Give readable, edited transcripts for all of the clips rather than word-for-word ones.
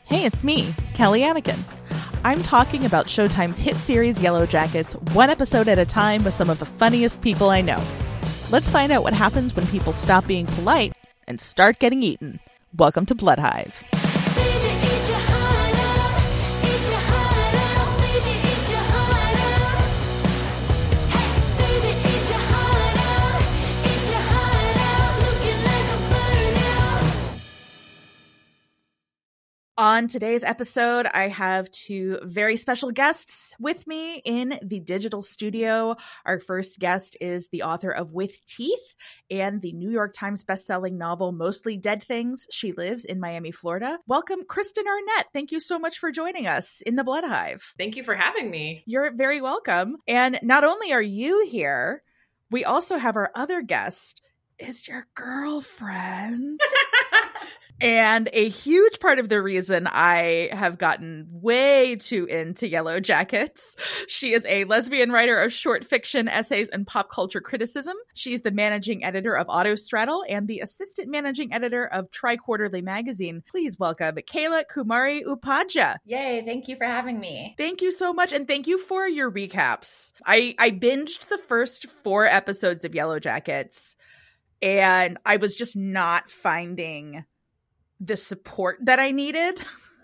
Hey, it's me, Kelly Anakin. I'm talking about Showtime's hit series Yellow Jackets, one episode at a time with some of the funniest people I know. Let's find out what happens when people stop being polite and start getting eaten. Welcome to Blood Hive. On today's episode, I have two very special guests with me in the digital studio. Our first guest is the author of With Teeth and the New York Times bestselling novel Mostly Dead Things. She lives in Miami, Florida. Welcome, Kristen Arnett. Thank you so much for joining us in the Blood Hive. Thank you for having me. You're very welcome. And not only are you here, we also have our other guest is your girlfriend. And a huge part of the reason I have gotten way too into Yellow Jackets, she is a lesbian writer of short fiction, essays, and pop culture criticism. She's the managing editor of Autostraddle and the assistant managing editor of Tri-Quarterly magazine. Please welcome Kayla Kumari Upadhyaya. Yay, thank you for having me. Thank you so much, and thank you for your recaps. I binged the first 4 episodes of Yellow Jackets, and I was just not finding the support that I needed.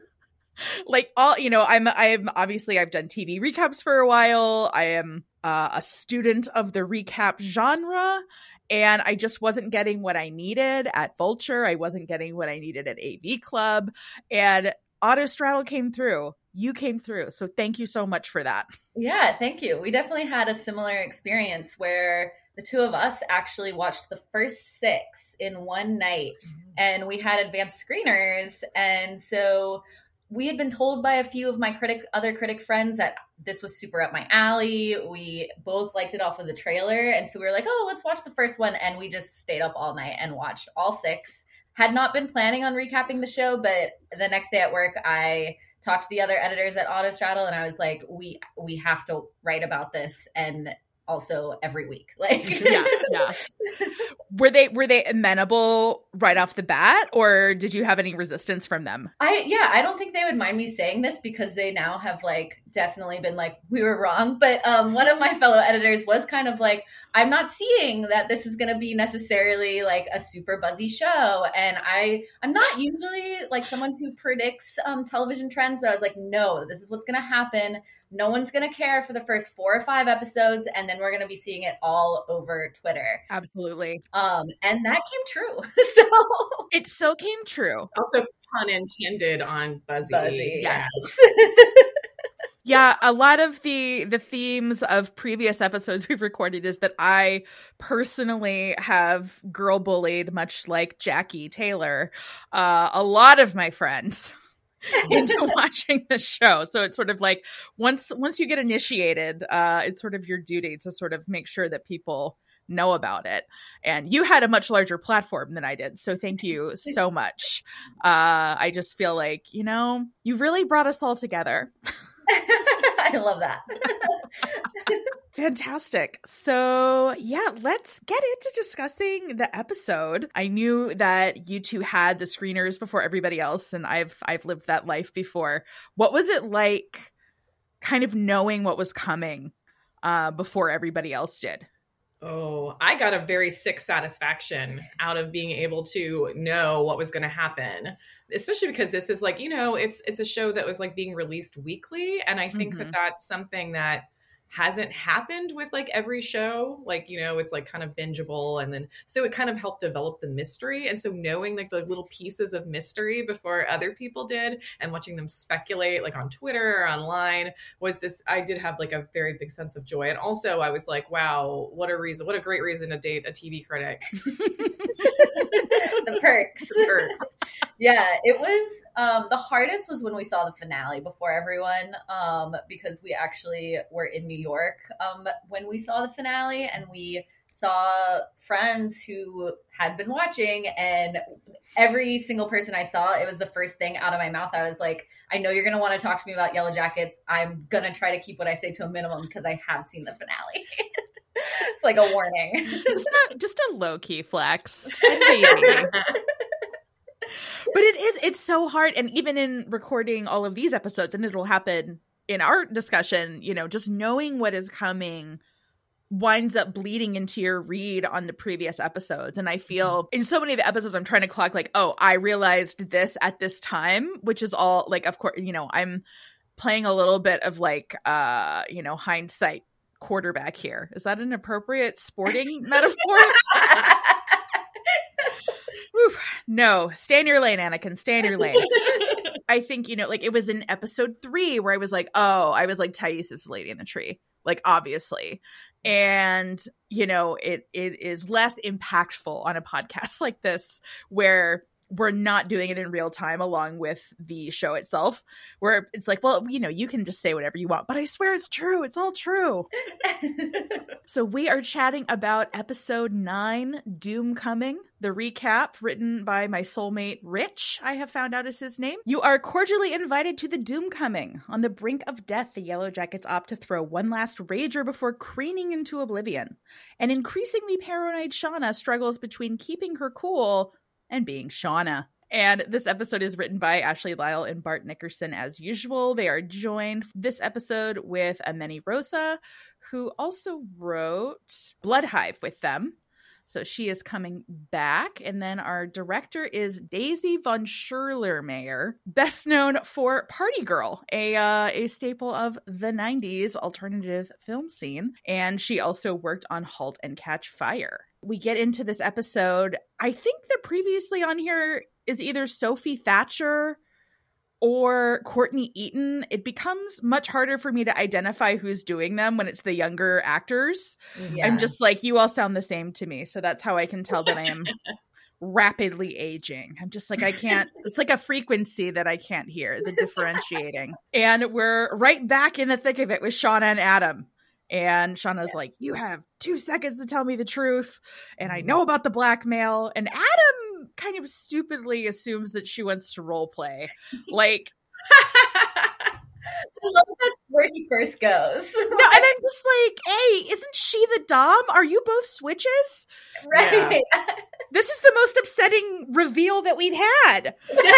Like I'm obviously I've done TV recaps for a while. I am a student of the recap genre, and I just wasn't getting what I needed at Vulture. I wasn't getting what I needed at AV Club, and Autostraddle came through. You came through. So thank you so much for that. Yeah, thank you. We definitely had a similar experience where the two of us actually watched the first 6 in one night, and we had advanced screeners. And so we had been told by a few of my other critic friends that this was super up my alley. We both liked it off of the trailer. And so we were like, oh, let's watch the first one. And we just stayed up all night and watched all 6. Had not been planning on recapping the show, but the next day at work, I talked to the other editors at Autostraddle, and I was like, we have to write about this, and also every week. Like, yeah. Were they amenable right off the bat, or did you have any resistance from them? I don't think they would mind me saying this, because they now have like definitely been like, we were wrong. But one of my fellow editors was kind of like, I'm not seeing that this is going to be necessarily like a super buzzy show. And I'm not usually like someone who predicts television trends, but I was like, no, this is what's going to happen. No one's going to care for the first 4 or 5 episodes, and then we're going to be seeing it all over Twitter. Absolutely. And that came true. So it so came true. Also, pun intended on buzzy. Yes. Yeah, a lot of the themes of previous episodes we've recorded is that I personally have girl bullied, much like Jackie Taylor, a lot of my friends into watching the show. So it's sort of like once you get initiated, it's sort of your duty to sort of make sure that people know about it. And you had a much larger platform than I did, so thank you so much. I just feel like, you've really brought us all together. I love that. Fantastic. So yeah, let's get into discussing the episode. I knew that you two had the screeners before everybody else, and I've lived that life before. What was it like kind of knowing what was coming before everybody else did? Oh, I got a very sick satisfaction out of being able to know what was going to happen, especially because this is like, it's a show that was like being released weekly. And I think that that's something that hasn't happened with like every show. Like, it's like kind of bingeable. And then, so it kind of helped develop the mystery. And so knowing like the little pieces of mystery before other people did and watching them speculate like on Twitter or online I did have like a very big sense of joy. And also I was like, wow, what a great reason to date a TV critic. The perks. Yeah, it was, the hardest was when we saw the finale before everyone, because we actually were in New York when we saw the finale, and we saw friends who had been watching, and every single person I saw, it was the first thing out of my mouth. I was like, I know you're going to want to talk to me about Yellow Jackets. I'm going to try to keep what I say to a minimum because I have seen the finale. It's like a warning. Just a low-key flex. Maybe. But it's so hard. And even in recording all of these episodes, and it'll happen in our discussion, you know, just knowing what is coming winds up bleeding into your read on the previous episodes. And I feel in so many of the episodes, I'm trying to clock like, oh, I realized this at this time, which is all like, of course, you know, I'm playing a little bit of like, you know, hindsight quarterback here. Is that an appropriate sporting metaphor? Oof, no, stay in your lane, Anakin, stay in your lane. I think, you know, like it was in episode 3 where I was like, oh, I was like Thais is Lady in the Tree, like obviously. And, you know, it is less impactful on a podcast like this where we're not doing it in real time along with the show itself, where it's like, well, you know, you can just say whatever you want, but I swear it's true. It's all true. So we are chatting about episode 9, Doom Coming, the recap written by my soulmate, Rich, I have found out is his name. You are cordially invited to the Doom Coming. On the brink of death, the Yellow Jackets opt to throw one last rager before careening into oblivion. An increasingly paranoid Shauna struggles between keeping her cool and being Shauna. And this episode is written by Ashley Lyle and Bart Nickerson as usual. They are joined this episode with Ameni Rosa, who also wrote Blood Hive with them. So she is coming back. And then our director is Daisy von Scherlermeyer, best known for Party Girl, a staple of the 90s alternative film scene. And she also worked on Halt and Catch Fire. We get into this episode. I think the previously on here is either Sophie Thatcher or Courtney Eaton. It becomes much harder for me to identify who's doing them when it's the younger actors. Yeah. I'm just like, you all sound the same to me. So that's how I can tell that I am rapidly aging. I'm just like, I can't, it's like a frequency that I can't hear, the differentiating. And we're right back in the thick of it with Shauna and Adam. And Shauna's like, you have 2 seconds to tell me the truth. And I know about the blackmail. And Adam kind of stupidly assumes that she wants to role play. Like, I love that's where he first goes. No, and I'm just like, hey, isn't she the Dom? Are you both switches? Right. Yeah. This is the most upsetting reveal that we've had.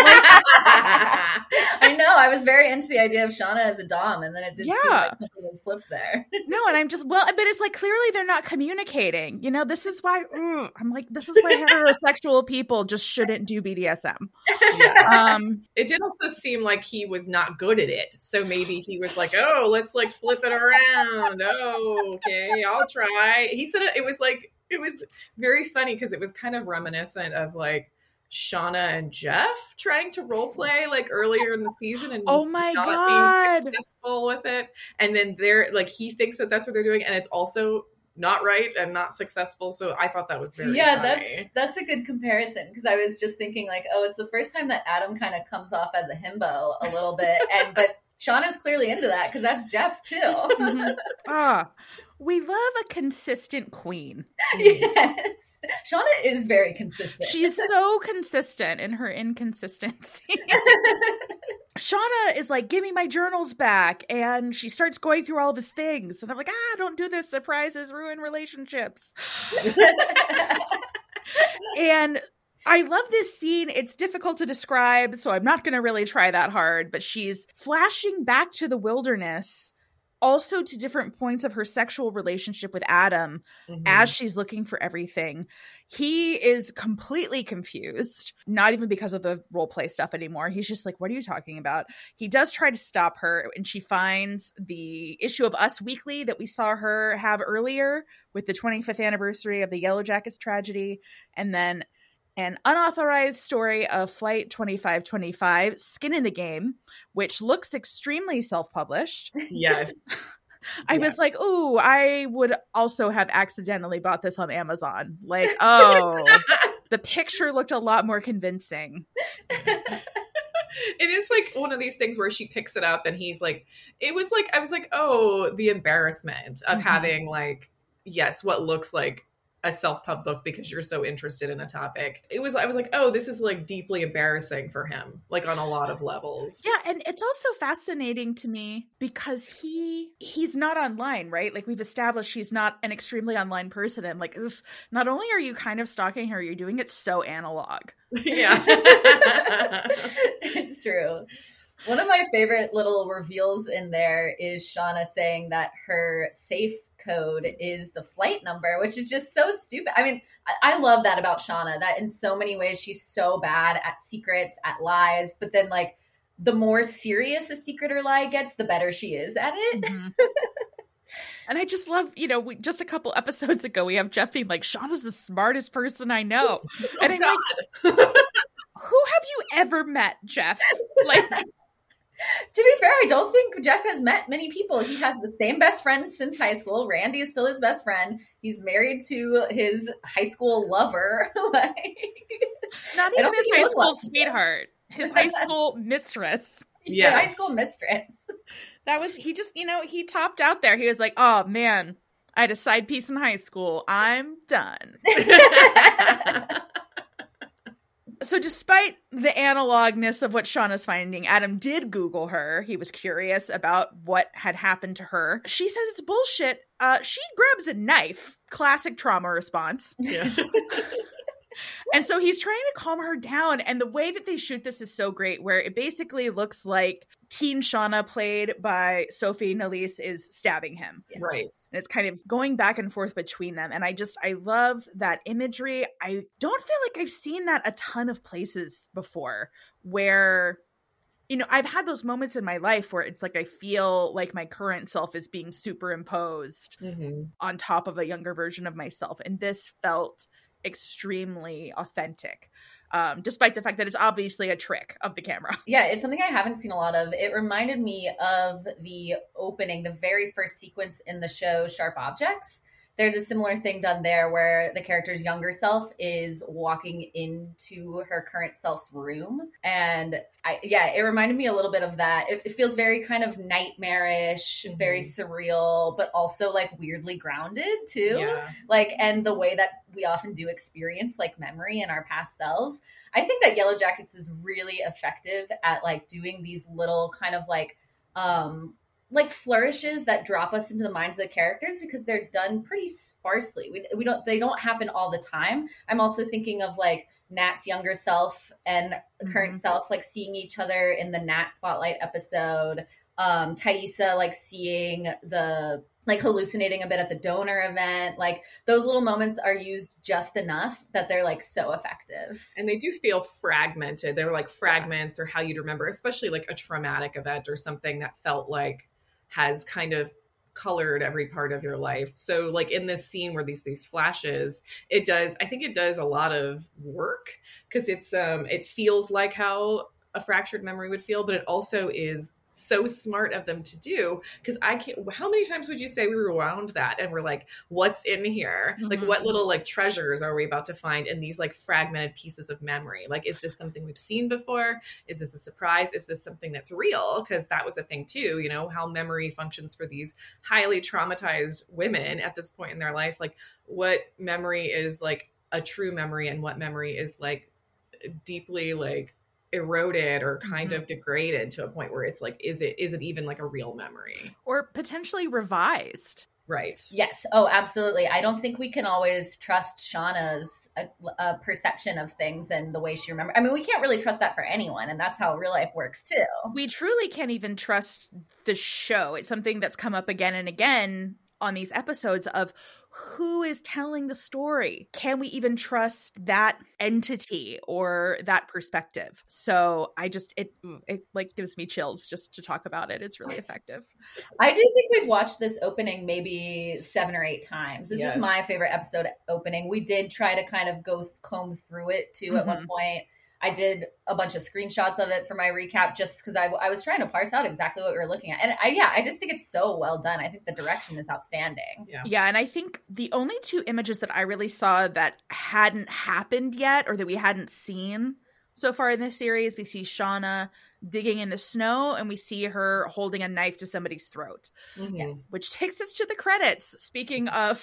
I know. I was very into the idea of Shauna as a Dom, and then it did seem like something was flipped there. No, and I'm just, well, but it's like clearly they're not communicating. You know, this is why I'm like, this is why heterosexual people just shouldn't do BDSM. Yeah. It did also seem like he was not good at it. So maybe he was like, oh, let's like flip it around. Oh, okay, I'll try. He said it was like, it was very funny because it was kind of reminiscent of like Shauna and Jeff trying to role play like earlier in the season and oh my not God, being successful with it. And then they're like, he thinks that that's what they're doing, and it's also not right and not successful. So I thought that was very funny. That's a good comparison, because I was just thinking like, oh, it's the first time that Adam kind of comes off as a himbo a little bit, but Shauna's clearly into that because that's Jeff too. Mm-hmm. We love a consistent queen. Yes. Shauna is very consistent. She's so consistent in her inconsistency. Shauna is like, give me my journals back. And she starts going through all of his things. And I'm like, don't do this. Surprises ruin relationships. And I love this scene. It's difficult to describe, so I'm not going to really try that hard. But she's flashing back to the wilderness, also to different points of her sexual relationship with Adam, as she's looking for everything. He is completely confused, not even because of the role play stuff anymore. He's just like, what are you talking about? He does try to stop her, and she finds the issue of Us Weekly that we saw her have earlier with the 25th anniversary of the Yellow Jackets tragedy, and then an unauthorized story of Flight 2525, Skin in the Game, which looks extremely self-published. Yes. I was like, ooh, I would also have accidentally bought this on Amazon. Like, oh, the picture looked a lot more convincing. It is like one of these things where she picks it up and he's like, it was like, I was like, oh, the embarrassment of having like, yes, what looks like a self-pub book because you're so interested in a topic. I was like, oh, this is like deeply embarrassing for him, like on a lot of levels. Yeah, and it's also fascinating to me because he's not online, right? Like we've established he's not an extremely online person. And like, not only are you kind of stalking her, you're doing it so analog. Yeah. It's true. One of my favorite little reveals in there is Shauna saying that her safe code is the flight number, which is just so stupid. I mean, I love that about Shauna, that in so many ways she's so bad at secrets, at lies, but then like the more serious a secret or lie gets, the better she is at it. Mm-hmm. And I just love, just a couple episodes ago, we have Jeff being like, Shauna's the smartest person I know. And I'm like, who have you ever met, Jeff? Like, to be fair, I don't think Jeff has met many people. He has the same best friend since high school. Randy is still his best friend. He's married to his high school lover. Not even his high school sweetheart. His high school mistress. Yeah, high school mistress. That was, he just, he topped out there. He was like, oh man, I had a side piece in high school. I'm done. So despite the analogness of what Shauna's finding, Adam did Google her. He was curious about what had happened to her. She says it's bullshit. She grabs a knife. Classic trauma response. Yeah. And so he's trying to calm her down. And the way that they shoot this is so great, where it basically looks like teen Shauna, played by Sophie Nélisse, is stabbing him. Right. And it's kind of going back and forth between them. And I love that imagery. I don't feel like I've seen that a ton of places before, where, I've had those moments in my life where it's like I feel like my current self is being superimposed on top of a younger version of myself. And this felt extremely authentic, despite the fact that it's obviously a trick of the camera. Yeah, it's something I haven't seen a lot of. It reminded me of the opening, the very first sequence in the show Sharp Objects. There's a similar thing done there where the character's younger self is walking into her current self's room. And it reminded me a little bit of that. It feels very kind of nightmarish, very surreal, but also like weirdly grounded too. Yeah. Like, and the way that we often do experience like memory in our past selves. I think that Yellow Jackets is really effective at like doing these little kind of like flourishes that drop us into the minds of the characters, because they're done pretty sparsely. They don't happen all the time. I'm also thinking of like Nat's younger self and current self, like seeing each other in the Nat Spotlight episode. Taissa like seeing the like hallucinating a bit at the donor event. Like those little moments are used just enough that they're like so effective. And they do feel fragmented. They're like fragments or how you'd remember, especially like a traumatic event or something that felt like has kind of colored every part of your life. So like in this scene where these flashes, I think it does a lot of work, because it feels like how a fractured memory would feel, but it also is so smart of them to do, because how many times would you say we rewound that and we're like, what's in here? Like what little like treasures are we about to find in these like fragmented pieces of memory? Like, is this something we've seen before? Is this a surprise? Is this something that's real? Because that was a thing too, how memory functions for these highly traumatized women at this point in their life. Like what memory is like a true memory and what memory is like deeply like eroded or kind of degraded to a point where it's like, is it even like a real memory, or potentially revised? Right. Yes. Oh, absolutely. I don't think we can always trust Shauna's perception of things and the way she remembers. I mean, we can't really trust that for anyone, and that's how real life works too. We truly can't even trust the show. It's something that's come up again and again on these episodes of who is telling the story. Can we even trust that entity or that perspective? So it like gives me chills just to talk about it. It's really effective. I do think we've watched this opening maybe 7 or 8 times. This is my favorite episode opening. We did try to kind of comb through it too at one point. I did a bunch of screenshots of it for my recap just because I was trying to parse out exactly what we were looking at. And I just think it's so well done. I think the direction is outstanding. Yeah, and I think the only 2 images that I really saw that hadn't happened yet or that we hadn't seen so far in this series, we see Shauna digging in the snow and we see her holding a knife to somebody's throat, Yes. which takes us to the credits. Speaking of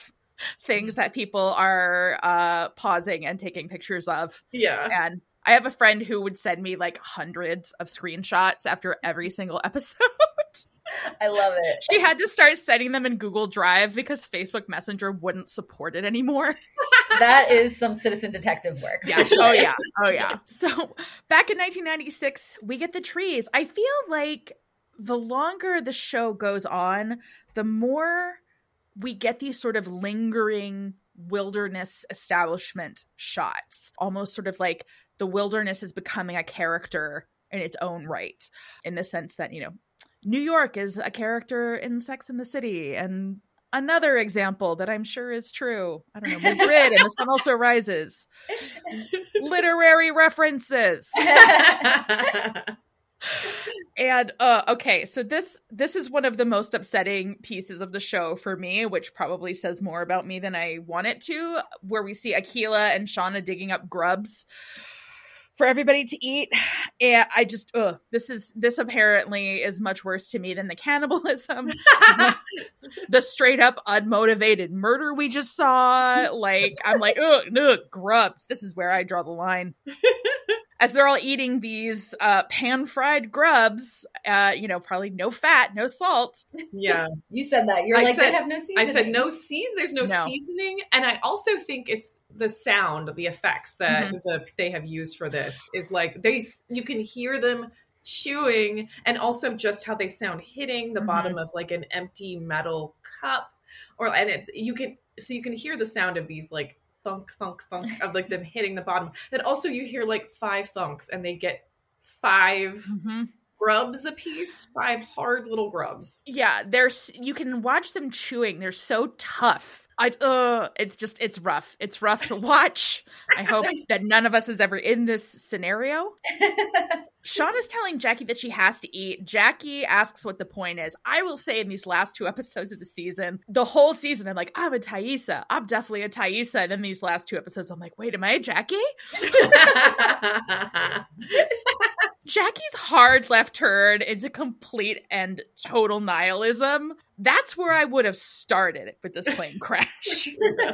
things that people are pausing and taking pictures of. Yeah. And I have a friend who would send me like hundreds of screenshots after every single episode. I love it. She had to start sending them in Google Drive because Facebook Messenger wouldn't support it anymore. That is some citizen detective work. Yeah. Oh, yeah. Oh, yeah. So back in 1996, we get the trees. I feel like the longer the show goes on, the more we get these sort of lingering wilderness establishment shots, almost sort of like the wilderness is becoming a character in its own right, in the sense that, you know, New York is a character in Sex and the City, and another example that I'm sure is true, I don't know, Madrid and The Sun Also Rises. Literary references. And okay, so this is one of the most upsetting pieces of the show for me, which probably says more about me than I want it to, where we see Akilah and Shauna digging up grubs for everybody to eat. And I just, this apparently is much worse to me than the cannibalism, the straight up unmotivated murder we just saw. Like, I'm like, ugh, grubs. This is where I draw the line. As they're all eating these pan-fried grubs, you know, probably no fat, no salt. Yeah. You said that. You're they have no seasoning. I said no there's no seasoning. And I also think it's the sound, the effects that they have used for this is like you can hear them chewing, and also just how they sound hitting the bottom of like an empty metal cup, you can hear the sound of these like thunk, thunk, thunk of like them hitting the bottom. And also you hear like 5 thunks and they get 5 grubs a piece, 5 hard little grubs. Yeah, you can watch them chewing. They're so tough. It's rough. It's rough to watch. I hope that none of us is ever in this scenario. Shauna's telling Jackie that she has to eat. Jackie asks what the point is. I will say in these last 2 episodes of the season, the whole season, I'm like, I'm a Taissa. I'm definitely a Taissa. And then these last 2 episodes, I'm like, wait, am I a Jackie? Jackie's hard left turn into complete and total nihilism. That's where I would have started with this plane crash.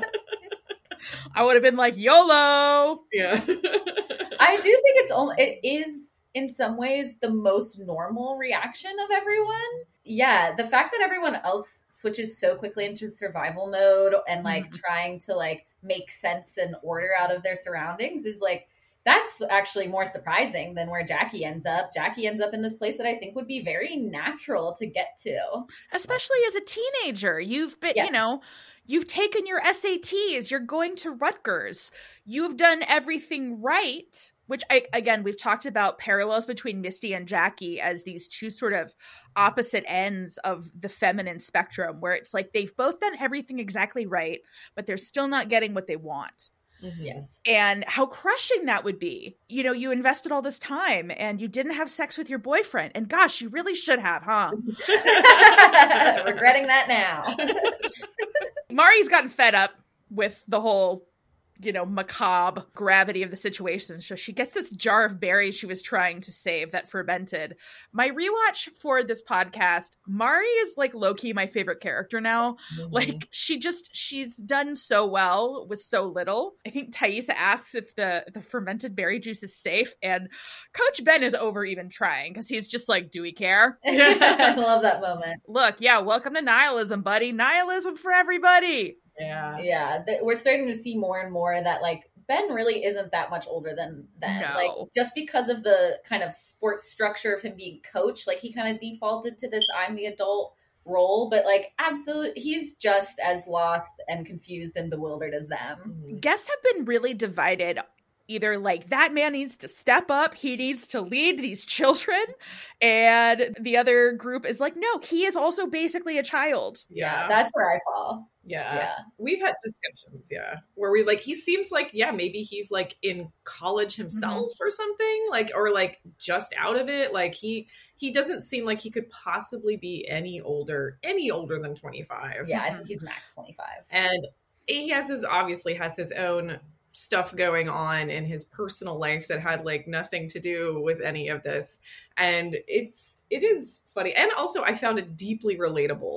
I would have been like, YOLO. Yeah. I do think it is in some ways the most normal reaction of everyone. Yeah, the fact that everyone else switches so quickly into survival mode and like trying to like make sense and order out of their surroundings is like, that's actually more surprising than where Jackie ends up. Jackie ends up in this place that I think would be very natural to get to. Especially as a teenager. You've been, you know, you've taken your SATs. You're going to Rutgers. You've done everything right, which again, we've talked about parallels between Misty and Jackie as these 2 sort of opposite ends of the feminine spectrum, where it's like they've both done everything exactly right, but they're still not getting what they want. Yes. And how crushing that would be. You know, you invested all this time and you didn't have sex with your boyfriend. And gosh, you really should have, huh? Regretting that now. Mari's gotten fed up with the whole, you know, macabre gravity of the situation. So she gets this jar of berries she was trying to save that fermented. My rewatch for this podcast, Mari is like low-key my favorite character now. Like she's done so well with so little. I think Taissa asks if the fermented berry juice is safe, and Coach Ben is over even trying because he's just like, do we care? I love that moment. Look, yeah, welcome to nihilism, buddy. Nihilism for everybody. Yeah. We're starting to see more and more that like Ben really isn't that much older than them. No. Like just because of the kind of sports structure of him being coach, like he kind of defaulted to this I'm the adult role, but like absolutely he's just as lost and confused and bewildered as them. Guests have been really divided. Either like that man needs to step up, he needs to lead these children, and the other group is like, no, he is also basically a child. Yeah, that's where I fall. Yeah. We've had discussions, where we like, he seems like, maybe he's like in college himself or something, like, or like just out of it. Like he doesn't seem like he could possibly be any older than 25. Yeah, I think he's max 25. And he obviously has his own stuff going on in his personal life that had like nothing to do with any of this. And it is funny. And also I found it deeply relatable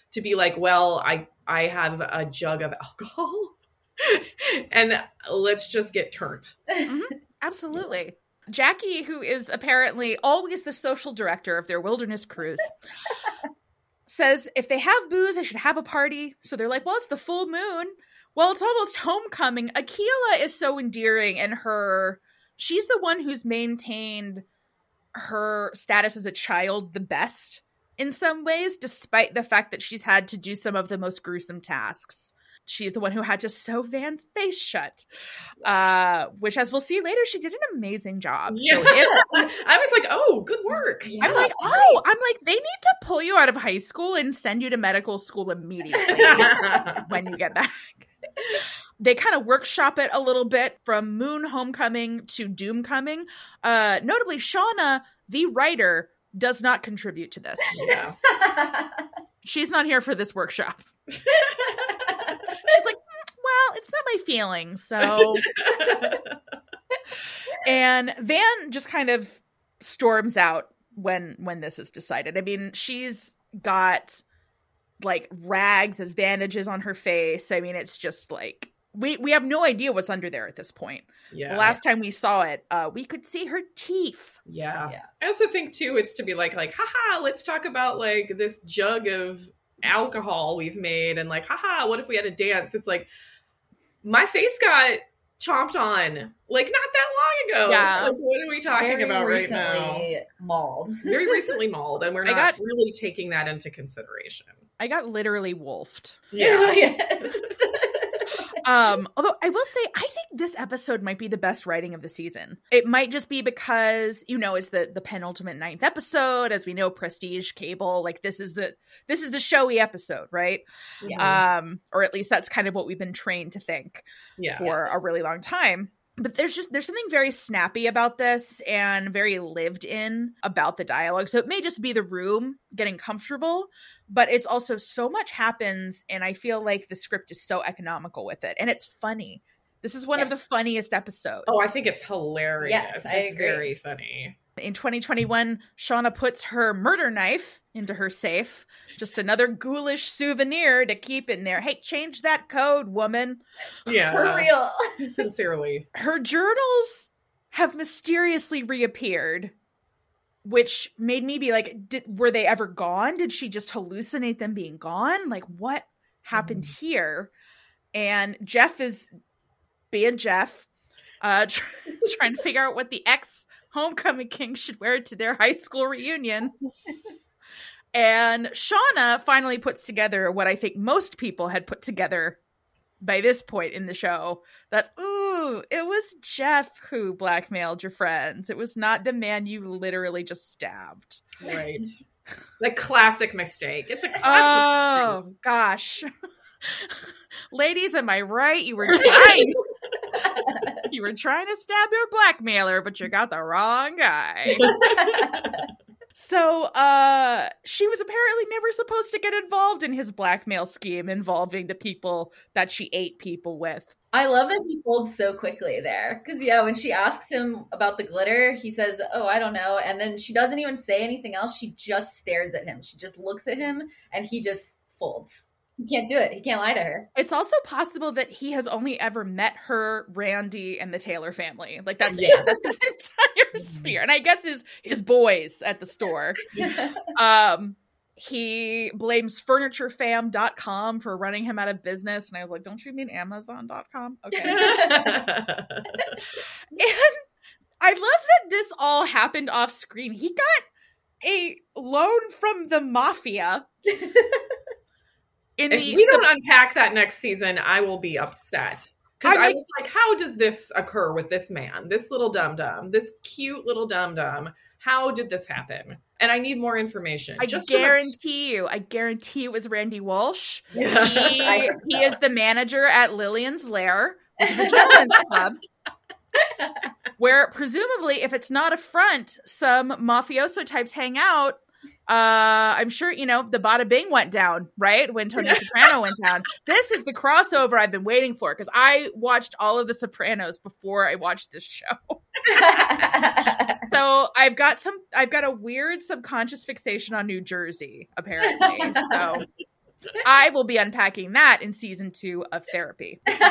to be like, well, I have a jug of alcohol and let's just get turned. Mm-hmm. Absolutely. Jackie, who is apparently always the social director of their wilderness cruise, says if they have booze, they should have a party. So they're like, well, it's the full moon. Well, it's almost homecoming. Akila is so endearing, and she's the one who's maintained her status as a child the best in some ways, despite the fact that she's had to do some of the most gruesome tasks. She's the one who had to sew Van's face shut, which, as we'll see later, she did an amazing job. Yeah. So I was like, oh, good work. Yeah. I'm like, they need to pull you out of high school and send you to medical school immediately when you get back. They kind of workshop it a little bit from Moon Homecoming to Doom Coming. Notably, Shauna, the writer, does not contribute to this. Yeah. She's not here for this workshop. She's like, well, it's not my feeling, so. And Van just kind of storms out when this is decided. I mean, she's got like rags as bandages on her face. I mean, it's just like we have no idea what's under there at this point. Yeah. The last time we saw it, we could see her teeth. Yeah. I also think too, it's to be like, haha, let's talk about like this jug of alcohol we've made, and like, haha, what if we had a dance? It's like, my face got chomped on like not that long ago. Yeah. Like, what are we talking about right now? Mauled. Very recently mauled, and we're not really taking that into consideration. I got literally wolfed. Yeah. Although I will say, I think this episode might be the best writing of the season. It might just be because, it's the penultimate 9th episode. As we know, Prestige Cable, like this is the showy episode, right? Yeah. Or at least that's kind of what we've been trained to think for a really long time. But there's something very snappy about this and very lived in about the dialogue. So it may just be the room getting comfortable, but it's also so much happens, and I feel like the script is so economical with it, and it's funny. This is one of the funniest episodes. Oh, I think it's hilarious. Yes, I agree. Very funny. In 2021, Shauna puts her murder knife into her safe. Just another ghoulish souvenir to keep in there. Hey, change that code, woman. Yeah. For real. Sincerely. Her journals have mysteriously reappeared, which made me be like, were they ever gone? Did she just hallucinate them being gone? Like, what happened here? And Jeff is being Jeff, trying to figure out what the ex-homecoming king should wear to their high school reunion. And Shauna finally puts together what I think most people had put together by this point in the show, that, it was Jeff who blackmailed your friends. It was not the man you literally just stabbed. Right. The classic mistake. It's a classic mistake. Gosh. Ladies, am I right? You were trying to stab your blackmailer, but you got the wrong guy. So, she was apparently never supposed to get involved in his blackmail scheme involving the people that she ate people with. I love that he folds so quickly there. Because, when she asks him about the glitter, he says, oh, I don't know. And then she doesn't even say anything else. She just stares at him. She just looks at him, and he just folds. He can't do it. He can't lie to her. It's also possible that he has only ever met her, Randy, and the Taylor family. Like, that's it. That's his entire sphere. And I guess his boys at the store. He blames FurnitureFam.com for running him out of business. And I was like, don't you mean Amazon.com? Okay. And I love that this all happened off screen. He got a loan from the mafia. If we don't unpack that next season, I will be upset. Because I was like, how does this occur with this man? This little dum-dum, this cute little dum-dum. How did this happen? And I need more information. I guarantee you it was Randy Walsh. Yeah. He is the manager at Lillian's Lair, which is a gentleman's club. Where presumably, if it's not a front, some mafioso types hang out. I'm sure, the bada bing went down, right? When Tony Soprano went down. This is the crossover I've been waiting for, because I watched all of The Sopranos before I watched this show. So I've got a weird subconscious fixation on New Jersey, apparently. So I will be unpacking that in season 2 of Therapy. And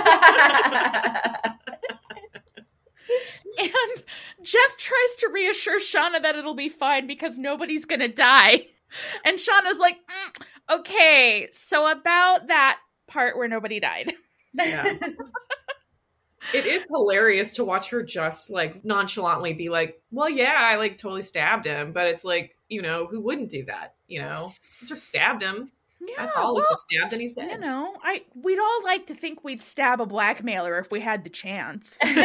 Jeff tries to reassure Shauna that it'll be fine because nobody's going to die. And Shauna's like, okay, so about that part where nobody died. Yeah. It is hilarious to watch her just like nonchalantly be like, well, yeah, I like totally stabbed him. But it's like, you know, who wouldn't do that? You know, just stabbed him. Yeah, that's all. Well, just stabbed and he's dead. You know, we'd all like to think we'd stab a blackmailer if we had the chance. But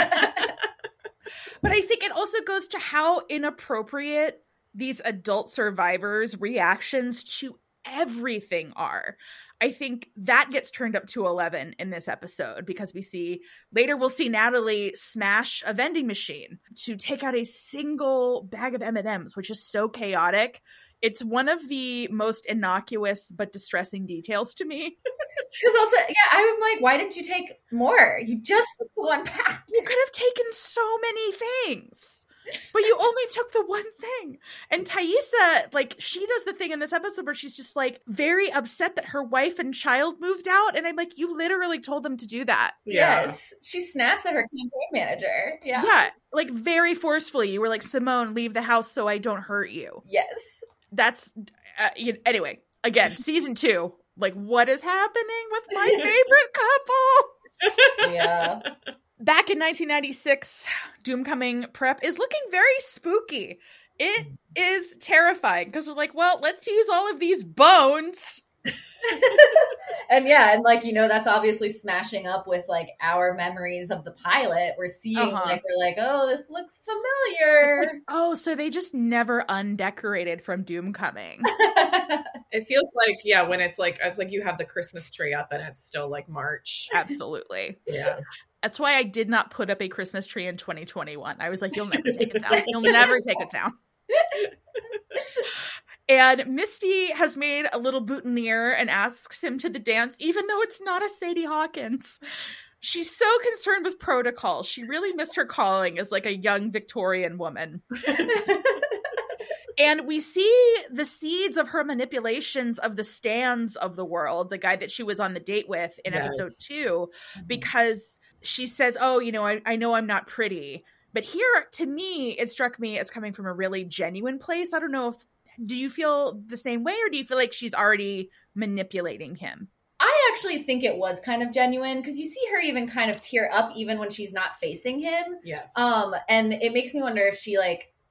I think it also goes to how inappropriate these adult survivors' reactions to everything are. I think that gets turned up to 11 in this episode because we'll see Natalie smash a vending machine to take out a single bag of M&Ms, which is so chaotic. It's one of the most innocuous but distressing details to me. Because also, yeah, I'm like, why didn't you take more? You just took the one pack. You could have taken so many things. But you only took the one thing. And Taissa, like, she does the thing in this episode where she's just, like, very upset that her wife and child moved out. And I'm like, you literally told them to do that. Yeah. Yes. She snaps at her campaign manager. Yeah. Yeah. Like, very forcefully. You were like, Simone, leave the house so I don't hurt you. Yes. That's, anyway, again, season 2. Like, what is happening with my favorite couple? Yeah. Back in 1996, Doomcoming prep is looking very spooky. It is terrifying because we're like, well, let's use all of these bones. And yeah, and like, you know, that's obviously smashing up with like our memories of the pilot. We're seeing like, we're like, oh, this looks familiar. Like, oh, so they just never undecorated from Doomcoming. It feels like, yeah, when it's like, I was like, you have the Christmas tree up and it's still like March. Absolutely. Yeah. That's why I did not put up a Christmas tree in 2021. I was like, you'll never take it down. You'll never take it down. And Misty has made a little boutonniere and asks him to the dance, even though it's not a Sadie Hawkins. She's so concerned with protocol. She really missed her calling as like a young Victorian woman. And we see the seeds of her manipulations of the Stans of the world, the guy that she was on the date with in episode 2, because she says, oh, you know, I know I'm not pretty. But here, to me, it struck me as coming from a really genuine place. I don't know if, do you feel the same way, or do you feel like she's already manipulating him? I actually think it was kind of genuine because you see her even kind of tear up even when she's not facing him. Yes. And it makes me wonder if she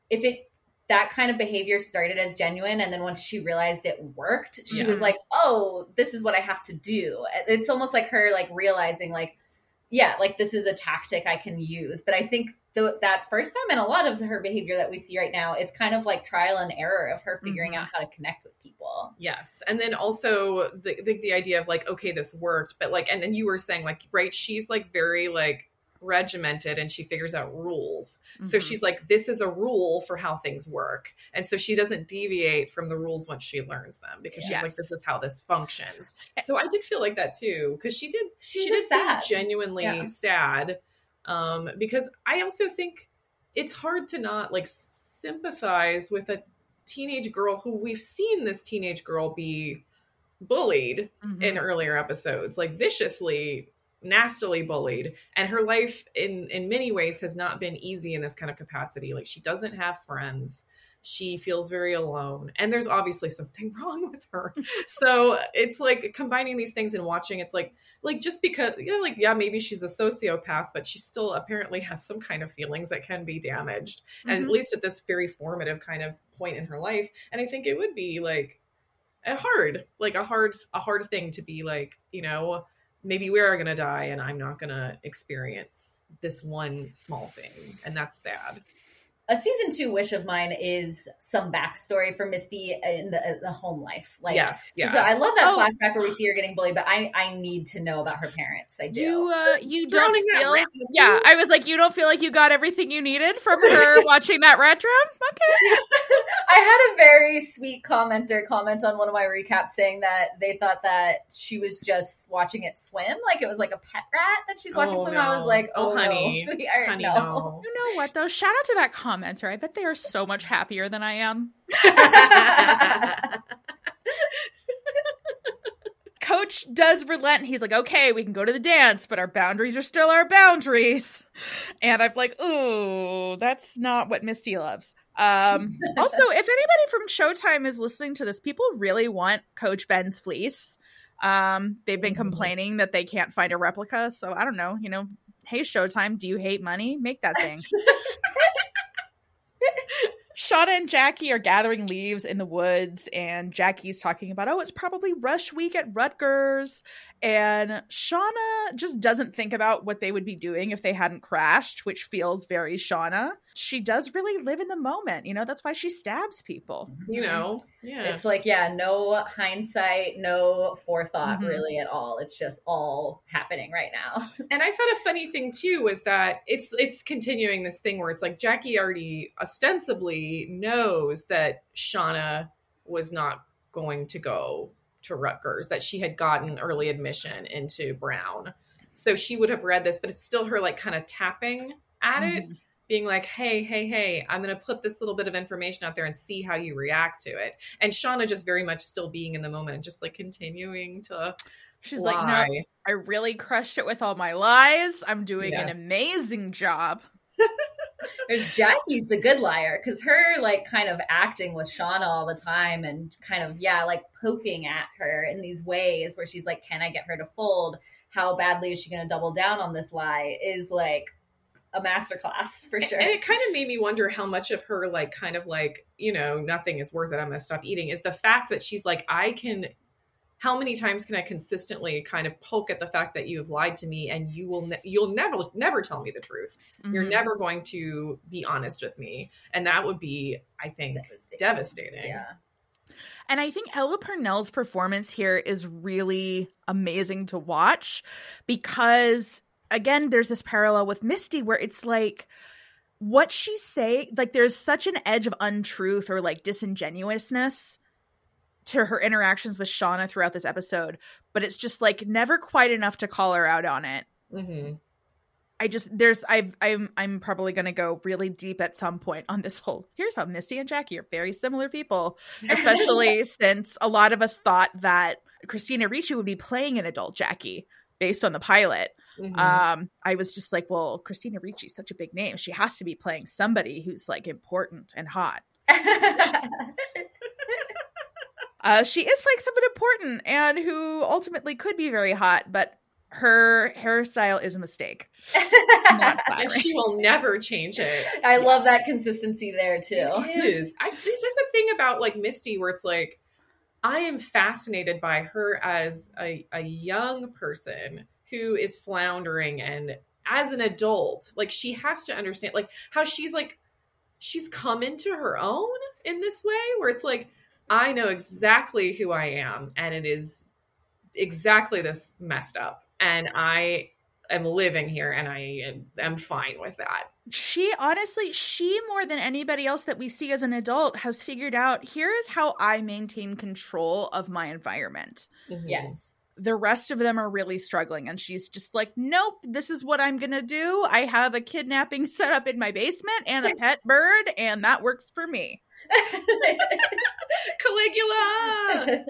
that kind of behavior started as genuine, and then once she realized it worked, she was like, oh, this is what I have to do. It's almost like her like realizing like, yeah, like this is a tactic I can use. But I think that first time, and a lot of her behavior that we see right now, it's kind of like trial and error of her figuring out how to connect with people. Yes. And then also the idea of like, okay, this worked, but like, and then you were saying like, right, she's like very like regimented and she figures out rules. So she's like, this is a rule for how things work. And so she doesn't deviate from the rules once she learns them, because she's like, this is how this functions. So I did feel like that too, because she did seem genuinely sad. Because I also think it's hard to not like sympathize with a teenage girl who we've seen this teenage girl be bullied in earlier episodes, like viciously, nastily bullied. And her life in many ways has not been easy in this kind of capacity. Like she doesn't have friends. She feels very alone, and there's obviously something wrong with her. So it's like combining these things and watching, it's like just because, maybe she's a sociopath, but she still apparently has some kind of feelings that can be damaged. And at least at this very formative kind of point in her life. And I think it would be like a hard thing to be like, you know, maybe we are going to die and I'm not going to experience this one small thing. And that's sad. A season 2 wish of mine is some backstory for Misty in the home life. Like, yes, yeah. So I love that flashback where we see her getting bullied, but I need to know about her parents. I do. You don't feel? Yeah, I was like, you don't feel like you got everything you needed from her watching that retro? Okay. I had a very sweet commenter comment on one of my recaps saying that they thought that she was just watching it swim, like it was like a pet rat that she's watching swim. No. I was like, oh honey, no. Honey, no. You know what though? Shout out to that commenter. I bet they are so much happier than I am. Coach does relent. He's like, okay, we can go to the dance, but our boundaries are still our boundaries. And I'm like, ooh, that's not what Misty loves. Also, if anybody from Showtime is listening to this, people really want Coach Ben's fleece. They've been complaining that they can't find a replica. So I don't know, hey, Showtime, do you hate money? Make that thing. Shauna and Jackie are gathering leaves in the woods, and Jackie's talking about, it's probably rush week at Rutgers. And Shauna just doesn't think about what they would be doing if they hadn't crashed, which feels very Shauna. She does really live in the moment. That's why she stabs people. Yeah. It's like, no hindsight, no forethought really at all. It's just all happening right now. And I thought a funny thing too was that it's continuing this thing where it's like Jackie already ostensibly knows that Shauna was not going to go to Rutgers, that she had gotten early admission into Brown. So she would have read this, but it's still her like kind of tapping at it, being like, hey, I'm going to put this little bit of information out there and see how you react to it. And Shauna just very much still being in the moment and just like continuing to She's lie. like, no, I really crushed it with all my lies. I'm doing an amazing job. There's Jackie's the good liar, because her like kind of acting with Shauna all the time and kind of like poking at her in these ways where she's like, can I get her to fold? How badly is she going to double down on this lie? Is like a masterclass for sure. And it kind of made me wonder how much of her like kind of like, nothing is worth it, I'm going to stop eating, is the fact that she's like, how many times can I consistently kind of poke at the fact that you have lied to me, and you'll never tell me the truth. You're never going to be honest with me. And that would be, I think, devastating. Yeah. And I think Ella Purnell's performance here is really amazing to watch because, again, there's this parallel with Misty where it's like what she's saying, like there's such an edge of untruth or like disingenuousness to her interactions with Shauna throughout this episode, but it's just like never quite enough to call her out on it. I'm probably going to go really deep at some point on this whole, here's how Misty and Jackie are very similar people, especially since a lot of us thought that Christina Ricci would be playing an adult Jackie based on the pilot. I was just like, well, Christina Ricci is such a big name. She has to be playing somebody who's like important and hot. She is playing someone important and who ultimately could be very hot, but her hairstyle is a mistake. And she will never change it. I love that consistency there too. It is. I think there's a thing about like Misty where it's like, I am fascinated by her as a young person who is floundering, and as an adult, like she has to understand like how she's come into her own in this way where it's like, I know exactly who I am, and it is exactly this messed up, and I am living here, and I am fine with that. She more than anybody else that we see as an adult has figured out, here is how I maintain control of my environment. Yes. The rest of them are really struggling, and she's just like, nope, this is what I'm gonna do. I have a kidnapping set up in my basement and a pet bird, and that works for me. Caligula!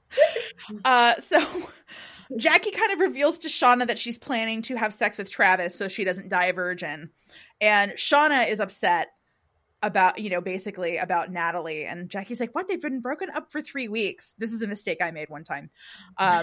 So Jackie kind of reveals to Shauna that she's planning to have sex with Travis so she doesn't die a virgin. And Shauna is upset about, basically about Natalie. And Jackie's like, what? They've been broken up for 3 weeks. This is a mistake I made one time. I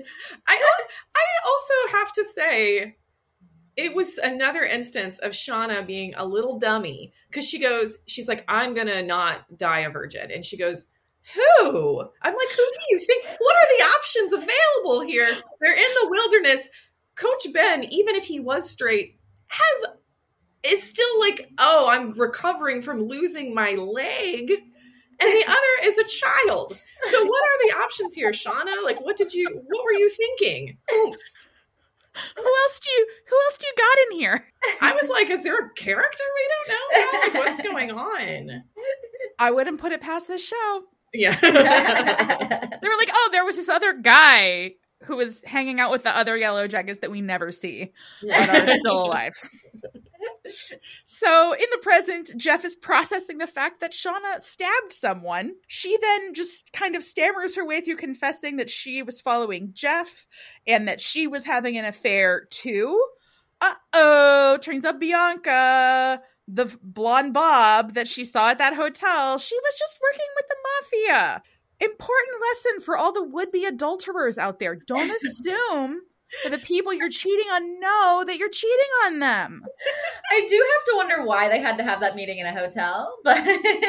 also have to say, it was another instance of Shauna being a little dummy, because she's like, I'm going to not die a virgin. And she goes, who? I'm like, who do you think? What are the options available here? They're in the wilderness. Coach Ben, even if he was straight, is still like, oh, I'm recovering from losing my leg. And the other is a child. So what are the options here, Shauna? Like, what were you thinking? Oops. Who else do you got in here? I was like, is there a character we don't know? Like, what's going on? I wouldn't put it past this show. Yeah. They were like, oh, there was this other guy who was hanging out with the other Yellow Jackets that we never see but are still alive. So in the present, Jeff is processing the fact that Shauna stabbed someone. She then just kind of stammers her way through confessing that she was following Jeff and that she was having an affair too. Uh-oh, turns out Bianca, the blonde Bob that she saw at that hotel, she was just working with the mafia. Important lesson for all the would-be adulterers out there. Don't assume that the people you're cheating on know that you're cheating on them. I do have to wonder why they had to have that meeting in a hotel, but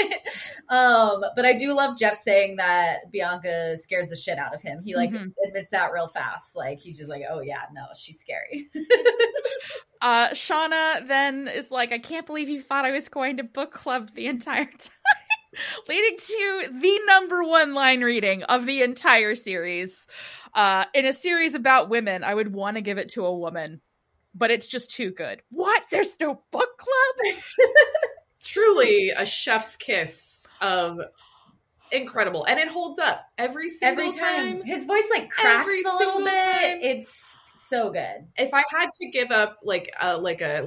I do love Jeff saying that Bianca scares the shit out of him. He admits that real fast. Like he's just like, oh yeah, no, she's scary. Shauna then is like, I can't believe you thought I was going to book club the entire time. Leading to the number one line reading of the entire series. In a series about women, I would want to give it to a woman, but it's just too good. What? There's no book club? Truly a chef's kiss of incredible. And it holds up every single time. His voice like cracks a little bit. Time. It's so good. If I had to give up like a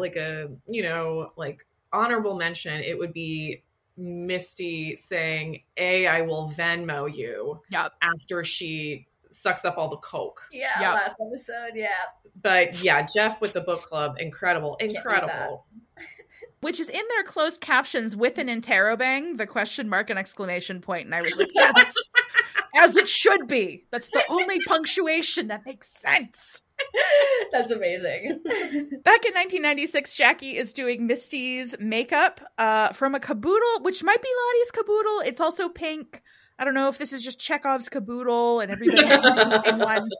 honorable mention, it would be Misty saying, I will Venmo you. Yep. After she sucks up all the coke. Yeah, yep. Last episode, yeah. But yeah, Jeff with the book club, incredible. Which is in their closed captions with an interrobang, the question mark and exclamation point, and I was like, yes, as it should be. That's the only punctuation that makes sense. That's amazing. Back in 1996, Jackie is doing Misty's makeup from a caboodle, which might be Lottie's caboodle. It's also pink. I don't know if this is just Chekhov's caboodle and everybody has the same one.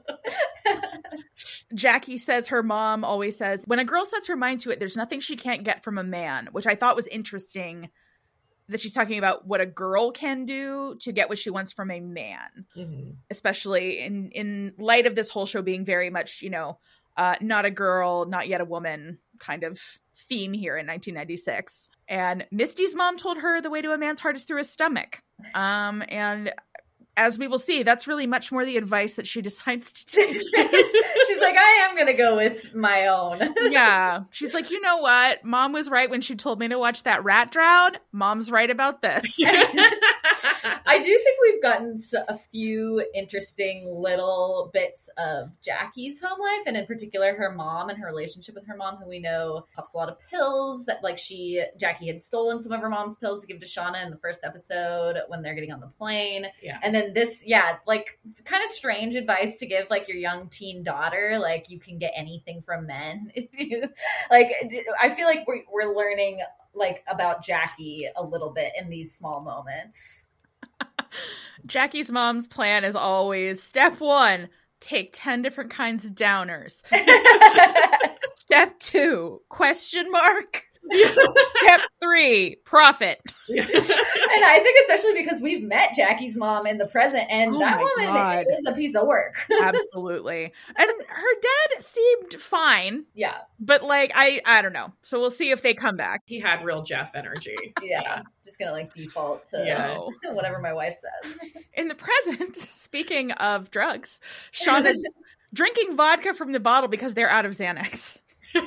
Jackie says her mom always says, when a girl sets her mind to it, there's nothing she can't get from a man, which I thought was interesting that she's talking about what a girl can do to get what she wants from a man, especially in light of this whole show being very much, not a girl, not yet a woman kind of theme here in 1996. And Misty's mom told her the way to a man's heart is through his stomach. And as we will see, that's really much more the advice that she decides to take. She's like, I am going to go with my own. Yeah. She's like, you know what? Mom was right when she told me to watch that rat drown. Mom's right about this. I do think we've gotten a few interesting little bits of Jackie's home life, and in particular her mom and her relationship with her mom, who we know pops a lot of pills that Jackie had stolen some of her mom's pills to give to Shauna in the first episode when they're getting on the plane. Yeah. And then this, kind of strange advice to give your young teen daughter, you can get anything from men. I feel like we're learning about Jackie a little bit in these small moments. Jackie's mom's plan is always step 1, take 10 different kinds of downers. Step 2, question mark. Step 3, profit. And I think especially because we've met Jackie's mom in the present, and that woman is a piece of work. Absolutely. And her dad seemed fine. Yeah. But I don't know. So we'll see if they come back. He had real Jeff energy. Yeah. Just gonna default to whatever my wife says. In the present, speaking of drugs, Shauna's drinking vodka from the bottle because they're out of Xanax.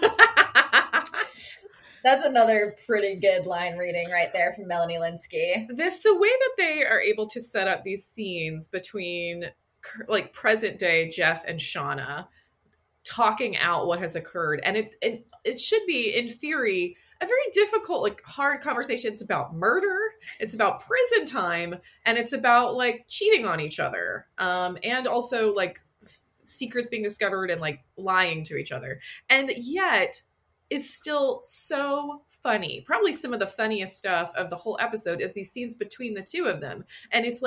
That's another pretty good line reading right there from Melanie Lynskey. The way that they are able to set up these scenes between present day Jeff and Shauna talking out what has occurred. And it should be, in theory, a very difficult, hard conversation. It's about murder. It's about prison time. And it's about cheating on each other. And also secrets being discovered and lying to each other. And yet is still so funny. Probably some of the funniest stuff of the whole episode is these scenes between the two of them. And it's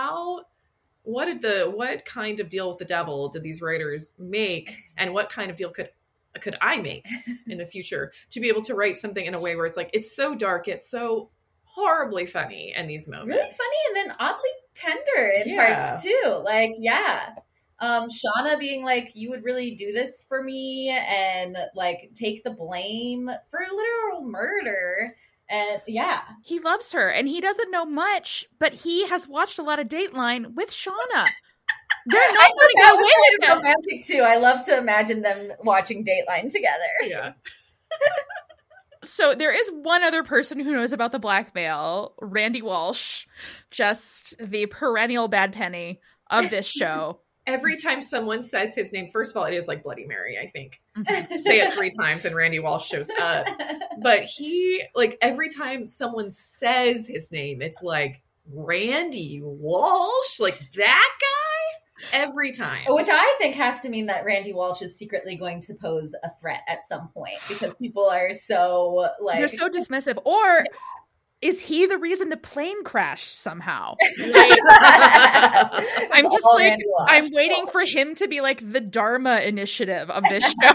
what kind of deal with the devil did these writers make? And what kind of deal could I make in the future to be able to write something in a way where it's so dark, it's so horribly funny in these moments. Really funny and then oddly tender in parts too. Shauna being you would really do this for me and take the blame for literal murder. And he loves her and he doesn't know much, but he has watched a lot of Dateline with Shauna. They're not going to get away with it. Romantic too. I love to imagine them watching Dateline together. Yeah. So there is one other person who knows about the blackmail, Randy Walsh, just the perennial bad penny of this show. Every time someone says his name, first of all, it is like Bloody Mary, I think. Say it 3 times and Randy Walsh shows up. But he, like, every time someone says his name, it's like, Randy Walsh? Like, that guy? Every time. Which I think has to mean that Randy Walsh is secretly going to pose a threat at some point because people are so, like... They're so dismissive. Or... is he the reason the plane crashed somehow? I'm just like, I'm waiting for him to be like the Dharma initiative of this show.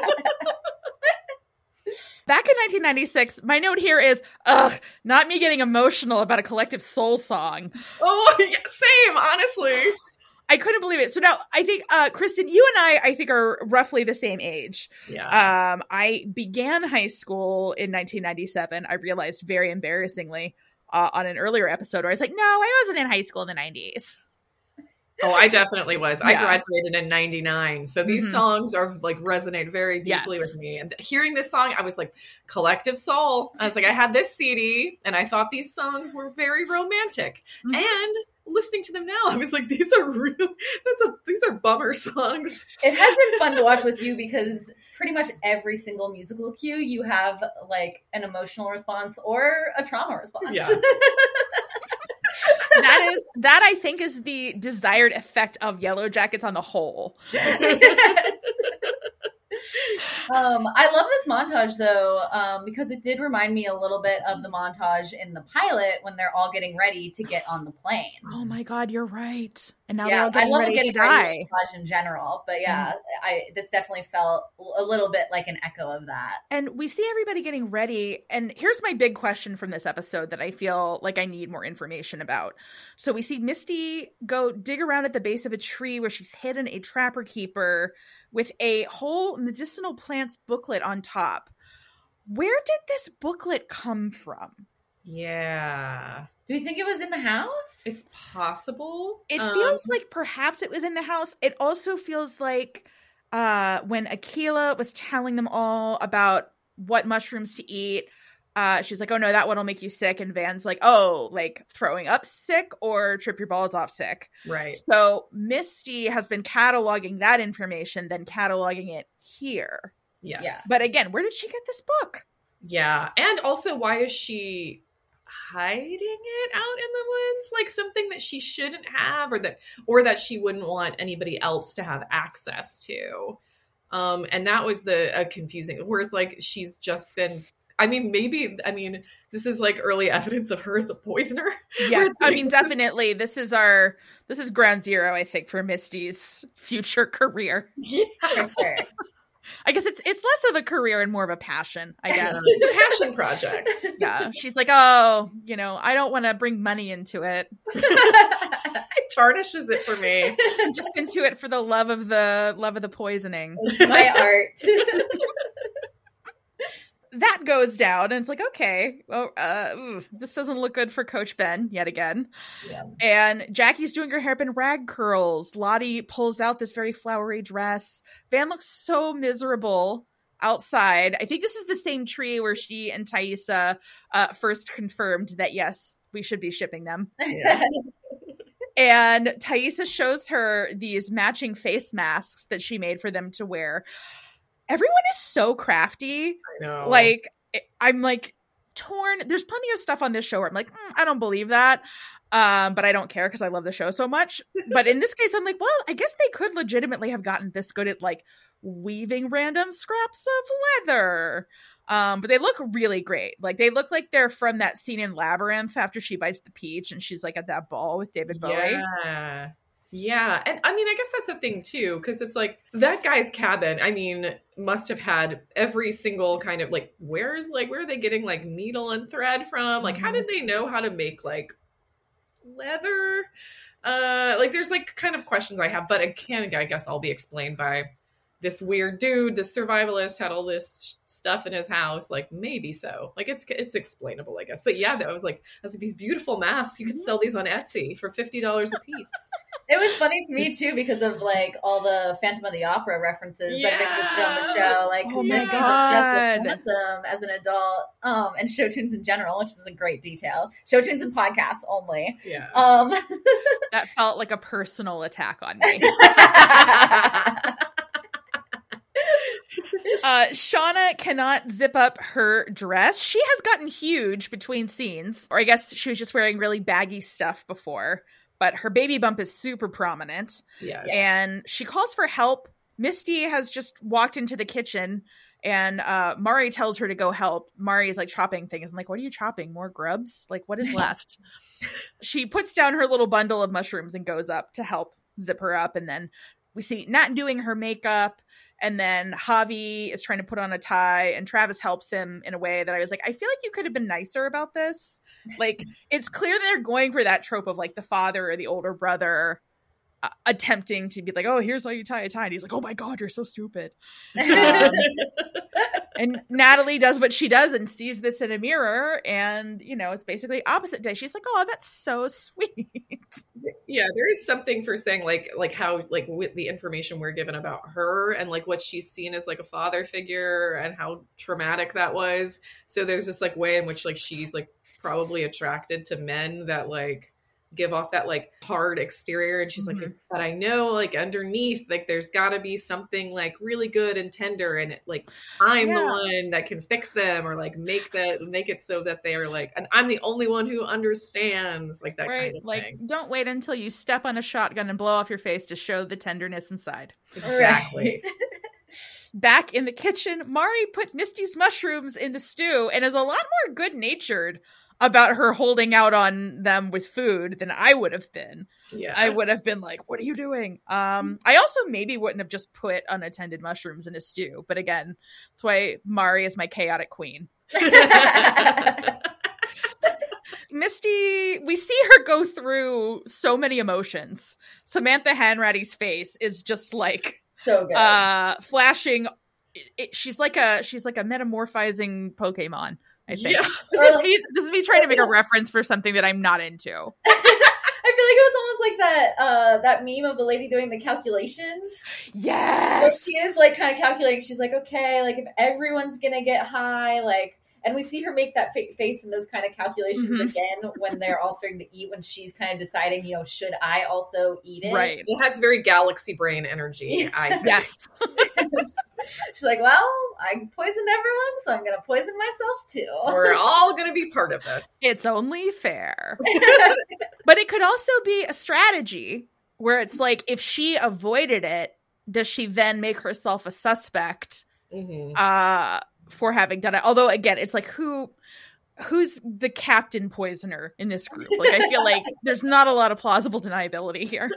Back in 1996, my note here is, not me getting emotional about a Collective Soul song. Oh, yeah, same, honestly. I couldn't believe it. So now I think, Kristen, you and I think are roughly the same age. Yeah. I began high school in 1997. I realized very embarrassingly on an earlier episode where I was like, no, I wasn't in high school in the 90s. Oh, I definitely was. Yeah. I graduated in 99. So these songs are like resonate very deeply with me. And hearing this song, I was like, Collective Soul. I was like, I had this CD and I thought these songs were very romantic. And listening to them now, I was like, these are these are bummer songs. It has been fun to watch with you because pretty much every single musical cue you have like an emotional response or a trauma response. Yeah. that I think is the desired effect of Yellow Jackets on the whole. I love this montage though, because it did remind me a little bit of the montage in the pilot when they're all getting ready to get on the plane. Oh my God, you're right. And now Yeah, they're all getting ready to die. Montage in general, but yeah, this definitely felt a little bit like an echo of that. And we see everybody getting ready. And here's my big question from this episode that I feel like I need more information about. So we see Misty go dig around at the base of a tree where she's hidden a Trapper Keeper with a whole medicinal plants booklet on top. Where did this booklet come from? Yeah. Do we think it was in the house? It's possible. It feels like perhaps it was in the house. It also feels like when Akila was telling them all about what mushrooms to eat, she's like, oh no, that one will make you sick. And Van's like, oh, like throwing up sick or trip your balls off sick. Right. So Misty has been cataloging that information, then cataloging it here. Yes. Yeah. But again, where did she get this book? Yeah. And also, why is she hiding it out in the woods? Like something that she shouldn't have or that she wouldn't want anybody else to have access to. And that was the confusing, whereas like she's just been, this is like early evidence of her as a poisoner. Yes, definitely. This is ground zero, I think, for Misty's future career. Yeah. For sure. I guess it's less of a career and more of a passion, I guess. It's a passion project. Yeah. She's like, oh, I don't want to bring money into it. It tarnishes it for me. I'm just into it for the love of the poisoning. It's my art. That goes down, and it's like, okay, well, this doesn't look good for Coach Ben yet again. Yeah. And Jackie's doing her hairpin rag curls. Lottie pulls out this very flowery dress. Van looks so miserable outside. I think this is the same tree where she and Taissa first confirmed that, yes, we should be shipping them. Yeah. And Taissa shows her these matching face masks that she made for them to wear. Everyone is so crafty. I know. Like, I'm like torn. There's plenty of stuff on this show where I'm like, I don't believe that. But I don't care because I love the show so much. But in this case, I'm like, well, I guess they could legitimately have gotten this good at like weaving random scraps of leather. But they look really great. Like they look like they're from that scene in Labyrinth after she bites the peach and she's like at that ball with David Bowie. Yeah. And I guess that's the thing too, because it's like that guy's cabin, must have had every single kind of like, where are they getting like needle and thread from? Like, how did they know how to make like leather? Like there's like kind of questions I have, but again, I guess I'll be explained by this weird dude, this survivalist had all this stuff in his house. Like maybe so. Like it's explainable, I guess. But yeah, I was like these beautiful masks. You could sell these on Etsy for $50 a piece. It was funny to me too because of like all the Phantom of the Opera references that have existed on the show. Like, Oh my Misty's God. obsessed with Phantom as an adult, and show tunes in general, which is a great detail. Show tunes and podcasts only. Yeah. That felt like a personal attack on me. Shauna cannot zip up her dress. She has gotten huge between scenes, or I guess she was just wearing really baggy stuff before, but her baby bump is super prominent. Yes. And she calls for help. Misty has just walked into the kitchen, and Mari tells her to go help. Mari is like chopping things. I'm like, what are you chopping? More grubs? Like, what is left? She puts down her little bundle of mushrooms and goes up to help zip her up. And then we see Nat doing her makeup. And then Javi is trying to put on a tie, and Travis helps him in a way that I was like, I feel like you could have been nicer about this. Like, it's clear that they're going for that trope of like the father or the older brother attempting to be like, oh, here's how you tie a tie. And he's like, oh my God, you're so stupid. And Natalie does what she does and sees this in a mirror, and, you know, it's basically opposite day. She's like, oh, that's so sweet. Yeah, there is something for saying like how like with the information we're given about her and like what she's seen as like a father figure and how traumatic that was. So there's this like way in which like she's like probably attracted to men that like give off that like hard exterior, and she's like, but I know like underneath like there's got to be something like really good and tender, and like I'm the one that can fix them or like make it so that they are like, and I'm the only one who understands, like that kind of like, thing. Don't wait until you step on a shotgun and blow off your face to show the tenderness inside. Exactly. Right. Back in the kitchen, Mari put Misty's mushrooms in the stew and is a lot more good-natured about her holding out on them with food than I would have been. Yeah. I would have been like, what are you doing? I also maybe wouldn't have just put unattended mushrooms in a stew. But again, that's why Mari is my chaotic queen. Misty, we see her go through so many emotions. Samantha Hanratty's face is just like so good. Flashing. She's like a metamorphizing Pokemon, I think. Yeah. This is me trying to make a reference for something that I'm not into. I feel like it was almost like that meme of the lady doing the calculations. Yes. Where she is like kind of calculating. She's like, okay, like if everyone's gonna get high, like, and we see her make that face in those kind of calculations again when they're all starting to eat, when she's kind of deciding, you know, should I also eat it? Right. It has very galaxy brain energy, I think. Yes. She's like, well, I poisoned everyone, so I'm going to poison myself too. We're all going to be part of this. It's only fair. But it could also be a strategy where it's like, if she avoided it, does she then make herself a suspect for having done it? Although, again, it's like, who's the captain poisoner in this group? Like, I feel like there's not a lot of plausible deniability here.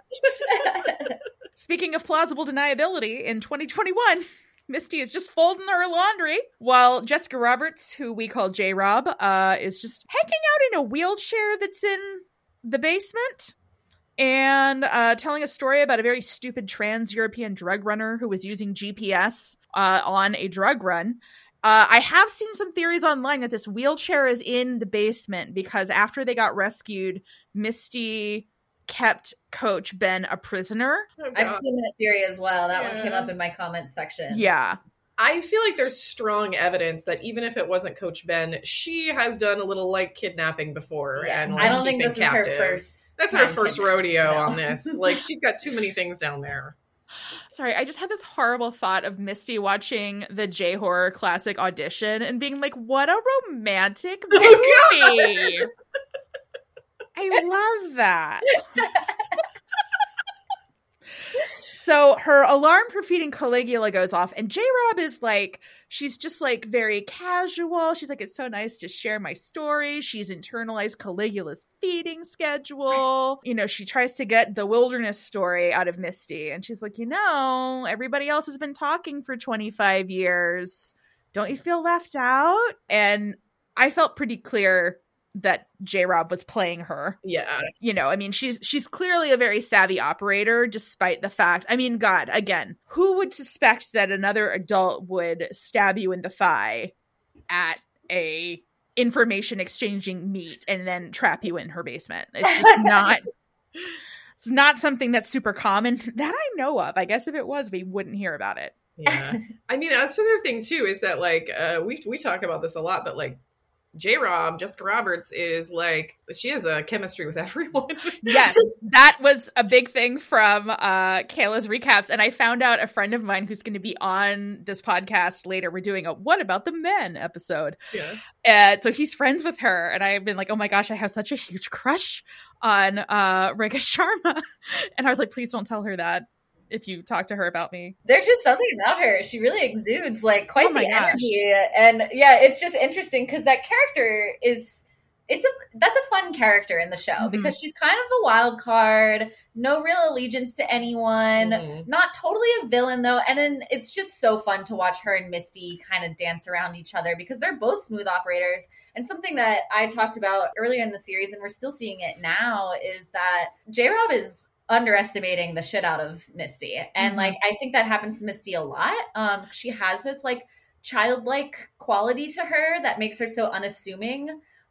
Speaking of plausible deniability, in 2021, Misty is just folding her laundry while Jessica Roberts, who we call J-Rob, is just hanging out in a wheelchair that's in the basement and telling a story about a very stupid trans-European drug runner who was using GPS on a drug run. I have seen some theories online that this wheelchair is in the basement because after they got rescued, Misty kept Coach Ben a prisoner. Oh, I've seen that theory as well. That one came up in my comments section. Yeah. I feel like there's strong evidence that even if it wasn't Coach Ben, she has done a little like kidnapping before. Yeah. And like, I don't think this captive. Is her first. That's her first rodeo on this. Like, she's got too many things down there. Sorry, I just had this horrible thought of Misty watching the J-horror classic Audition and being like, what a romantic movie. Oh, I love that. So her alarm for feeding Caligula goes off, and J-Rob is like, she's just like very casual. She's like, it's so nice to share my story. She's internalized Caligula's feeding schedule. You know, she tries to get the wilderness story out of Misty, and she's like, you know, everybody else has been talking for 25 years. Don't you feel left out? And I felt pretty clear that J-Rob was playing her. Yeah. You know, I mean, she's clearly a very savvy operator, despite the fact, I mean, God, again, who would suspect that another adult would stab you in the thigh at a information exchanging meet and then trap you in her basement? It's just not. It's not something that's super common that I know of. I guess if it was, we wouldn't hear about it. Yeah. I mean, that's the other thing too, is that like, we talk about this a lot, but like J-Rob, Jessica Roberts, is like, she has a chemistry with everyone. Yes, that was a big thing from Kayla's recaps. And I found out a friend of mine who's going to be on this podcast later, we're doing a What About the Men episode. Yeah. And so he's friends with her. And I've been like, oh my gosh, I have such a huge crush on Rekha Sharma. And I was like, please don't tell her that if you talk to her about me. There's just something about her. She really exudes like quite Oh my the gosh. energy. And yeah, it's just interesting because that character that's a fun character in the show because she's kind of the wild card, no real allegiance to anyone, not totally a villain though. And then it's just so fun to watch her and Misty kind of dance around each other because they're both smooth operators. And something that I talked about earlier in the series, and we're still seeing it now, is that J-Rob is underestimating the shit out of Misty. And like, I think that happens to Misty a lot. She has this like childlike quality to her that makes her so unassuming.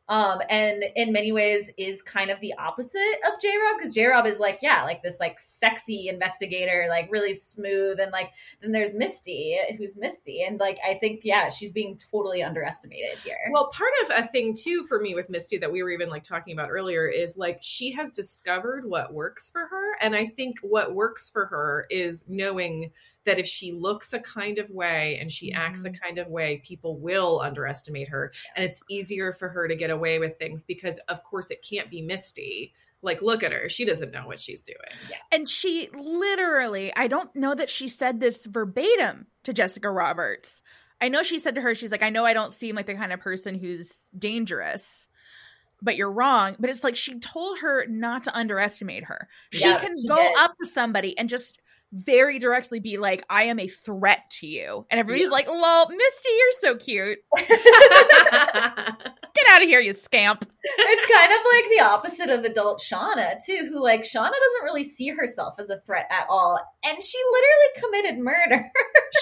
And in many ways is kind of the opposite of J-Rob, because J-Rob is like, yeah, like this like sexy investigator, like really smooth. And like, then there's Misty, who's Misty. And like, I think, yeah, she's being totally underestimated here. Well, part of a thing too for me with Misty that we were even like talking about earlier is like, she has discovered what works for her. And I think what works for her is knowing that if she looks a kind of way and she acts a kind of way, people will underestimate her. Yes. And it's easier for her to get away with things because, of course, it can't be Misty. Like, look at her. She doesn't know what she's doing. Yeah. And she literally, I don't know that she said this verbatim to Jessica Roberts. I know she said to her, she's like, I know I don't seem like the kind of person who's dangerous, but you're wrong. But it's like she told her not to underestimate her. She can go up to somebody and just very directly be like, I am a threat to you. And everybody's like, lol, Misty, you're so cute. Get out of here, you scamp. It's kind of like the opposite of adult Shauna, too, who like, Shauna doesn't really see herself as a threat at all. And she literally committed murder.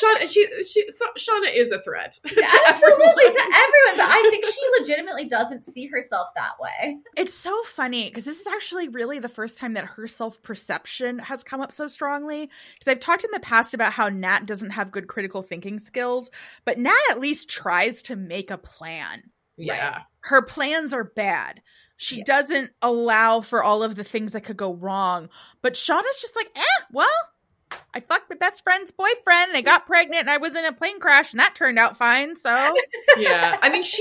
Shauna is a threat. Absolutely, to everyone. But I think she legitimately doesn't see herself that way. It's so funny because this is actually really the first time that her self-perception has come up so strongly. Because I've talked in the past about how Nat doesn't have good critical thinking skills, but Nat at least tries to make a plan. Yeah. Right? Her plans are bad. She doesn't allow for all of the things that could go wrong. But Shauna's just like, well, I fucked my best friend's boyfriend and I got pregnant and I was in a plane crash and that turned out fine. So yeah. I mean, she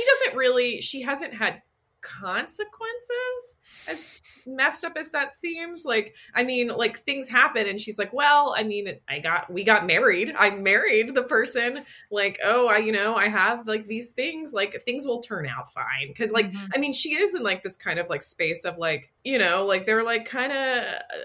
hasn't had consequences, as messed up as that seems. Like, I mean, like things happen and she's like, well, I mean, we got married. I married the person. Like, oh, I have like these things, like things will turn out fine. Cause like, I mean, she is in like this kind of like space of like, like they're like kind of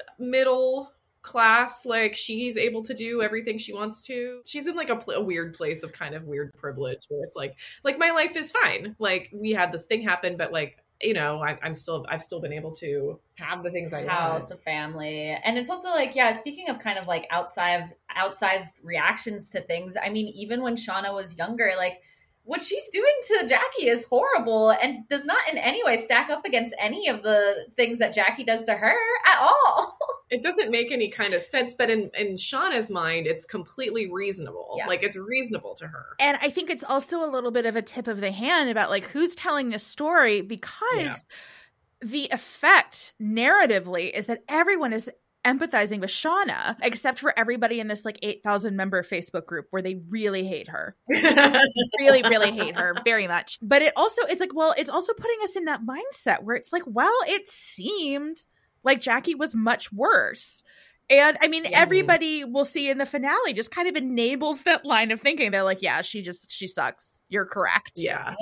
middle class, like she's able to do everything she wants to. She's in like a weird place of kind of weird privilege where it's like my life is fine. Like we had this thing happen, but like, I've still been able to have the things I house, want. A family. And it's also like, speaking of kind of like outsized reactions to things. I mean, even when Shauna was younger, like what she's doing to Jackie is horrible and does not in any way stack up against any of the things that Jackie does to her at all. It doesn't make any kind of sense, but in Shauna's mind, it's completely reasonable. Yeah. Like it's reasonable to her. And I think it's also a little bit of a tip of the hand about like who's telling this story, because the effect narratively is that everyone is empathizing with Shauna, except for everybody in this like 8,000 member Facebook group where they really hate her. really, really hate her very much. But it's also putting us in that mindset where it's like, well, it seemed like Jackie was much worse. And I mean, everybody we'll see in the finale just kind of enables that line of thinking. They're like, yeah, she sucks. You're correct. Yeah.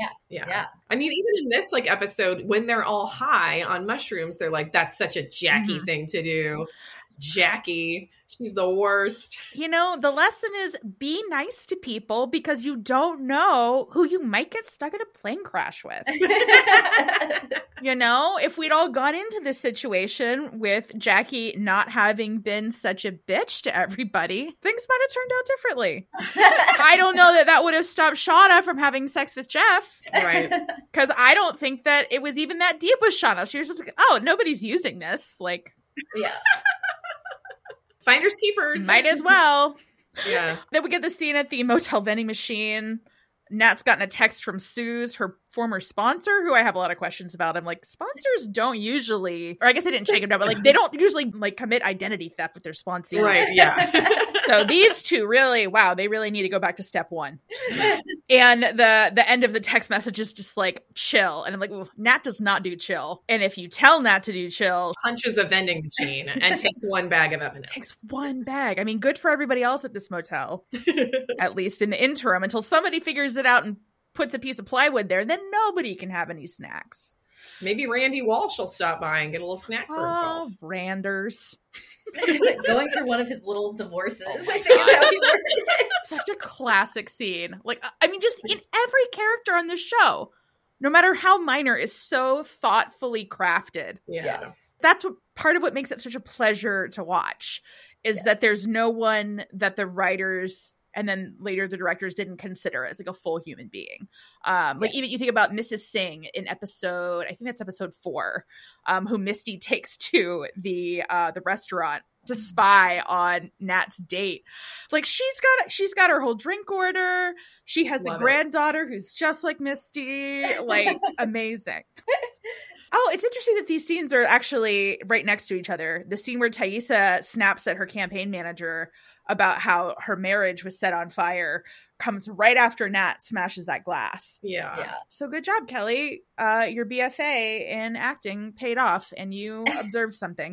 I mean, even in this like episode, when they're all high on mushrooms, they're like, that's such a Jackie thing to do. Jackie, she's the worst. The lesson is be nice to people because you don't know who you might get stuck in a plane crash with. If we'd all gone into this situation with Jackie not having been such a bitch to everybody, things might have turned out differently. I don't know that would have stopped Shauna from having sex with Jeff. Right. Because I don't think that it was even that deep with Shauna. She was just like, oh, nobody's using this. Like, Yeah. Finders keepers. Might as well. Yeah. Then we get the scene at the motel vending machine. Nat's gotten a text from Suze, her former sponsor, who I have a lot of questions about. I'm like, sponsors don't usually, or I guess they didn't shake him down, but like they don't usually like commit identity theft with their sponsors. Right, yeah. So these two really, wow, they really need to go back to step one. And the end of the text message is just like, chill. And I'm like, well, Nat does not do chill. And if you tell Nat to do chill, Punches a vending machine and takes one bag of M&Ms. takes one bag. I mean, good for everybody else at this motel, at least in the interim, until somebody figures it out and puts a piece of plywood there, then nobody can have any snacks. Maybe Randy Walsh will stop by and get a little snack for himself. Randers. Going through one of his little divorces. Oh I my think is how he works. Such a classic scene. Like, I mean, just in every character on this show, no matter how minor, is so thoughtfully crafted. Yeah. Yes. That's what, part of what makes it such a pleasure to watch, is that there's no one that the writers and then later the directors didn't consider as like a full human being. Like even you think about Mrs. Singh in episode, I think that's episode 4, who Misty takes to the restaurant to spy on Nat's date. Like she's got her whole drink order. She has Love a granddaughter who's just like Misty. Like amazing. Oh, it's interesting that these scenes are actually right next to each other. The scene where Taissa snaps at her campaign manager about how her marriage was set on fire comes right after Nat smashes that glass. Yeah. So good job, Kelly. Your BFA in acting paid off and you observed something.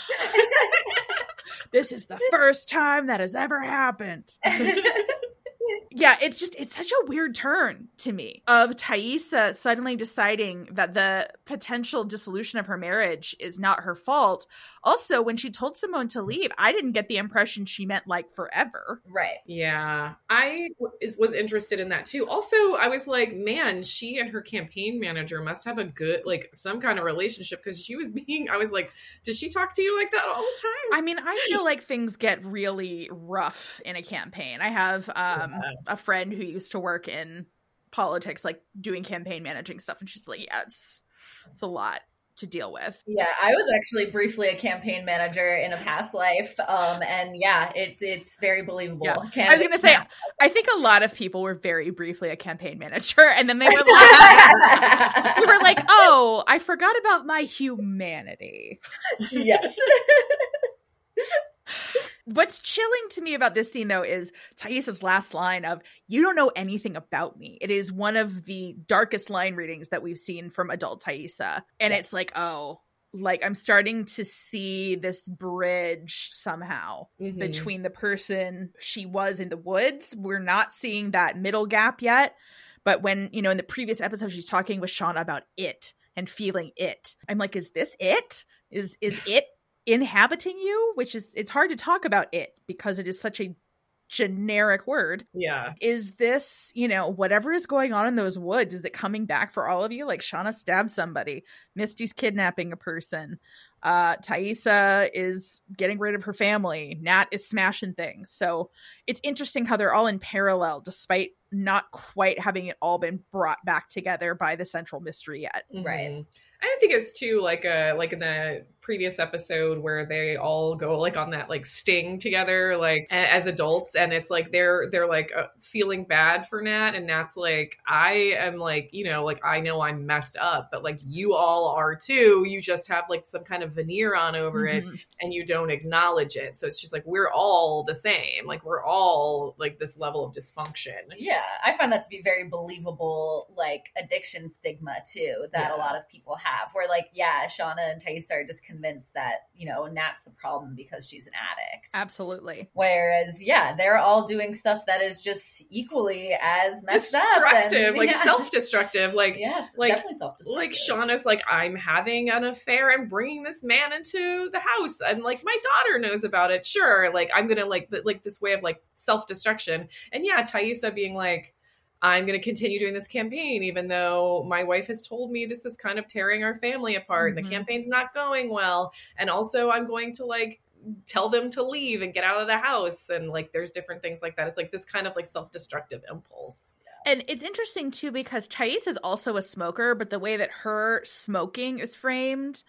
This is the first time that has ever happened. Yeah, it's such a weird turn to me of Taissa suddenly deciding that the potential dissolution of her marriage is not her fault. Also, when she told Simone to leave, I didn't get the impression she meant like forever. Right. Yeah. I was interested in that too. Also, I was like, man, she and her campaign manager must have a good, like some kind of relationship, because I was like, does she talk to you like that all the time? I mean, I feel like things get really rough in a campaign. I have a friend who used to work in politics, like doing campaign managing stuff, and she's like, yeah, it's a lot to deal with. Yeah, I was actually briefly a campaign manager in a past life, and yeah, it's very believable. Yeah. I was going to say, I think a lot of people were very briefly a campaign manager, and then they were like, we were like, oh, I forgot about my humanity. Yes. What's chilling to me about this scene, though, is Taissa's last line of, you don't know anything about me. It is one of the darkest line readings that we've seen from adult Taissa. And it's like, oh, like I'm starting to see this bridge somehow between the person she was in the woods. We're not seeing that middle gap yet. But when, in the previous episode, she's talking with Shauna about it and feeling it. I'm like, is this it? Is it inhabiting you? Which is, it's hard to talk about it because it is such a generic word. Yeah. Is this, whatever is going on in those woods, is it coming back for all of you? Like Shauna stabbed somebody, Misty's kidnapping a person, Taissa is getting rid of her family, Nat is smashing things. So it's interesting how they're all in parallel despite not quite having it all been brought back together by the central mystery yet. Right. I think it was too like in the previous episode where they all go like on that like sting together like as adults, and it's like they're like feeling bad for Nat, and Nat's like, I am like, like I know I'm messed up, but like you all are too. You just have like some kind of veneer on over it and you don't acknowledge it. So it's just like we're all the same. Like we're all like this level of dysfunction. Yeah, I find that to be very believable, like addiction stigma too, that a lot of people have, where like, yeah, Shauna and Taissa are just convinced that, Nat's the problem because she's an addict. Absolutely. Whereas, yeah, they're all doing stuff that is just equally as messed destructive, up. like self-destructive. Like, yes, like, definitely self-destructive. Like Shauna's like, I'm having an affair and bringing this man into the house, and like my daughter knows about it. Sure, like I'm gonna like this way of like self-destruction. And yeah, Taissa being like, I'm going to continue doing this campaign, even though my wife has told me this is kind of tearing our family apart. The campaign's not going well. And also I'm going to like tell them to leave and get out of the house. And like, there's different things like that. It's like this kind of like self-destructive impulse. And it's interesting too, because Taissa is also a smoker, but the way that her smoking is framed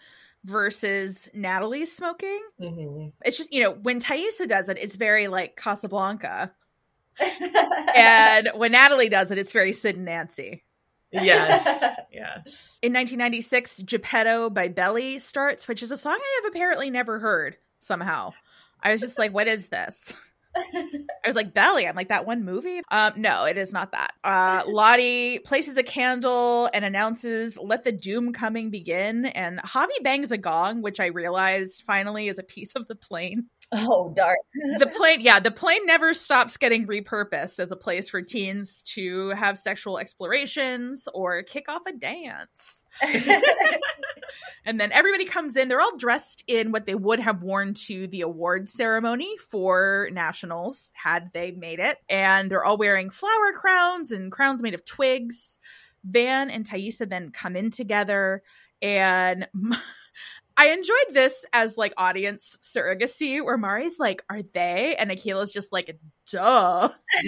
versus Natalie smoking. Mm-hmm. It's just, when Taissa does it, it's very like Casablanca. And when Natalie does it, it's very Sid and Nancy. Yes. Yeah. In 1996, Geppetto by Belly starts, which is a song I have apparently never heard somehow. I was just like, what is this? I was like, Belly. I'm like, that one movie? No, it is not that. Lottie places a candle and announces, let the doom coming begin. And Javi bangs a gong, which I realized finally is a piece of the plane. Oh, dark. The plane never stops getting repurposed as a place for teens to have sexual explorations or kick off a dance. And then everybody comes in. They're all dressed in what they would have worn to the award ceremony for nationals had they made it. And they're all wearing flower crowns and crowns made of twigs. Van and Taissa then come in together, and I enjoyed this as like audience surrogacy where Mari's like, are they? And Akila's just like, duh.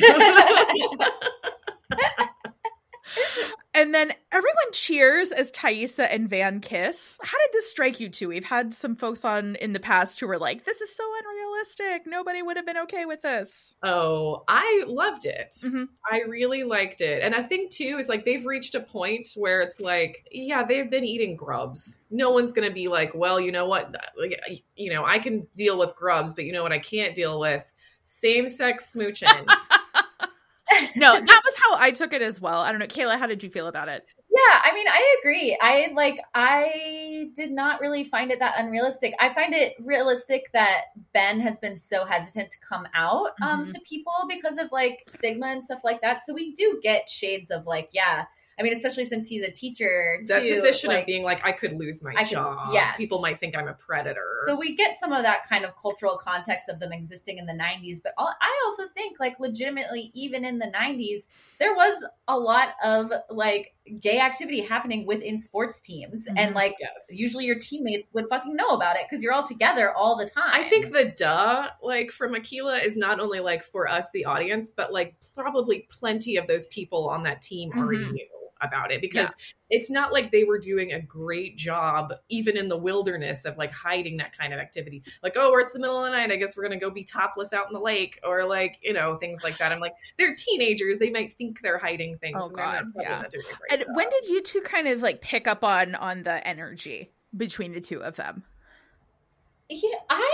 And then everyone cheers as Taissa and Van kiss. How did this strike you two? We've had some folks on in the past who were like, this is so unrealistic. Nobody would have been okay with this. Oh, I loved it. Mm-hmm. I really liked it. And I think too, is like they've reached a point where it's like, yeah, they've been eating grubs. No one's going to be like, well, you know what? Like, I can deal with grubs, but you know what I can't deal with? Same-sex smooching. No, that was how I took it as well. I don't know. Kayla, how did you feel about it? Yeah, I mean, I agree. I did not really find it that unrealistic. I find it realistic that Ben has been so hesitant to come out to people because of like stigma and stuff like that. So we do get shades of like, yeah. I mean, especially since he's a teacher too. That position of being like, I could lose my job. Yes. People might think I'm a predator. So we get some of that kind of cultural context of them existing in the 90s. But I also think like legitimately, even in the 90s, there was a lot of like gay activity happening within sports teams. Mm-hmm. And like usually your teammates would fucking know about it because you're all together all the time. I think the duh like from Akilah is not only like for us, the audience, but like probably plenty of those people on that team already knew about it because it's not like they were doing a great job even in the wilderness of like hiding that kind of activity. Like, oh, it's the middle of the night, I guess we're gonna go be topless out in the lake, or like, things like that. I'm like, they're teenagers, they might think they're hiding things. Oh god, not doing a great and job. When did you two kind of like pick up on the energy between the two of them? Yeah, I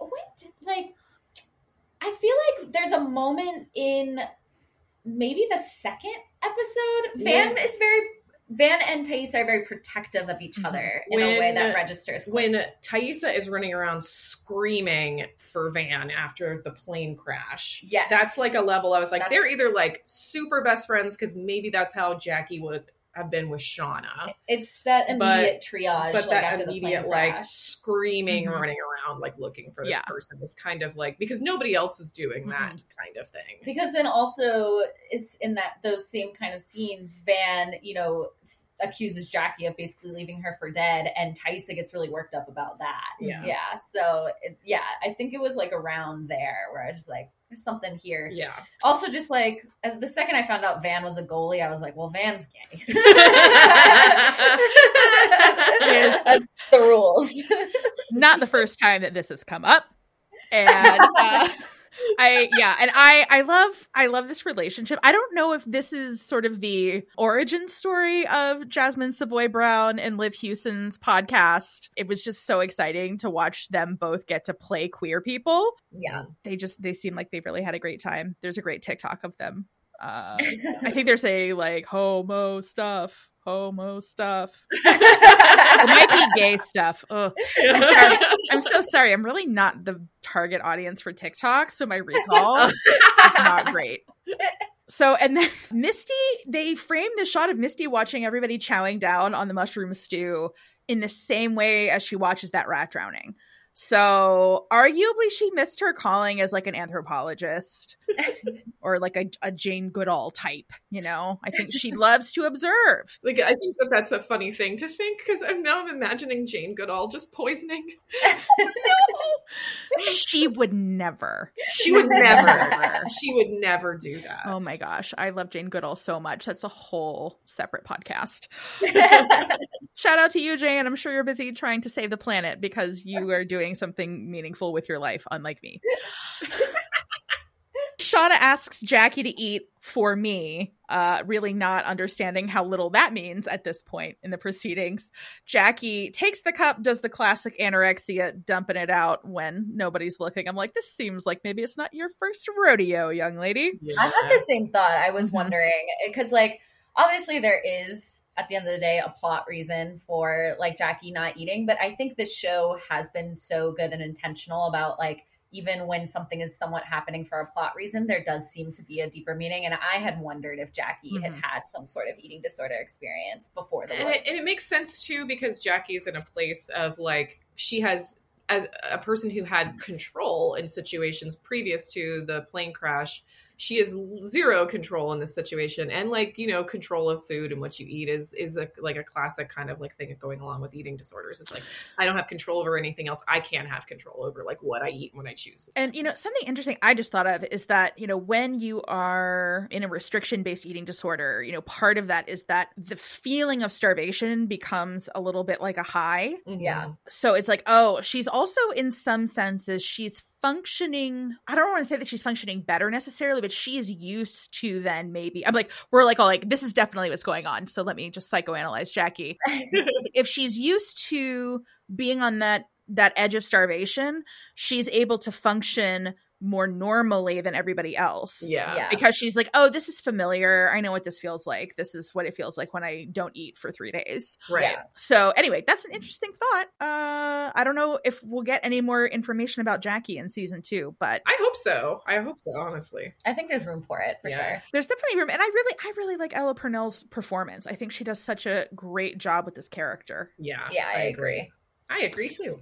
feel like there's a moment in maybe the second episode. Van and Taissa are very protective of each other in a way that registers. When Taissa is running around screaming for Van after the plane crash, that's like a level I was like, they're either like super best friends because maybe that's how Jackie would have been with Shauna. It's that immediate triage, but like, that after immediate the plane like screaming, running around, like looking for this person is kind of like because nobody else is doing that kind of thing. Because then also is in those same kind of scenes, Van, accuses Jackie of basically leaving her for dead, and Taissa gets really worked up about that. Yeah. So I think it was like around there where I was just like, there's something here. Yeah. Also, just like the second I found out Van was a goalie, I was like, well, Van's gay. That's the rules. Not the first time that this has come up. And I love this relationship. I don't know if this is sort of the origin story of Jasmine Savoy Brown and Liv Hewson's podcast. It was just so exciting to watch them both get to play queer people. Yeah. They seem like they really had a great time. There's a great TikTok of them. I think they're saying like homo stuff. It might be gay stuff. Ugh. I'm so sorry. I'm really not the target audience for TikTok, so my recall is not great. So, and then Misty, they framed the shot of Misty watching everybody chowing down on the mushroom stew in the same way as she watches that rat drowning. So arguably she missed her calling as like an anthropologist or like a Jane Goodall type, I think she loves to observe. Like, I think that's a funny thing to think because I'm imagining Jane Goodall just poisoning. She would never. She would never. She would never do that. Oh my gosh. I love Jane Goodall so much. That's a whole separate podcast. Shout out to you, Jane. I'm sure you're busy trying to save the planet because you are doing something meaningful with your life, unlike me. Shauna asks Jackie to eat for me, really not understanding how little that means at this point in the proceedings. Jackie takes the cup, does the classic anorexia, dumping it out when nobody's looking. I'm like, this seems like maybe it's not your first rodeo, young lady. Yeah. I had the same thought. I was wondering, because like, obviously there is, at the end of the day, a plot reason for like Jackie not eating, but I think this show has been so good and intentional about like, even when something is somewhat happening for a plot reason, there does seem to be a deeper meaning. And I had wondered if Jackie had had some sort of eating disorder experience before the and it makes sense too, because Jackie's in a place of like, she has, as a person who had control in situations previous to the plane crash, she has zero control in this situation. And like, you know, control of food and what you eat is like a classic kind of like thing going along with eating disorders. It's like, I don't have control over anything else. I can't have control over like what I eat when I choose to. And, you know, something interesting I just thought of is that, you know, when you are in a restriction-based eating disorder, you know, part of that is that the feeling of starvation becomes a little bit like a high. Yeah. So it's like, oh, she's also in some senses, she's functioning. I don't want to say that she's functioning better necessarily, but she's used to then maybe, I'm like, we're like all like, this is definitely what's going on. So let me just psychoanalyze Jackie. If she's used to being on that edge of starvation, she's able to function more normally than everybody else. Yeah. Because she's like, oh, this is familiar. I know what this feels like. This is what it feels like when I don't eat for 3 days. Right. Yeah. So anyway, that's an interesting thought. I don't know if we'll get any more information about Jackie in season 2, but I hope so, honestly. I think there's room for it for sure. There's definitely room. And I really like Ella Purnell's performance. I think she does such a great job with this character. Yeah. Yeah, I agree. I agree too.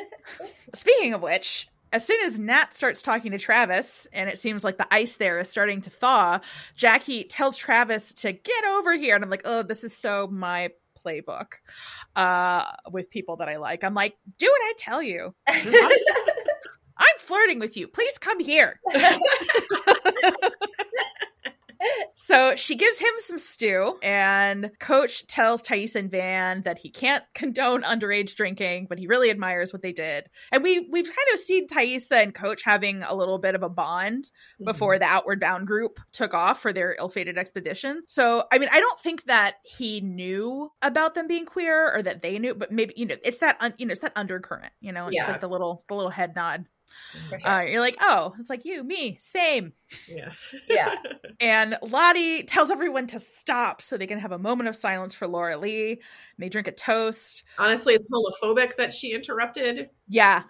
Speaking of which, as soon as Nat starts talking to Travis, and it seems like the ice there is starting to thaw, Jackie tells Travis to get over here. And I'm like, oh, this is so my playbook with people that I like. I'm like, do what I tell you. I'm flirting with you. Please come here. So she gives him some stew, and Coach tells Thais and Van that he can't condone underage drinking, but he really admires what they did. And we've kind of seen Thais and Coach having a little bit of a bond before the Outward Bound group took off for their ill-fated expedition. So, I mean, I don't think that he knew about them being queer or that they knew, but maybe, you know, it's that, it's that undercurrent, you know, it's like the little head nod. For sure. You're like, oh, it's like you, me, same. Yeah. Yeah. And Lottie tells everyone to stop so they can have a moment of silence for Laura Lee. And they drink a toast. Honestly, it's homophobic that she interrupted. Yeah.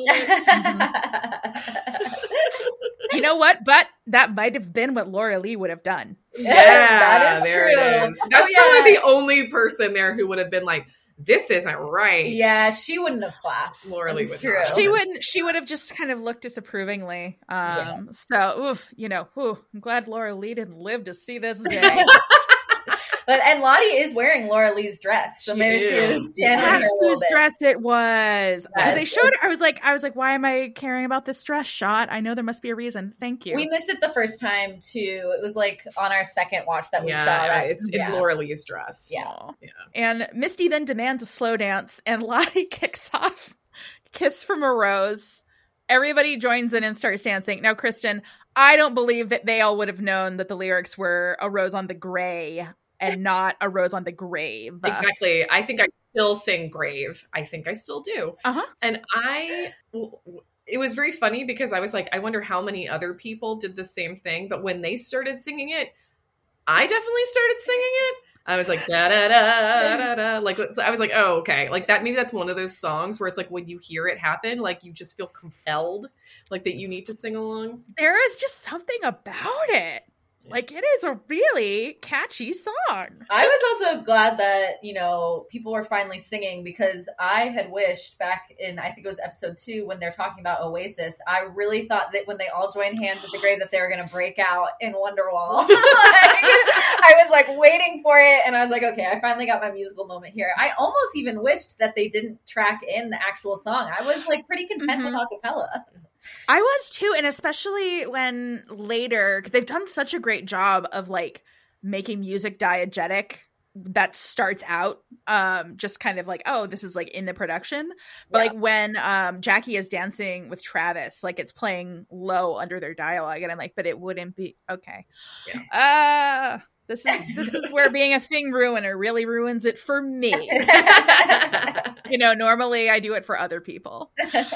You know what? But that might have been what Laura Lee would have done. Yeah, that is there true. it is. That's probably the only person there who would have been like, this isn't right. Yeah, she wouldn't have clapped. Laura Lee That's would true. not. She would have just kind of looked disapprovingly. So, I'm glad Laura Lee didn't live to see this day. And Lottie is wearing Laura Lee's dress, so maybe she was channeling her That's a little whose bit. dress it was. Because Yes. they showed her. I was like, why am I caring about this dress shot? I know there must be a reason. Thank you. We missed it the first time too. It was like on our second watch that we saw that. It's Laura Lee's dress. Yeah. And Misty then demands a slow dance, and Lottie kicks off Kiss from a Rose. Everybody joins in and starts dancing. Now, Kristen, I don't believe that they all would have known that the lyrics were a rose on the gray and not a rose on the grave. Exactly. I think I still sing grave. I think I still do. Uh-huh. And it was very funny because I was like, I wonder how many other people did the same thing. But when they started singing it, I definitely started singing it. I was like, da da da da da. Like, I was like, oh, okay. Like that, maybe that's one of those songs where it's like when you hear it happen, like you just feel compelled, like that you need to sing along. There is just something about it. Like, it is a really catchy song. I was also glad that, people were finally singing, because I had wished back in, I think it was episode 2, when they're talking about Oasis, I really thought that when they all joined hands at the grave that they were going to break out in Wonderwall. I was like waiting for it, and I was like, okay, I finally got my musical moment here. I almost even wished that they didn't track in the actual song. I was like pretty content with acapella. I was too, and especially when later, because they've done such a great job of like making music diegetic that starts out just kind of like, oh, this is like in the production. But like when Jackie is dancing with Travis, like it's playing low under their dialogue, and I'm like, but it wouldn't be okay. This is where being a thing ruiner really ruins it for me. Normally I do it for other people.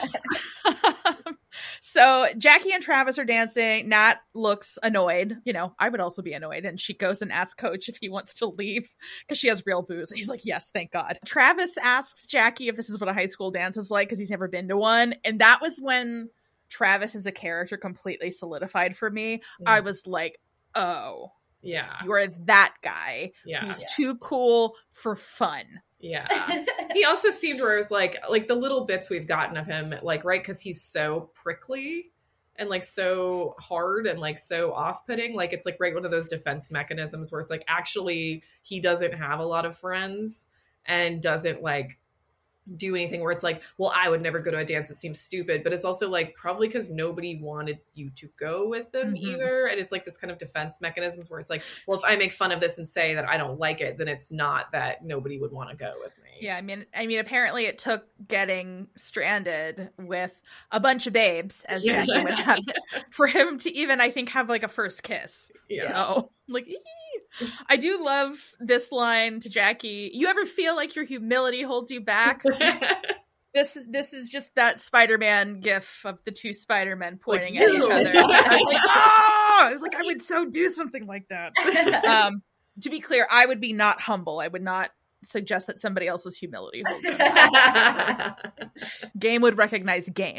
So Jackie and Travis are dancing. Nat looks annoyed. I would also be annoyed. And she goes and asks Coach if he wants to leave because she has real booze. And he's like, yes, thank God. Travis asks Jackie if this is what a high school dance is like because he's never been to one. And that was when Travis as a character completely solidified for me. I was like, oh. Yeah. You're that guy who's too cool for fun. Yeah. He also seemed where it was like the little bits we've gotten of him, like, right, because he's so prickly and like so hard and like so off-putting. Like it's like right one of those defense mechanisms where it's like actually he doesn't have a lot of friends and doesn't like do anything where it's like, well, I would never go to a dance that seems stupid, but it's also like probably because nobody wanted you to go with them either. And it's like this kind of defense mechanisms where it's like, well, if I make fun of this and say that I don't like it, then it's not that nobody would want to go with me. Yeah, I mean, apparently it took getting stranded with a bunch of babes, as Jackie would have it, for him to even, I think, have like a first kiss. Yeah. So, like, I do love this line to Jackie. You ever feel like your humility holds you back? This is just that Spider-Man gif of the two Spider-Men pointing at each other. I was like, oh! I was like, I would so do something like that. To be clear, I would be not humble. I would not suggest that somebody else's humility holds them back. Game would recognize Game.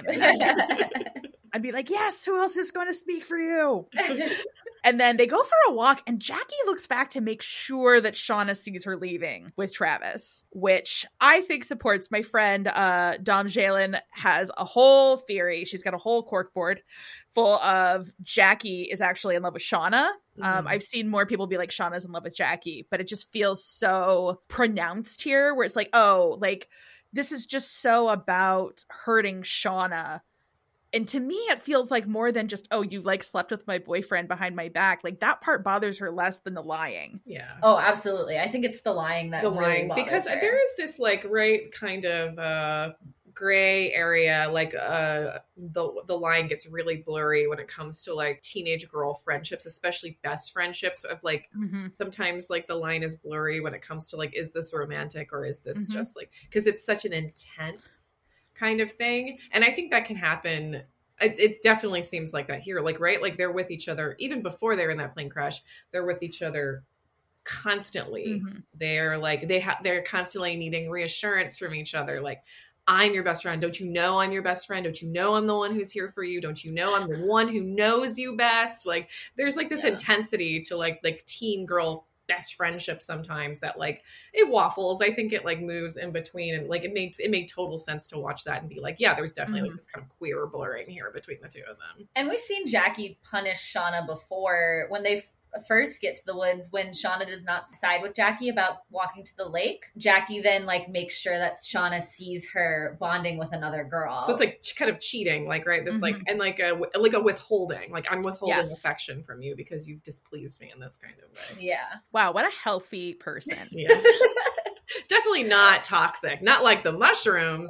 I'd be like, yes, who else is going to speak for you? And then they go for a walk, and Jackie looks back to make sure that Shauna sees her leaving with Travis, which I think supports my friend Dom Jalen has a whole theory. She's got a whole corkboard full of Jackie is actually in love with Shauna. I've seen more people be like, Shauna's in love with Jackie, but it just feels so pronounced here where it's like, oh, like this is just so about hurting Shauna. And to me, it feels like more than just, oh, you like slept with my boyfriend behind my back. Like that part bothers her less than the lying. Yeah. Oh, absolutely. I think it's the lying that really bothers because her. there is this like right kind of gray area, like the line gets really blurry when it comes to like teenage girl friendships, especially best friendships of like sometimes like the line is blurry when it comes to like, is this romantic or is this just like, because it's such an intense kind of thing. And I think that can happen. It definitely seems like that here, like, right? Like they're with each other even before they're in that plane crash. They're with each other constantly. They're like, they're constantly needing reassurance from each other. Like, I'm your best friend. Don't you know I'm your best friend? Don't you know I'm the one who's here for you? Don't you know I'm the one who knows you best? Like there's like this intensity to like teen girl best friendship sometimes that like it waffles. I think it like moves in between, and like it made total sense to watch that and be like, yeah, there's definitely like this kind of queer blurring here between the two of them. And we've seen Jackie punish Shauna before when they first get to the woods, when Shauna does not side with Jackie about walking to the lake. Jackie then like makes sure that Shauna sees her bonding with another girl. So it's like kind of cheating, like, right? This like, and like a withholding, like I'm withholding affection from you because you've displeased me in this kind of way. Yeah. Wow, what a healthy person. Yeah. Definitely not toxic, not like the mushrooms.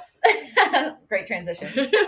Great transition.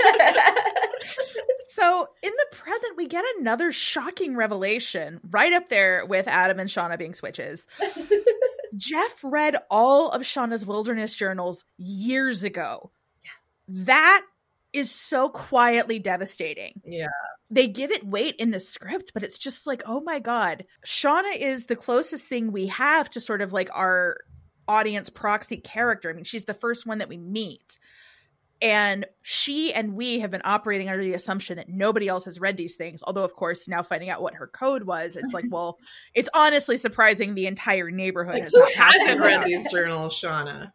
So in the present, we get another shocking revelation right up there with Adam and Shauna being switches. Jeff read all of Shauna's wilderness journals years ago. Yeah. That is so quietly devastating. Yeah. They give it weight in the script, but it's just like, oh my God. Shauna is the closest thing we have to sort of like our audience proxy character. I mean, she's the first one that we meet. And she and we have been operating under the assumption that nobody else has read these things. Although, of course, now finding out what her code was, it's like, well, it's honestly surprising the entire neighborhood has Who not passed hasn't these read around. these journals, Shauna?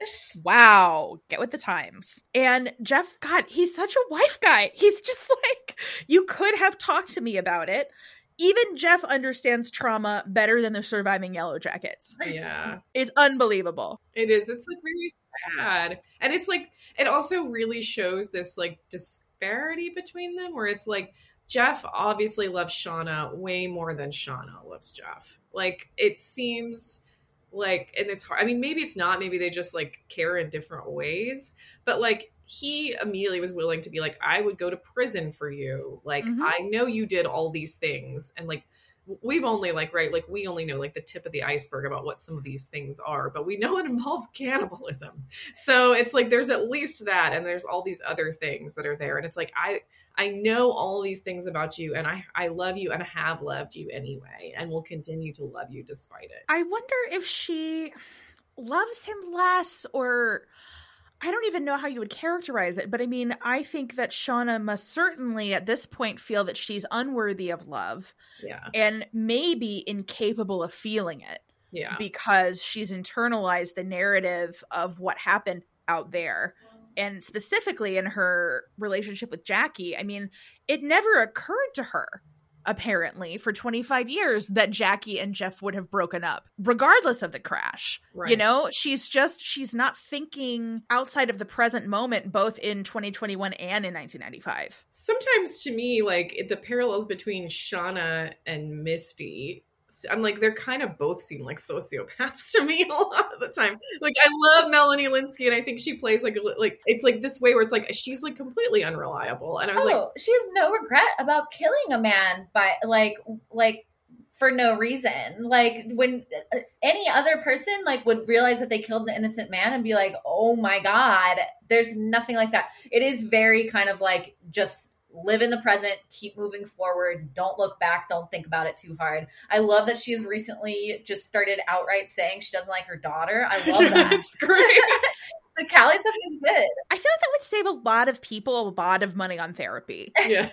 Wow. Get with the times. And Jeff, God, he's such a wife guy. He's just like, you could have talked to me about it. Even Jeff understands trauma better than the surviving Yellow Jackets. Yeah. It's unbelievable. It is. It's like very sad. And it's like, it also really shows this like disparity between them where it's like Jeff obviously loves Shauna way more than Shauna loves Jeff. Like it seems like, and it's hard. I mean, maybe it's not, maybe they just like care in different ways, but like he immediately was willing to be like, I would go to prison for you. Like, I know you did all these things. And like, we've only like, right, like we only know like the tip of the iceberg about what some of these things are, but we know it involves cannibalism. So it's like, there's at least that. And there's all these other things that are there. And it's like, I know all these things about you and I love you and I have loved you anyway, and will continue to love you despite it. I wonder if she loves him less, or I don't even know how you would characterize it, but I mean, I think that Shauna must certainly at this point feel that she's unworthy of love. Yeah. And maybe incapable of feeling it. Yeah. Because she's internalized the narrative of what happened out there. And specifically in her relationship with Jackie, I mean, it never occurred to her, apparently, for 25 years that Jackie and Jeff would have broken up, regardless of the crash. Right. You know, she's not thinking outside of the present moment, both in 2021 and in 1995. Sometimes to me, like the parallels between Shauna and Misty, I'm like, they're kind of both seem like sociopaths to me a lot of the time. Like, I love Melanie Linsky, and I think she plays like it's like this way where it's like she's like completely unreliable. And I was like, she has no regret about killing a man by like for no reason. Like when any other person like would realize that they killed an innocent man and be like, oh my God, there's nothing like that. It is very kind of like just live in the present, keep moving forward, don't look back, don't think about it too hard. I love that she's recently just started outright saying she doesn't like her daughter. I love that. It's great. The Callie stuff is good. I feel like that would save a lot of people a lot of money on therapy. Yeah.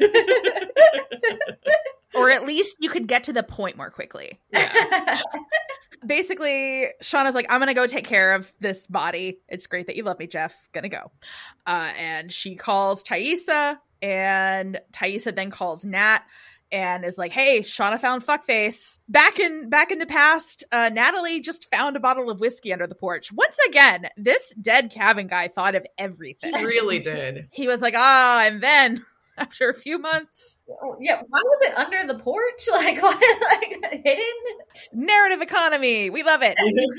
Or at least you could get to the point more quickly. Yeah. Basically, Shauna's like, I'm going to go take care of this body. It's great that you love me, Jeff. Gonna go. And she calls Taissa, and Taissa then calls Nat and is like, hey, Shauna found fuckface. Back in the past, Natalie just found a bottle of whiskey under the porch. Once again, this dead cabin guy thought of everything. He really did. He was like, and then after a few months. Yeah, why was it under the porch? Like, what? Like hidden? Narrative economy. We love it.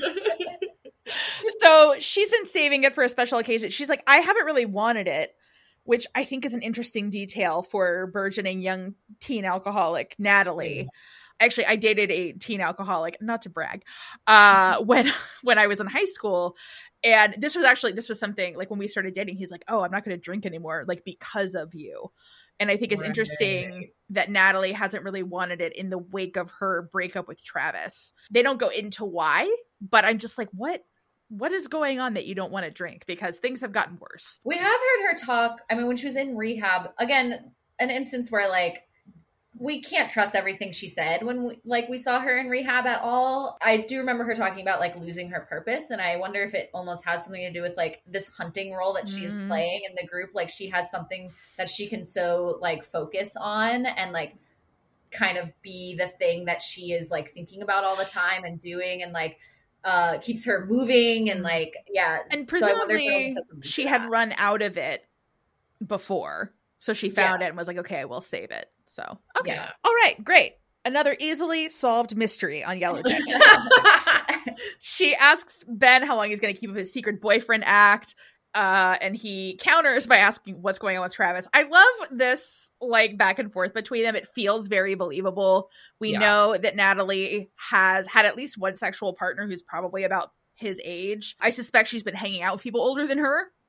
So she's been saving it for a special occasion. She's like, I haven't really wanted it, which I think is an interesting detail for burgeoning young teen alcoholic Natalie. Actually, I dated a teen alcoholic, not to brag, when I was in high school. And this was something like when we started dating, he's like, oh, I'm not going to drink anymore, like because of you. And I think it's interesting that Natalie hasn't really wanted it in the wake of her breakup with Travis. They don't go into why, but I'm just like, what is going on that you don't want to drink? Because things have gotten worse. We have heard her talk. I mean, when she was in rehab, again, an instance where like, we can't trust everything she said when we saw her in rehab at all. I do remember her talking about like losing her purpose. And I wonder if it almost has something to do with like this hunting role that she is playing in the group. Like she has something that she can so like focus on and like kind of be the thing that she is like thinking about all the time and doing and like keeps her moving and like, yeah. And presumably she had run out of it before. So she found it and was like, okay, I will save it. So, okay. Yeah. All right, great. Another easily solved mystery on Yellow Jacket. She asks Ben how long he's going to keep up his secret boyfriend act. And he counters by asking what's going on with Travis. I love this like back and forth between them. It feels very believable. We know that Natalie has had at least one sexual partner who's probably about his age. I suspect she's been hanging out with people older than her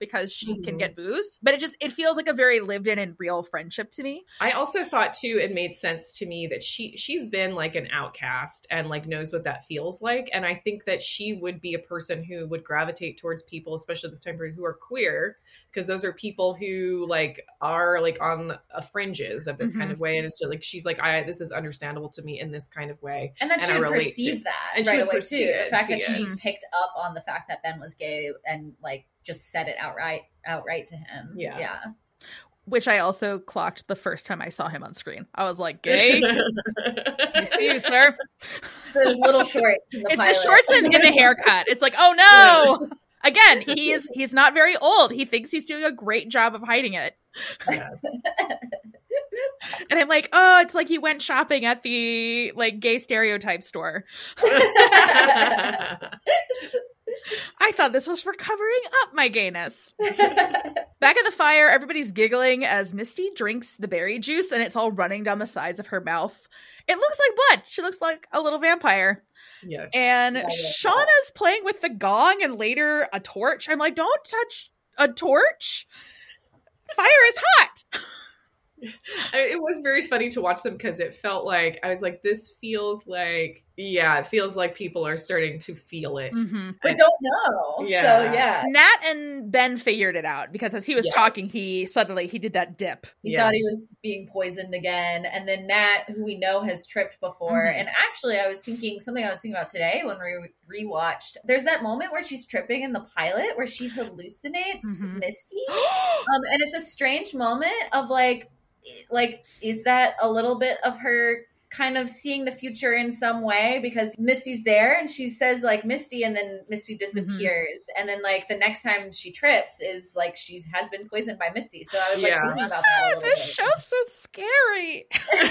because she can get booze. But it feels like a very lived in and real friendship to me. I also thought too, it made sense to me that she's been like an outcast and like knows what that feels like. And I think that she would be a person who would gravitate towards people, especially this time period, who are queer, because those are people who like are like on fringes of this kind of way. And it's just like, she's like, this is understandable to me in this kind of way. And then she would perceive that right away too. The fact that she picked up on the fact that Ben was gay and like just said it outright to him. Yeah. Which I also clocked the first time I saw him on screen. I was like, gay? I see you, sir. The little shorts in the It's pilot. the shorts and the haircut. It's like, oh no! Again, he's not very old. He thinks he's doing a great job of hiding it. Yes. And I'm like, oh, it's like he went shopping at the like gay stereotype store. I thought this was for covering up my gayness. Back at the fire, everybody's giggling as Misty drinks the berry juice and it's all running down the sides of her mouth. It looks like blood. She looks like a little vampire. Yes. And Shauna's playing with the gong and later a torch. I'm like, don't touch a torch. Fire is hot. It was very funny to watch them because it felt like, I was like, this feels like, it feels like people are starting to feel it. Mm-hmm. But don't know. Yeah. So, yeah. Nat and Ben figured it out because as he was talking, he did that dip. He thought he was being poisoned again. And then Nat, who we know has tripped before. And actually, I was thinking about today when we rewatched. There's that moment where she's tripping in the pilot where she hallucinates Misty. And it's a strange moment of like, is that a little bit of her kind of seeing the future in some way? Because Misty's there and she says like Misty and then Misty disappears. And then like the next time she trips is like she has been poisoned by Misty. So I was like thinking about that a little bit. This show's so scary.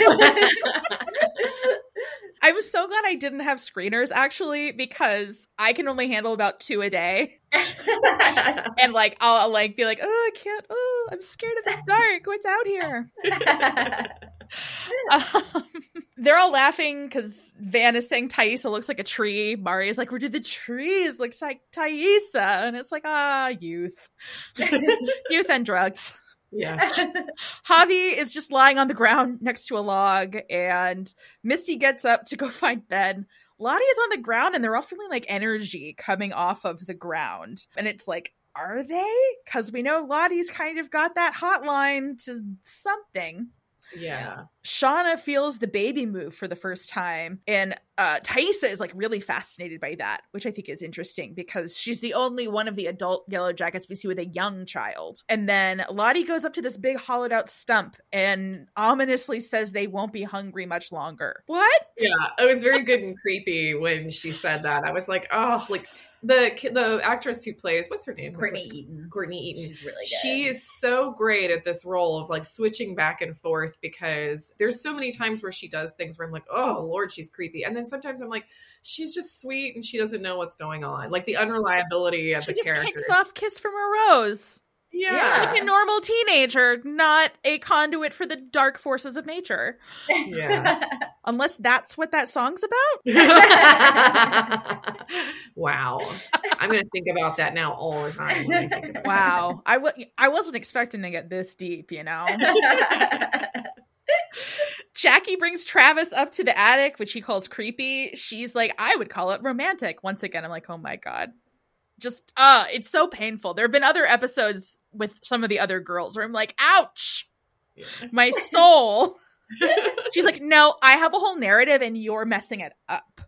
I was so glad I didn't have screeners actually because I can only handle about 2 a day. And like I'll like be like, oh, I can't, oh, I'm scared of the dark, what's out here? They're all laughing because Van is saying Taissa looks like a tree. Mari's like, where do the trees look like Taissa? And it's like, youth. Youth and drugs. Yeah. Javi is just lying on the ground next to a log and Misty gets up to go find Ben. Lottie is on the ground and they're all feeling like energy coming off of the ground. And it's like, are they? Because we know Lottie's kind of got that hotline to something. Yeah. Shauna feels the baby move for the first time. And Taissa is like really fascinated by that, which I think is interesting because she's the only one of the adult Yellow Jackets we see with a young child. And then Lottie goes up to this big hollowed out stump and ominously says they won't be hungry much longer. What? Yeah, it was very good and creepy when she said that. I was like, oh, like the actress who plays, what's her name? Courtney Eaton. She's really good. She is so great at this role of like switching back and forth because there's so many times where she does things where I'm like, oh Lord, she's creepy. And then sometimes I'm like, she's just sweet and she doesn't know what's going on. Like the unreliability of the character. She just kicks off Kiss from a Rose. Yeah. Like a normal teenager, not a conduit for the dark forces of nature. Yeah. Unless that's what that song's about. Wow. I'm going to think about that now all the time. When I think about wow. I wasn't expecting to get this deep, you know? Jackie brings Travis up to the attic, which he calls creepy. She's like, I would call it romantic. Once again, I'm like, oh my God. Just, it's so painful. There have been other episodes with some of the other girls where I'm like, ouch, my soul. She's like, no, I have a whole narrative and you're messing it up.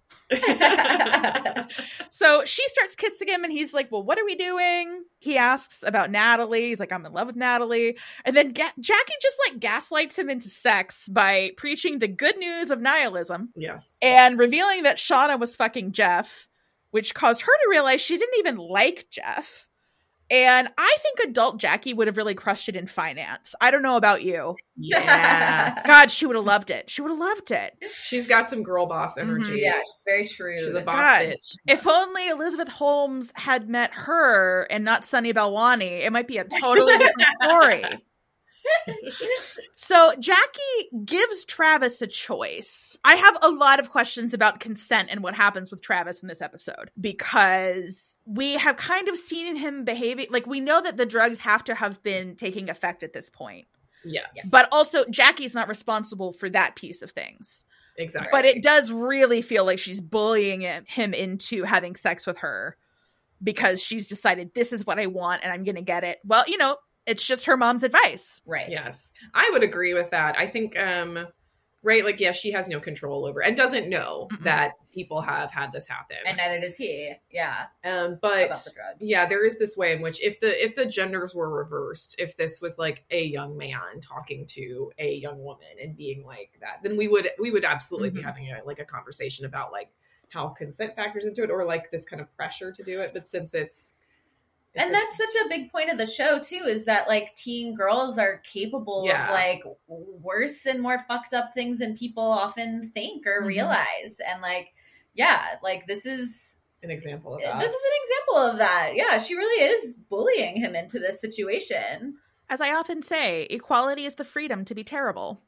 So she starts kissing him and he's like, well, what are we doing? He asks about Natalie. He's like, I'm in love with Natalie. And then Jackie just like gaslights him into sex by preaching the good news of nihilism. Yes. And revealing that Shauna was fucking Jeff, which caused her to realize she didn't even like Jeff. And I think adult Jackie would have really crushed it in finance. I don't know about you. Yeah. God, she would have loved it. She would have loved it. She's got some girl boss energy. Yeah, she's very shrewd. She's a boss God, bitch. if only Elizabeth Holmes had met her and not Sunny Balwani, it might be a totally different story. So Jackie gives Travis a choice. I have a lot of questions about consent and what happens with Travis in this episode, because we have kind of seen him behaving like we know that the drugs have to have been taking effect at this point. Yes. But also Jackie's not responsible for that piece of things. Exactly. But it does really feel like she's bullying him into having sex with her because she's decided this is what I want and I'm going to get it. Well, you know, it's just her mom's advice. Right. Yes. I would agree with that. I think, right, like, yeah, she has no control over and doesn't know that people have had this happen. And neither does he. Yeah. But about the drugs. yeah, there is this way in which if the genders were reversed, if this was like a young man talking to a young woman and being like that, then we would absolutely be having a conversation about like how consent factors into it, or like this kind of pressure to do it. But since it's and that's such a big point of the show too, is that like teen girls are capable of like worse and more fucked up things than people often think or realize. And like, yeah, like this is an example of that. This is an example of that. Yeah, she really is bullying him into this situation. As I often say, equality is the freedom to be terrible.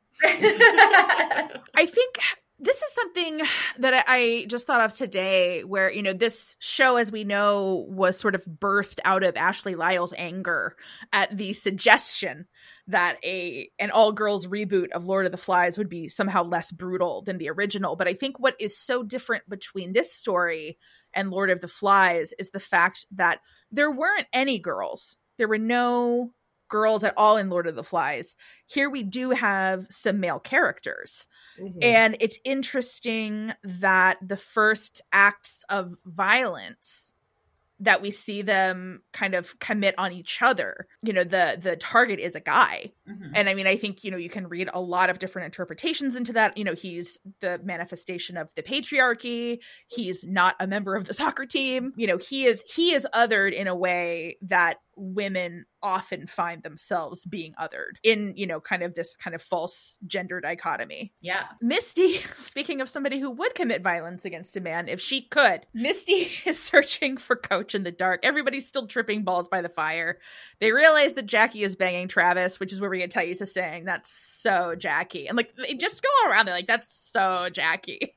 I think this is something that I just thought of today where, you know, this show, as we know, was sort of birthed out of Ashley Lyle's anger at the suggestion that an all-girls reboot of Lord of the Flies would be somehow less brutal than the original. But I think what is so different between this story and Lord of the Flies is the fact that there weren't any girls. There were no girls at all in Lord of the Flies. Here we do have some male characters. And it's interesting that the first acts of violence that we see them kind of commit on each other, you know, the target is a guy. And I mean, I think, you know, you can read a lot of different interpretations into that. You know, he's the manifestation of the patriarchy. He's not a member of the soccer team. You know, he is othered in a way that women often find themselves being othered in, you know, kind of this kind of false gender dichotomy. Yeah. Misty, speaking of somebody who would commit violence against a man if she could, Misty is searching for Coach in the dark. Everybody's still tripping balls by the fire. They realize that Jackie is banging Travis, which is where we get Thaisa saying, "That's so Jackie." And like, they just go around, they're like, "That's so Jackie."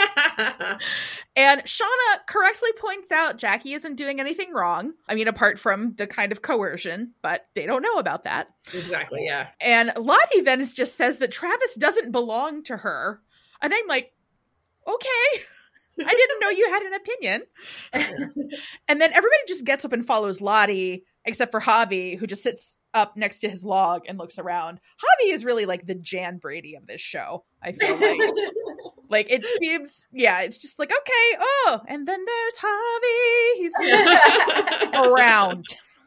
And Shauna correctly points out Jackie isn't doing anything wrong. I mean, apart from the kind of coercion, but they don't know about that. Exactly, yeah. And Lottie then just says that Travis doesn't belong to her. And I'm like, okay, I didn't know you had an opinion. And then everybody just gets up and follows Lottie, except for Javi, who just sits up next to his log and looks around. Javi is really like the Jan Brady of this show, I feel like. Like, it seems, yeah, it's just like, okay, oh, and then there's Javi. He's around.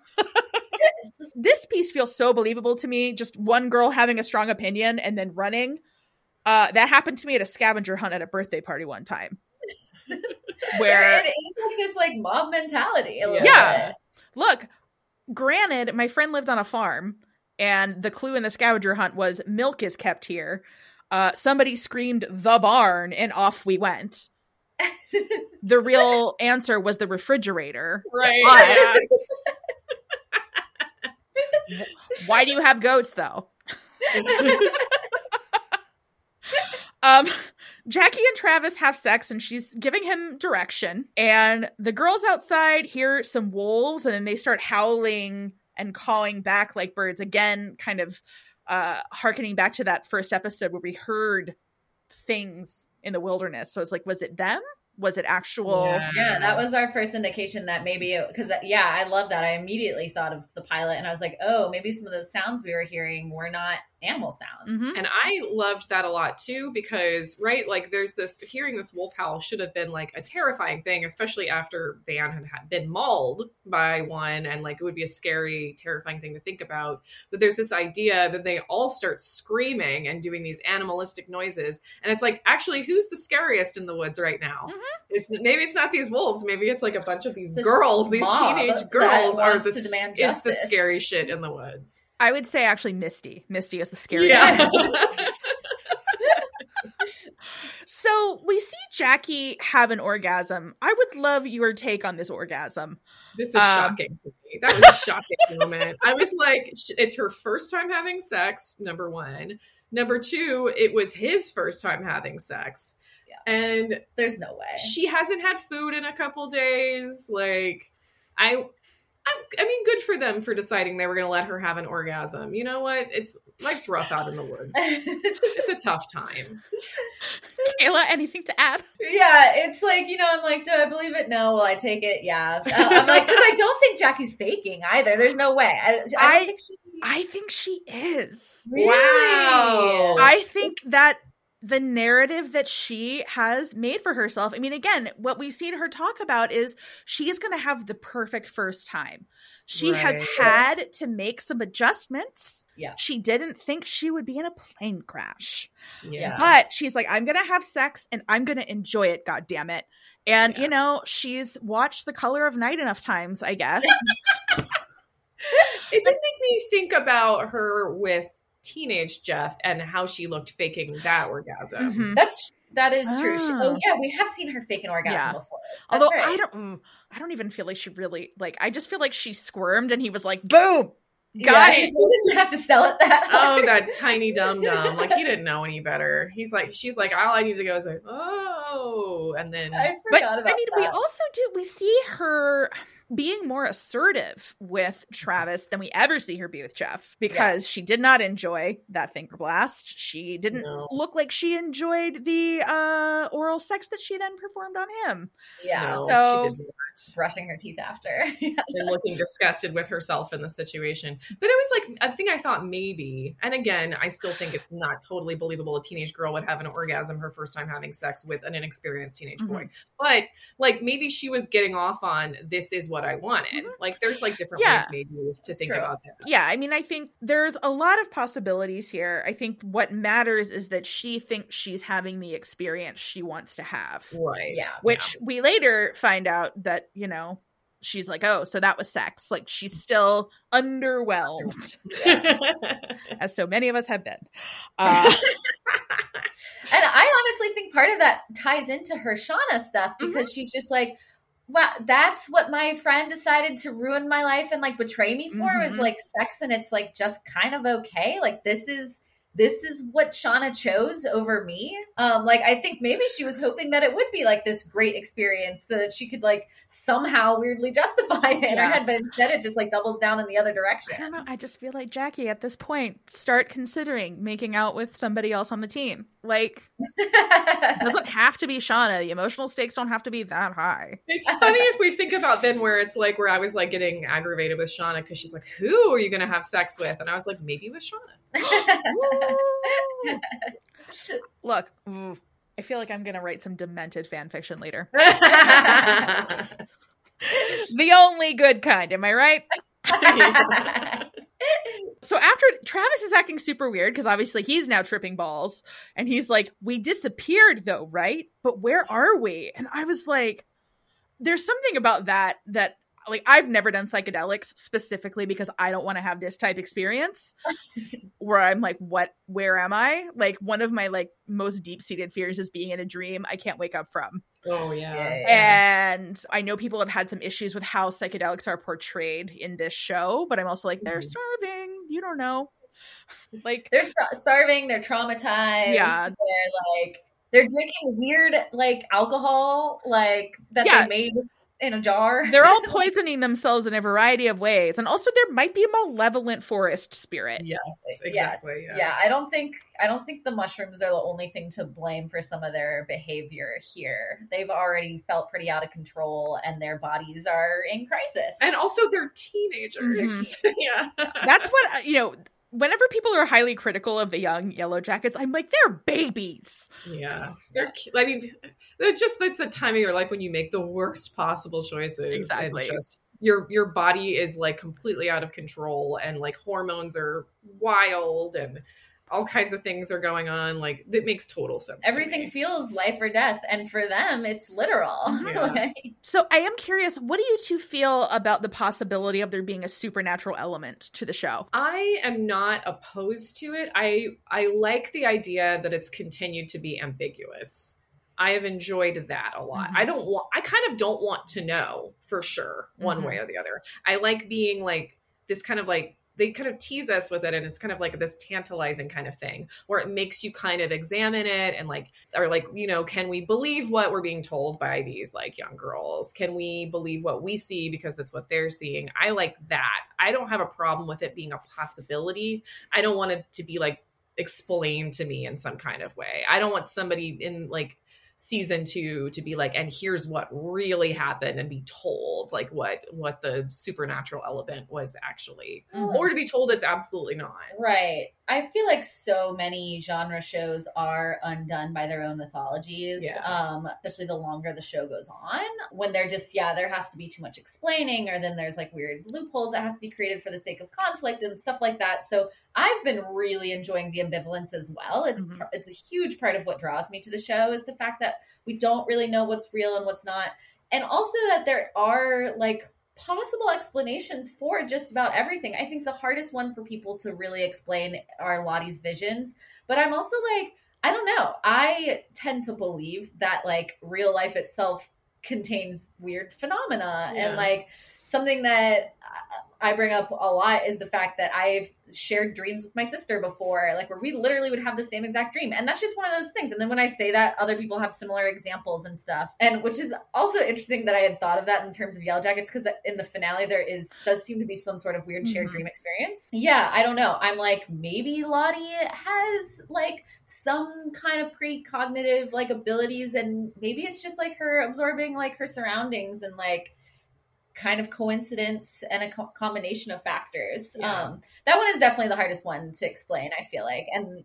This piece feels so believable to me. Just one girl having a strong opinion and then running. That happened to me at a scavenger hunt at a birthday party one time. Where it is like this like mob mentality. Yeah. Bit. Look, granted, my friend lived on a farm, and the clue in the scavenger hunt was milk is kept here. Somebody screamed the barn, and off we went. The real answer was the refrigerator. Right. Why do you have goats, though? Jackie and Travis have sex, and she's giving him direction. And the girls outside hear some wolves, and then they start howling and cawing back like birds. Again, kind of hearkening back to that first episode where we heard things in the wilderness. So it's like, was it them? Was it actual? Yeah, that was our first indication that maybe, because I love that. I immediately thought of the pilot and I was like, oh, maybe some of those sounds we were hearing were not animal sounds. And I loved that a lot too, because, right, like there's this, hearing this wolf howl should have been like a terrifying thing, especially after Van had been mauled by one, and like it would be a scary, terrifying thing to think about. But there's this idea that they all start screaming and doing these animalistic noises, and it's like, actually, who's the scariest in the woods right now? Maybe it's not these wolves, maybe it's like a bunch of these girls, these teenage girls are the scary shit in the woods. I would say actually Misty. Misty is the scariest. Yeah. So So we see Jackie have an orgasm. I would love your take on this orgasm. This is shocking to me. That was a shocking moment. I was like, it's her first time having sex, number one. Number two, it was his first time having sex. Yeah. And there's no way. She hasn't had food in a couple days. Like, I mean, good for them for deciding they were going to let her have an orgasm. You know what? Life's rough out in the woods. It's a tough time. Kayla, anything to add? Yeah, it's like, I'm like, do I believe it? No. Will I take it? Yeah. I'm like, because I don't think Jackie's faking either. There's no way. I think she is. Really? Wow. I think that the narrative that she has made for herself. I mean, again, what we've seen her talk about is she's going to have the perfect first time. She has had to make some adjustments. Yeah. She didn't think she would be in a plane crash. Yeah. But she's like, I'm going to have sex and I'm going to enjoy it, God damn it. And, she's watched The Color of Night enough times, I guess. It did make me think about her with teenage Jeff and how she looked faking that orgasm. Mm-hmm. That is true. We have seen her fake an orgasm before. Although right. I don't even feel like she really I just feel like she squirmed and he was like, boom, got it. He didn't have to sell it that hard. Oh, that tiny dum-dum. Like, he didn't know any better. She's like, all I need to go is like, oh, and then I forgot about that. We also we see her being more assertive with Travis than we ever see her be with Jeff, because she did not enjoy that finger blast. She didn't look like she enjoyed the oral sex that she then performed on him. Yeah. No, so she did not. Brushing her teeth after. And looking disgusted with herself in the situation. But it was like a thing I thought maybe, and again, I still think it's not totally believable a teenage girl would have an orgasm her first time having sex with an inexperienced teenage boy. But maybe she was getting off on, this is what I wanted. There's different ways maybe to think about that. Yeah, I mean, I think there's a lot of possibilities here. I think what matters is that she thinks she's having the experience she wants to have. Right. Yeah. Which we later find out that, she's like, oh, so that was sex. Like, she's still underwhelmed. As so many of us have been. And I honestly think part of that ties into her Shauna stuff, because she's just like, wow, that's what my friend decided to ruin my life and betray me for, was sex, and it's just kind of okay. This is what Shauna chose over me. I think maybe she was hoping that it would be this great experience so that she could somehow weirdly justify it in her head, but instead it just doubles down in the other direction. I don't know. I just feel like, Jackie, at this point, start considering making out with somebody else on the team. It doesn't have to be Shauna. The emotional stakes don't have to be that high. It's funny if we think about then where it's where I was getting aggravated with Shauna because she's like, who are you going to have sex with? And I was like, maybe with Shauna. Look, I feel like I'm going to write some demented fan fiction later. The only good kind, am I right? So after Travis is acting super weird, because obviously he's now tripping balls, and he's like, we disappeared though, right? But where are we? And I was like, there's something about that I've never done psychedelics specifically because I don't want to have this type experience where I'm like, where am I? One of my most deep-seated fears is being in a dream I can't wake up from. Oh yeah. And I know people have had some issues with how psychedelics are portrayed in this show, but I'm also like, they're starving. You don't know. They're starving, they're traumatized. Yeah. They're drinking weird alcohol that they made in a jar. They're all poisoning themselves in a variety of ways. And also there might be a malevolent forest spirit. Yes, exactly. Yes. Yeah. I don't think the mushrooms are the only thing to blame for some of their behavior here. They've already felt pretty out of control and their bodies are in crisis. And also they're teenagers. Yeah. That's what, whenever people are highly critical of the young Yellow Jackets, I'm like, they're babies. Yeah. They're just, that's the time of your life when you make the worst possible choices. Exactly. And just your body is completely out of control, and hormones are wild and all kinds of things are going on. It makes total sense. Everything feels life or death. And for them, it's literal. Yeah. So I am curious, what do you two feel about the possibility of there being a supernatural element to the show? I am not opposed to it. I like the idea that it's continued to be ambiguous. I have enjoyed that a lot. Mm-hmm. I kind of don't want to know for sure one way or the other. I like being like this kind of like, they kind of tease us with it, and it's kind of like this tantalizing kind of thing where it makes you kind of examine it and like, or like, you know, can we believe what we're being told by these like young girls? Can we believe what we see because it's what they're seeing? I like that. I don't have a problem with it being a possibility. I don't want it to be like explained to me in some kind of way. I don't want somebody in like season 2 to be like, and here's what really happened, and be told like what the supernatural element was actually, or to be told it's absolutely not. Right. I feel like so many genre shows are undone by their own mythologies, especially the longer the show goes on, when they're just, there has to be too much explaining, or then there's like weird loopholes that have to be created for the sake of conflict and stuff like that. So I've been really enjoying the ambivalence as well. It's a huge part of what draws me to the show, is the fact that we don't really know what's real and what's not. And also that there are like possible explanations for just about everything. I think the hardest one for people to really explain are Lottie's visions. But I'm also like, I don't know. I tend to believe that like real life itself contains weird phenomena. And like something that I bring up a lot is the fact that I've shared dreams with my sister before, like where we literally would have the same exact dream. And that's just one of those things. And then when I say that, other people have similar examples and stuff. And which is also interesting that I had thought of that in terms of Yellow Jackets, because in the finale, does seem to be some sort of weird shared dream experience. Yeah, I don't know. I'm like, maybe Lottie has like some kind of precognitive like abilities, and maybe it's just like her absorbing like her surroundings and like kind of coincidence and a combination of factors. That one is definitely the hardest one to explain, I feel like. And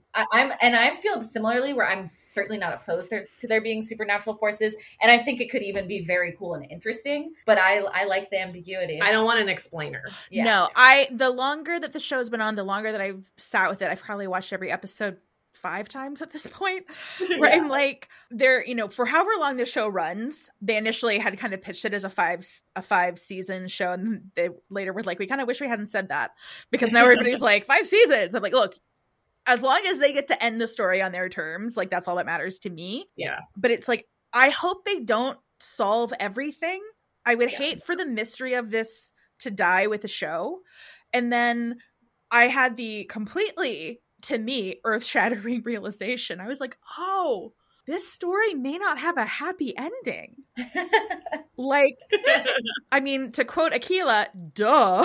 I feel similarly, where I'm certainly not opposed to there being supernatural forces, and I think it could even be very cool and interesting, but I like the ambiguity. I don't want an explainer. No, the longer that the show's been on, the longer that I've sat with it, I've probably watched every episode 5 times at this point, where I'm like, they're, you know, for however long the show runs, they initially had kind of pitched it as a 5 season show, and they later were like, we kind of wish we hadn't said that, because now everybody's like 5 seasons. I'm like, look, as long as they get to end the story on their terms, like that's all that matters to me. But it's like, I hope they don't solve everything. I would hate for the mystery of this to die with the show. And then I had the completely, to me, earth-shattering realization. I was like, oh, this story may not have a happy ending. Like, I mean, to quote Akilah, duh.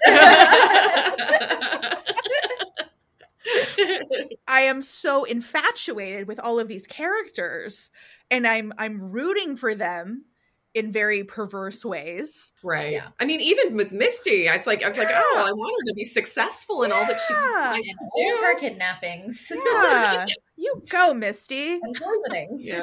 I am so infatuated with all of these characters, and I'm rooting for them in very perverse ways. Right. Yeah. I mean, even with Misty, I was like, oh, I want her to be successful in all that she can do. All of her kidnappings. Yeah. You go, Misty. And poisonings. Yeah.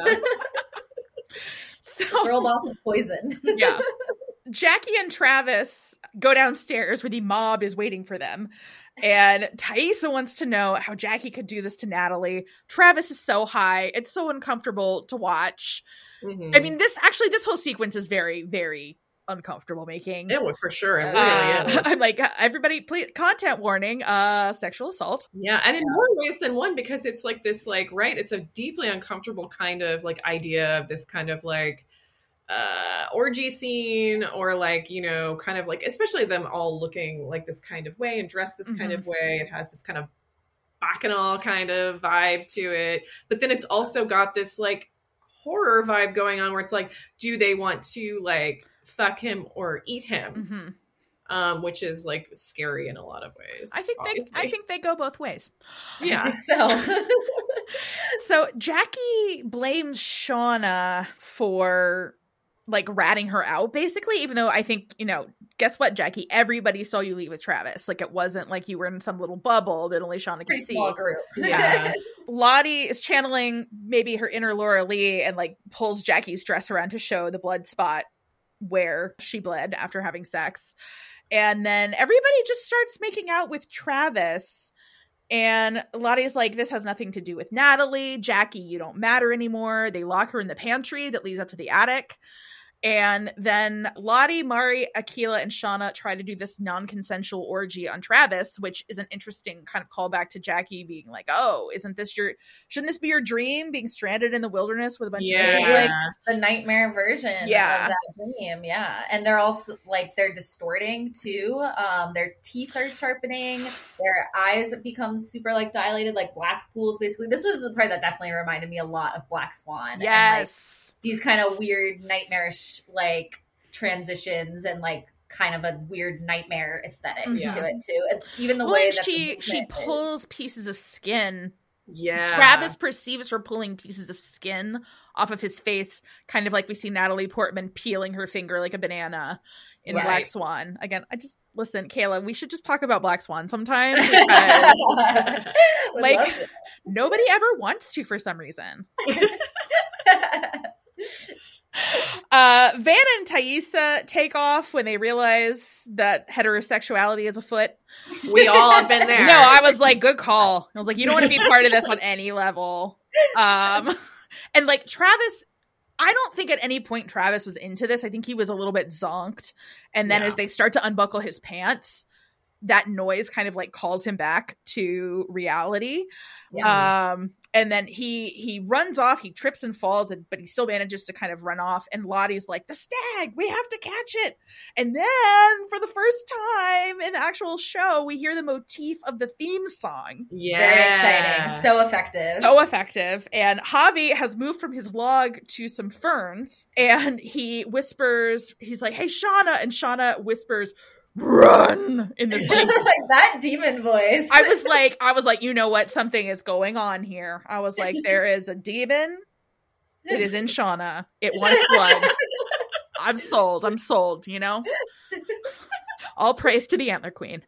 So, girl boss of poison. Yeah. Jackie and Travis go downstairs where the mob is waiting for them. And Taissa wants to know how Jackie could do this to Natalie. Travis is so high. It's so uncomfortable to watch. I mean, this whole sequence is very, very uncomfortable making. It would, for sure. It really is. I'm like, everybody, please, content warning, sexual assault. Yeah, and in more ways than one, because it's like this, like, right, it's a deeply uncomfortable kind of like idea of this kind of like orgy scene, or like, you know, kind of like, especially them all looking like this kind of way and dressed this kind of way. It has this kind of bacchanal kind of vibe to it, but then it's also got this like horror vibe going on, where it's like, do they want to like fuck him or eat him? Which is like scary in a lot of ways. I think they go both ways. Yeah. So Jackie blames Shauna for like ratting her out, basically, even though I think, you know, guess what, Jackie? Everybody saw you leave with Travis. Like, it wasn't like you were in some little bubble that only Shauna could see. Small group. Yeah. Lottie is channeling maybe her inner Laura Lee and like pulls Jackie's dress around to show the blood spot where she bled after having sex. And then everybody just starts making out with Travis. And Lottie's like, this has nothing to do with Natalie. Jackie, you don't matter anymore. They lock her in the pantry that leads up to the attic. And then Lottie, Mari, Akilah, and Shauna try to do this non-consensual orgy on Travis, which is an interesting kind of callback to Jackie being like, "Oh, shouldn't this be your dream, being stranded in the wilderness with a bunch of like the nightmare version of that dream?" Yeah, and they're also like they're distorting too. Their teeth are sharpening. Their eyes become super like dilated, like black pools. Basically, this was the part that definitely reminded me a lot of Black Swan. Yes. And, these kind of weird nightmarish like transitions and like kind of a weird nightmare aesthetic to it too. And even the way that she pulls pieces of skin. Yeah. Travis perceives her pulling pieces of skin off of his face, kind of like we see Natalie Portman peeling her finger like a banana in Black Swan. Again, listen, Kayla, we should just talk about Black Swan sometime because like nobody ever wants to for some reason. Van and Taissa take off when they realize that heterosexuality is afoot. We all have been there. No, I was like, good call. I was like, you don't want to be part of this on any level. And like Travis, I don't think at any point Travis was into this. I think he was a little bit zonked. And then as they start to unbuckle his pants, that noise kind of like calls him back to reality. Yeah. And then he runs off, he trips and falls, but he still manages to kind of run off. And Lottie's like, the stag, we have to catch it. And then for the first time in the actual show, we hear the motif of the theme song. Yeah. Very exciting. So effective. So effective. And Javi has moved from his log to some ferns, and he whispers, he's like, hey, Shauna. And Shauna whispers, run in the same like that demon voice. I was like, you know what? Something is going on here. I was like, there is a demon. It is in Shauna. It wants blood. I'm sold, you know? All praise to the Antler Queen.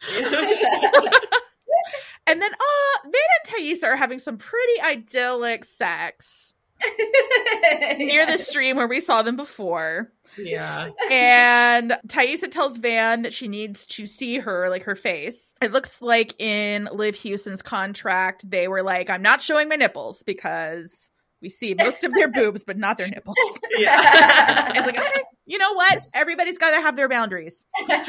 And then Van and Taissa are having some pretty idyllic sex near the stream where we saw them before. Yeah. And Taissa tells Van that she needs to see her, like her face. It looks like in Liv Hewson's contract, they were like, I'm not showing my nipples because we see most of their boobs, but not their nipples. Yeah. It's like, okay, you know what? Everybody's got to have their boundaries.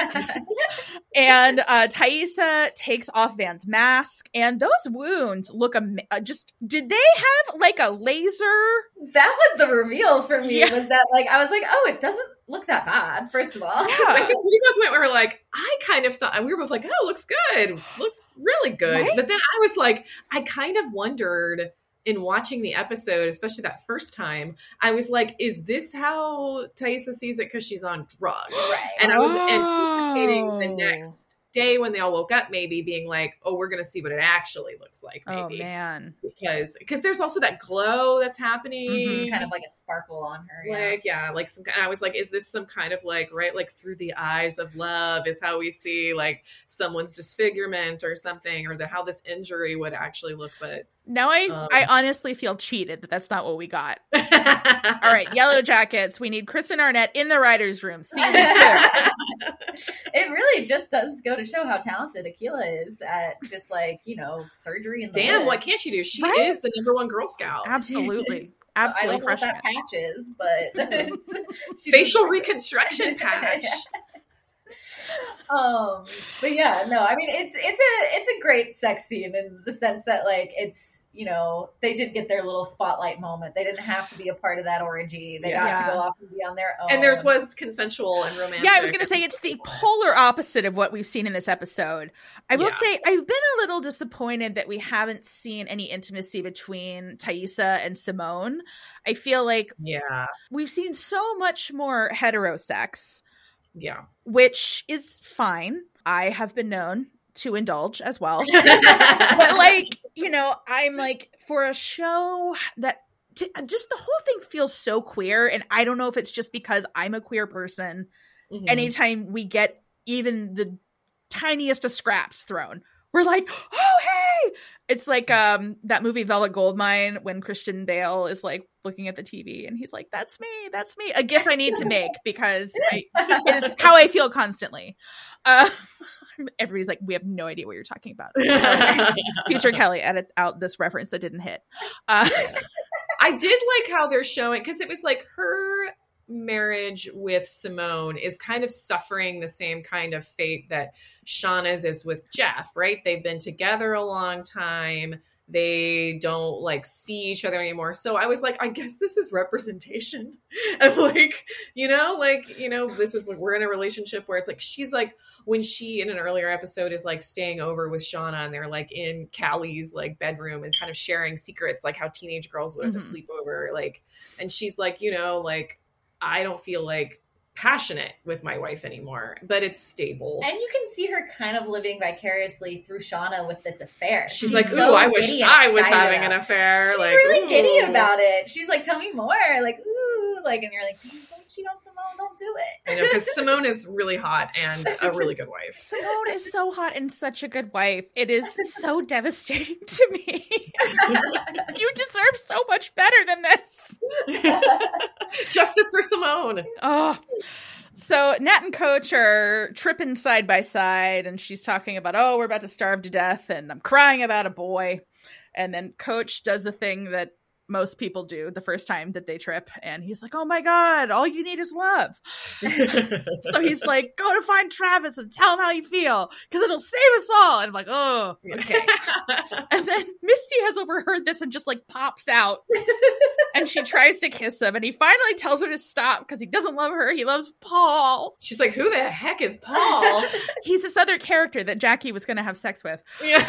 And Taissa takes off Van's mask, and those wounds look did they have like a laser? That was the reveal for me, was that like, I was like, oh, it doesn't look that bad, first of all. Yeah. I think we both went, we were like, I kind of thought, we were both like, oh, looks good. Looks really good. Right? But then I was like, I kind of wondered in watching the episode, especially that first time, I was like, is this how Taissa sees it because she's on drugs? Right. And I was anticipating the next day when they all woke up, maybe being like, oh, we're going to see what it actually looks like. Maybe. Oh, man. Because there's also that glow that's happening. It's kind of like a sparkle on her. Like, like some, I was like, is this some kind of like, right, like through the eyes of love is how we see like someone's disfigurement or something, or how this injury would actually look. But now I honestly feel cheated that that's not what we got. All right, Yellow Jackets. We need Kristen Arnett in the writer's room. Season 2. It really just does go to show how talented Akilah is at just like, you know, surgery and damn, what can't she do? She is the #1 Girl Scout. Absolutely. I don't know what that patch is, but facial reconstruction patch. But yeah, no, I mean it's a great sex scene in the sense that like it's, you know, they did get their little spotlight moment. They didn't have to be a part of that orgy. They got to go off and be on their own. And theirs was consensual and romantic. Yeah, I was going to say it's the polar opposite of what we've seen in this episode. I will say I've been a little disappointed that we haven't seen any intimacy between Taissa and Simone. I feel like we've seen so much more heterosex. Yeah. Which is fine. I have been known to indulge as well. But like, you know, I'm like, for a show that just the whole thing feels so queer, and I don't know if it's just because I'm a queer person. Mm-hmm. Anytime we get even the tiniest of scraps thrown, we're like, oh, hey! It's like that movie Velvet Goldmine when Christian Bale is like looking at the TV and he's like, that's me. A gif I need to make because it is how I feel constantly. Everybody's like, we have no idea what you're talking about. Future Kelly, edit out this reference that didn't hit. I did like how they're showing, because it was like her marriage with Simone is kind of suffering the same kind of fate that Shauna's is with Jeff, right? They've been together a long time. They don't like see each other anymore. So I was like, I guess this is representation of like, this is when we're in a relationship where it's like, she's like, when she in an earlier episode is like staying over with Shauna and they're like in Callie's like bedroom and kind of sharing secrets, like how teenage girls would have a sleepover. Like, and she's like, like, I don't feel like passionate with my wife anymore, but it's stable. And you can see her kind of living vicariously through Shauna with this affair. She's like, ooh, I wish I was having an affair. She's like, really ooh. giddy about it. She's like, tell me more. Like, ooh, like, and you're like, don't cheat on Simone, don't do it. I know, because Simone is really hot and a really good wife. Simone is so hot and such a good wife. It is so devastating to me. You deserve so much better than this. Justice for Simone. Oh. So Nat and Coach are tripping side by side, and she's talking about, oh, we're about to starve to death, and I'm crying about a boy. And then Coach does the thing that most people do the first time that they trip, and he's like, oh my God, all you need is love. So he's like, go to find Travis and tell him how you feel, because it'll save us all. And I'm like, oh, okay. And then Misty has overheard this and just like pops out, and she tries to kiss him, and he finally tells her to stop because he doesn't love her. He loves Paul. She's like, who the heck is Paul? He's this other character that Jackie was going to have sex with.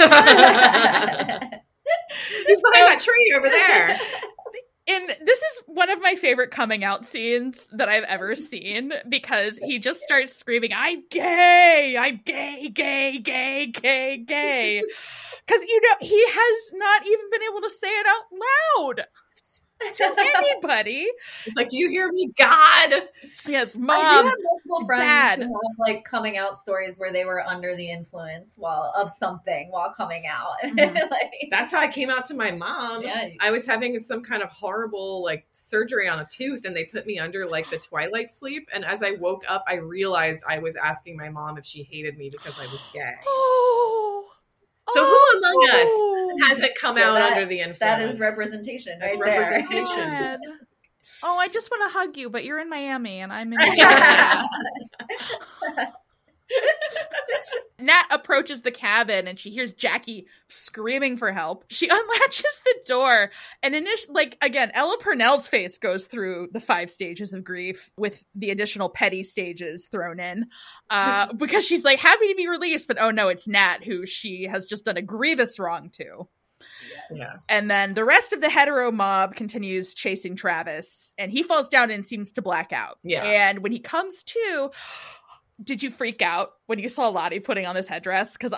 Yeah. He's behind that tree over there. And this is one of my favorite coming out scenes that I've ever seen, because he just starts screaming, I'm gay, gay, gay, gay, gay. Because, he has not even been able to say it out loud to anybody. It's like, do you hear me, God? Yes, Mom. I do have multiple friends Dad. who have like coming out stories where they were under the influence of something while coming out. Mm-hmm. That's how I came out to my mom. Yeah. I was having some kind of horrible like surgery on a tooth, and they put me under like the twilight sleep. And as I woke up, I realized I was asking my mom if she hated me because I was gay. So who among us hasn't come out under the influence? That is representation. That's right representation. there. Oh, I just want to hug you, but you're in Miami and I'm in Miami. Nat approaches the cabin and she hears Jackie screaming for help. She unlatches the door, and again, Ella Purnell's face goes through the 5 stages of grief with the additional petty stages thrown in, because she's like happy to be released, but oh no, it's Nat who she has just done a grievous wrong to. Yeah. And then the rest of the hetero mob continues chasing Travis, and he falls down and seems to black out. Yeah. And when he comes to, did you freak out when you saw Lottie putting on this headdress? Because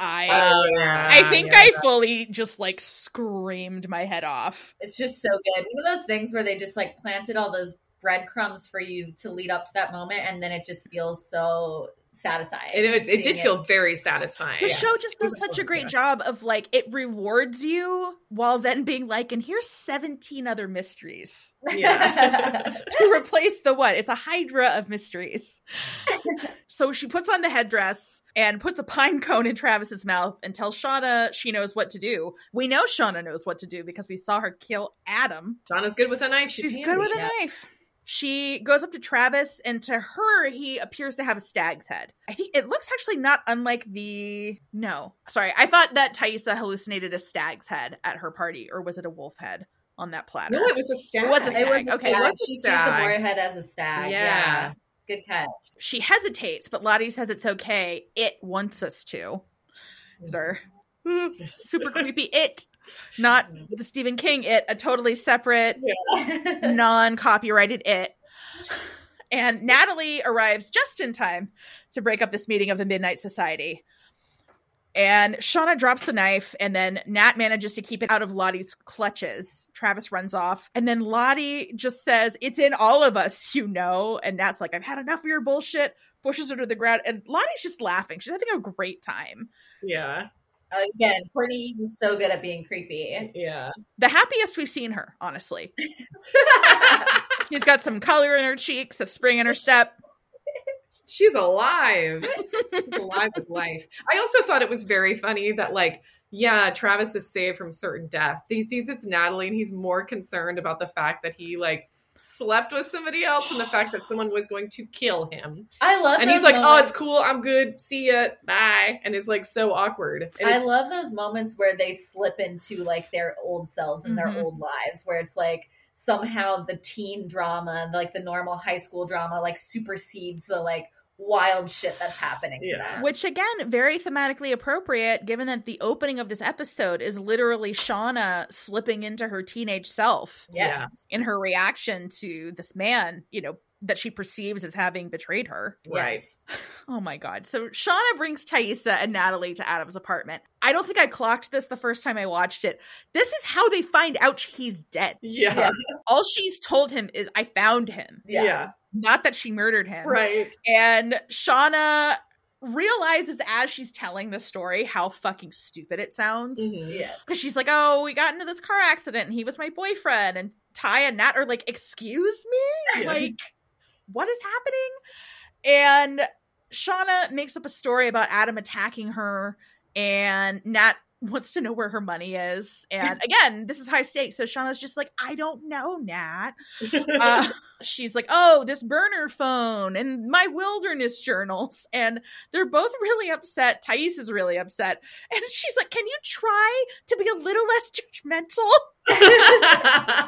I think I fully just like screamed my head off. It's just so good. One of those things where they just like planted all those breadcrumbs for you to lead up to that moment, and then it just feels so satisfying. It did feel very satisfying. The show just does such a great job of like, it rewards you while then being like, and here's 17 other mysteries. Yeah. To replace the what? It's a hydra of mysteries. So she puts on the headdress and puts a pine cone in Travis's mouth and tells Shauna she knows what to do. We know Shauna knows what to do because we saw her kill Adam. Shauna's good with a knife. She's good with a knife. She goes up to Travis, and to her, he appears to have a stag's head. I think it looks actually not unlike no. Sorry, I thought that Taissa hallucinated a stag's head at her party, or was it a wolf head on that platter? No, it was a stag. It was a stag. Okay. It was she sees the boar head as a stag. Yeah. Good catch. She hesitates, but Lottie says it's okay. It wants us to. These are super creepy. It, not the Stephen King It, a totally separate, non-copyrighted It. And Natalie arrives just in time to break up this meeting of the Midnight Society. And Shauna drops the knife, and then Nat manages to keep it out of Lottie's clutches. Travis runs off, and then Lottie just says, it's in all of us, you know. And Nat's like, I've had enough of your bullshit, pushes her to the ground, and Lottie's just laughing. She's having a great time. Yeah. Again, Courtney is so good at being creepy. Yeah. The happiest we've seen her, honestly. She's got some color in her cheeks, a spring in her step. She's alive. She's alive with life. I also thought it was very funny that, like, yeah, Travis is saved from certain death. He sees it's Natalie, and he's more concerned about the fact that he, like, slept with somebody else and the fact that someone was going to kill him. I love and those he's like, moments. oh, it's cool, I'm good, see ya, bye. And it's like so awkward. And I love those moments where they slip into like their old selves and their old lives, where it's like somehow the teen drama, like the normal high school drama, like supersedes the like wild shit that's happening to them. Which again, very thematically appropriate, given that the opening of this episode is literally Shauna slipping into her teenage self. Yes. In her reaction to this man, you know, that she perceives as having betrayed her. Right. Yes. Oh my God. So Shauna brings Taissa and Natalie to Adam's apartment. I don't think I clocked this the first time I watched it. This is how they find out he's dead. Yeah. All she's told him is, I found him. Yeah. Not that she murdered him. Right. And Shauna realizes as she's telling the story how fucking stupid it sounds. Yes. Because she's like, oh, we got into this car accident and he was my boyfriend. And Ty and Nat are like, excuse me? Yeah. Like, what is happening? And Shauna makes up a story about Adam attacking her, and Nat wants to know where her money is. And again, this is high stakes. So Shauna's just like, I don't know, Nat. She's like, oh, this burner phone and my wilderness journals. And they're both really upset. Thais is really upset. And she's like, can you try to be a little less judgmental?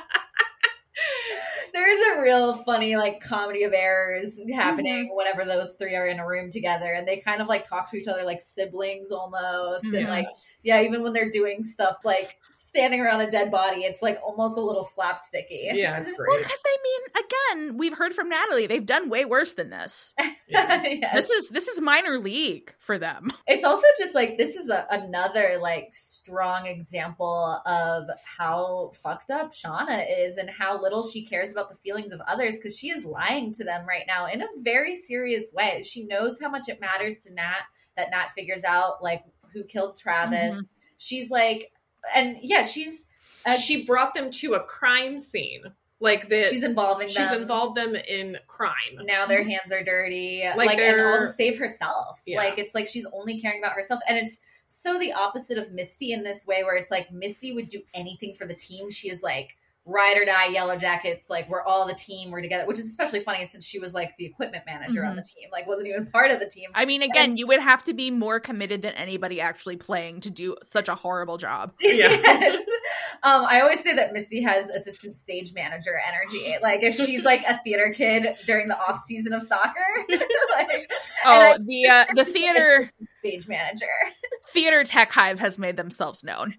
There's a real funny like comedy of errors happening whenever those three are in a room together, and they kind of like talk to each other like siblings almost. And like, yeah, even when they're doing stuff like standing around a dead body, it's like almost a little slapsticky. Yeah, it's great. Well, because I mean, again, we've heard from Natalie, they've done way worse than this. Yes. This is minor league for them. It's also just like, this is another like strong example of how fucked up Shauna is and how little she cares about the feelings of others, because she is lying to them right now in a very serious way. She knows how much it matters to Nat that Nat figures out like who killed Travis. She's like, and yeah, she brought them to a crime scene. Like that, she's involving them. She's involved them in crime. Now their hands are dirty. Like and all to save herself. Yeah. Like it's like she's only caring about herself. And it's so the opposite of Misty in this way, where it's like Misty would do anything for the team. She is like ride or die Yellow Jackets, like we're all the team, we're together, which is especially funny since she was like the equipment manager on the team, like wasn't even part of the team. I mean, again, you would have to be more committed than anybody actually playing to do such a horrible job. Yes. I always say that Misty has assistant stage manager energy. Like if she's like a theater kid during the off season of soccer, like, the theater stage manager, theater tech hive has made themselves known.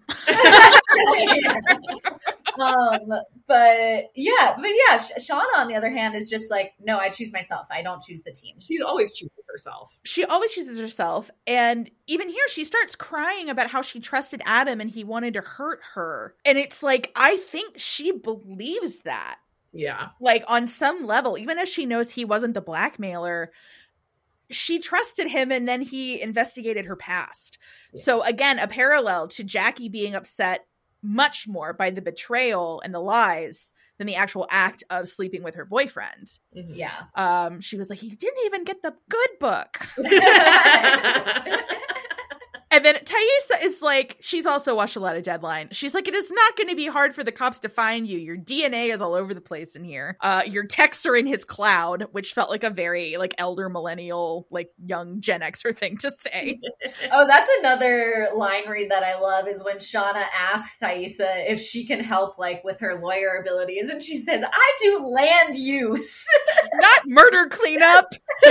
But yeah, Shauna on the other hand is just like, no, I choose myself. I don't choose the team. She's always chooses herself. She always chooses herself. And even here, she starts crying about how she trusted Adam and he wanted to hurt her. And it's like, I think she believes that. Yeah. Like on some level, even if she knows he wasn't the blackmailer, she trusted him, and then he investigated her past. Yes. So again, a parallel to Jackie being upset much more by the betrayal and the lies than the actual act of sleeping with her boyfriend. Yeah. She was like, he didn't even get the good book. And then Taissa is like, she's also watched a lot of Deadline. She's like, it is not going to be hard for the cops to find you. Your DNA is all over the place in here. Your texts are in his cloud, which felt like a very like elder millennial, like young Gen Xer thing to say. Oh, that's another line read that I love is when Shauna asks Taissa if she can help like with her lawyer abilities. And she says, I do land use. Not murder cleanup.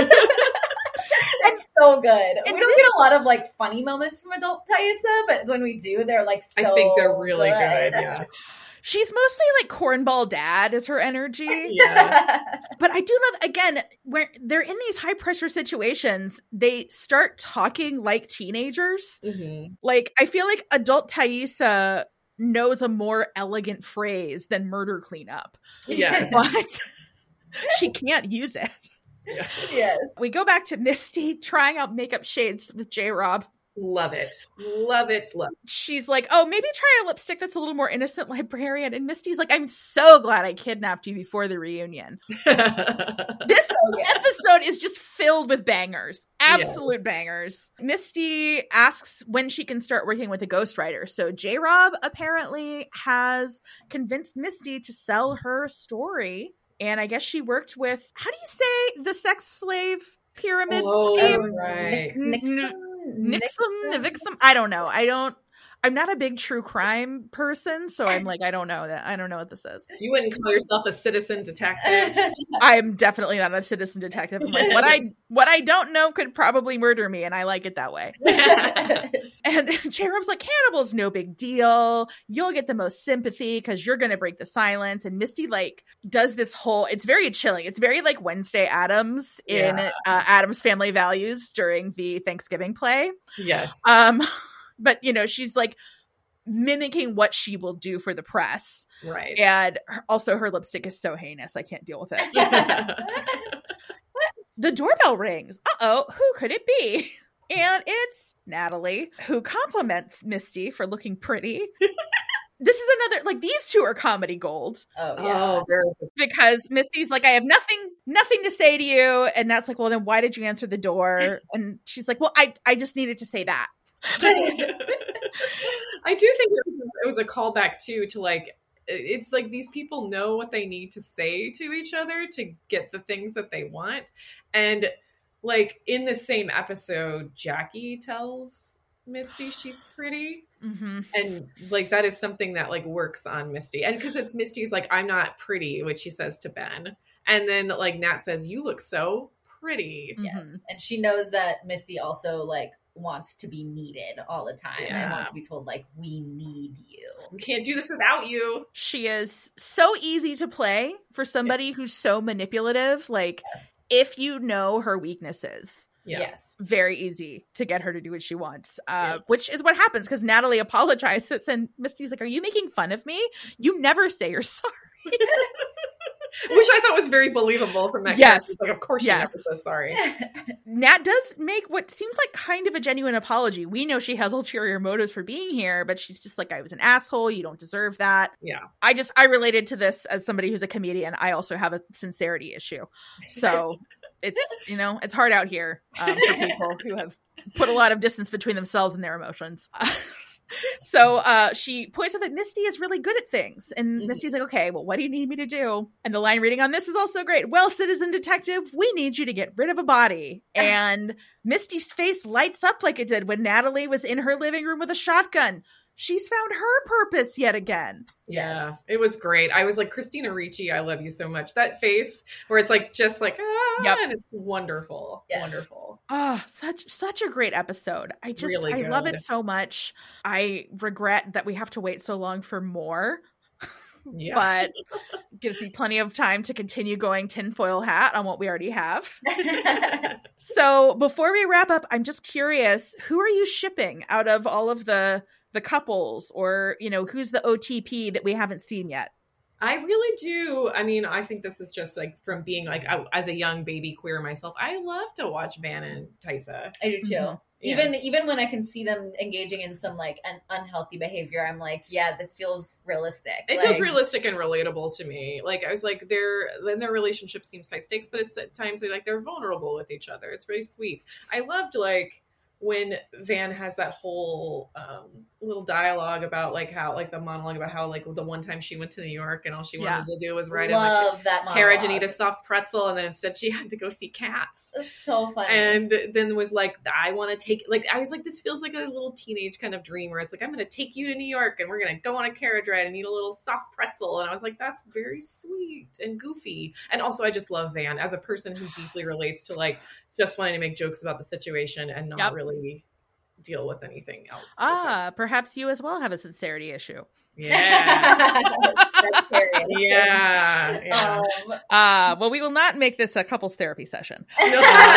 It's so good. And we don't get a lot of like funny moments from adult Taissa, but when we do, they're like so I think they're really good. Yeah. She's mostly like cornball dad is her energy. Yeah. But I do love, again, where they're in these high pressure situations, they start talking like teenagers. Like, I feel like adult Taissa knows a more elegant phrase than murder cleanup. Yes. But she can't use it. Yeah. Yes. We go back to Misty trying out makeup shades with J-Rob. Love it. Love it. Love it. She's like, oh, maybe try a lipstick that's a little more innocent, librarian. And Misty's like, I'm so glad I kidnapped you before the reunion. This episode is just filled with bangers. Absolute bangers. Misty asks when she can start working with a ghostwriter. So J-Rob apparently has convinced Misty to sell her story. And I guess she worked with, how do you say the sex slave pyramid scheme? Right. Nixum. I don't know. I'm not a big true crime person, so I'm like, I don't know what this is. You wouldn't call yourself a citizen detective. I'm definitely not a citizen detective. I'm like, what I don't know could probably murder me, and I like it that way. And J-Rob's like, Hannibal's no big deal. You'll get the most sympathy because you're going to break the silence. And Misty like does this whole, it's very chilling. It's very like Wednesday Addams in Addams Family Values during the Thanksgiving play. Yes. But, she's like mimicking what she will do for the press. Right. And also her lipstick is so heinous. I can't deal with it. The doorbell rings. Uh-oh, who could it be? And it's Natalie, who compliments Misty for looking pretty. This is another, like, these two are comedy gold. Oh, yeah. Because Misty's like, I have nothing to say to you. And Nat's like, well, then why did you answer the door? And she's like, well, I just needed to say that. I do think it was a callback too to like, it's like these people know what they need to say to each other to get the things that they want. And like in the same episode, Jackie tells Misty she's pretty. Mm-hmm. And like that is something that like works on Misty. And because it's Misty's like, I'm not pretty, which she says to Ben. And then like Nat says, you look so pretty. Yes. Mm-hmm. And she knows that Misty also like wants to be needed all the time and wants to be told like, we need you. We can't do this without you. She is so easy to play for somebody who's so manipulative. Like if you know her weaknesses, yes, very easy to get her to do what she wants, which is what happens because Natalie apologizes and Misty's like, are you making fun of me? You never say you're sorry. Which I thought was very believable from that character. Like, of course, you're never so sorry. Nat does make what seems like kind of a genuine apology. We know she has ulterior motives for being here, but she's just like, I was an asshole. You don't deserve that. Yeah. I related to this as somebody who's a comedian. I also have a sincerity issue. So it's, it's hard out here for people who have put a lot of distance between themselves and their emotions. So she points out that Misty is really good at things. And Misty's like, okay, well, what do you need me to do? And the line reading on this is also great. Well, citizen detective, we need you to get rid of a body. And Misty's face lights up like it did when Natalie was in her living room with a shotgun. She's found her purpose yet again. Yeah, yes. It was great. I was like, Christina Ricci, I love you so much. That face where it's like, just like, and it's wonderful. Yes. Wonderful. Oh, such a great episode. I love it so much. I regret that we have to wait so long for more. Yeah. But gives me plenty of time to continue going tinfoil hat on what we already have. So before we wrap up, I'm just curious, who are you shipping out of all of the couples, or who's the OTP that we haven't seen yet? I really do. I mean, I think this is just like from being like as a young baby queer myself, I love to watch Van and Taissa. I do too. Mm-hmm. Even when I can see them engaging in some like an unhealthy behavior, I'm like, yeah, this feels realistic. It feels realistic and relatable to me. Like I was like, their relationship seems high stakes, but it's at times they're vulnerable with each other. It's very sweet. I loved like when Van has that whole little dialogue about like how like the monologue about how like the one time she went to New York and all she wanted to do was ride in the carriage and eat a soft pretzel, and then instead she had to go see cats. It's so funny. And then was like, I want to take, like, I was like, this feels like a little teenage kind of dream where it's like, I'm going to take you to New York and we're going to go on a carriage ride and eat a little soft pretzel. And I was like, that's very sweet and goofy. And also I just love Van as a person who deeply relates to like just wanting to make jokes about the situation and not really deal with anything else. Perhaps you as well have a sincerity issue. Yeah. That's serious. Yeah. Well, we will not make this a couples therapy session. Yeah,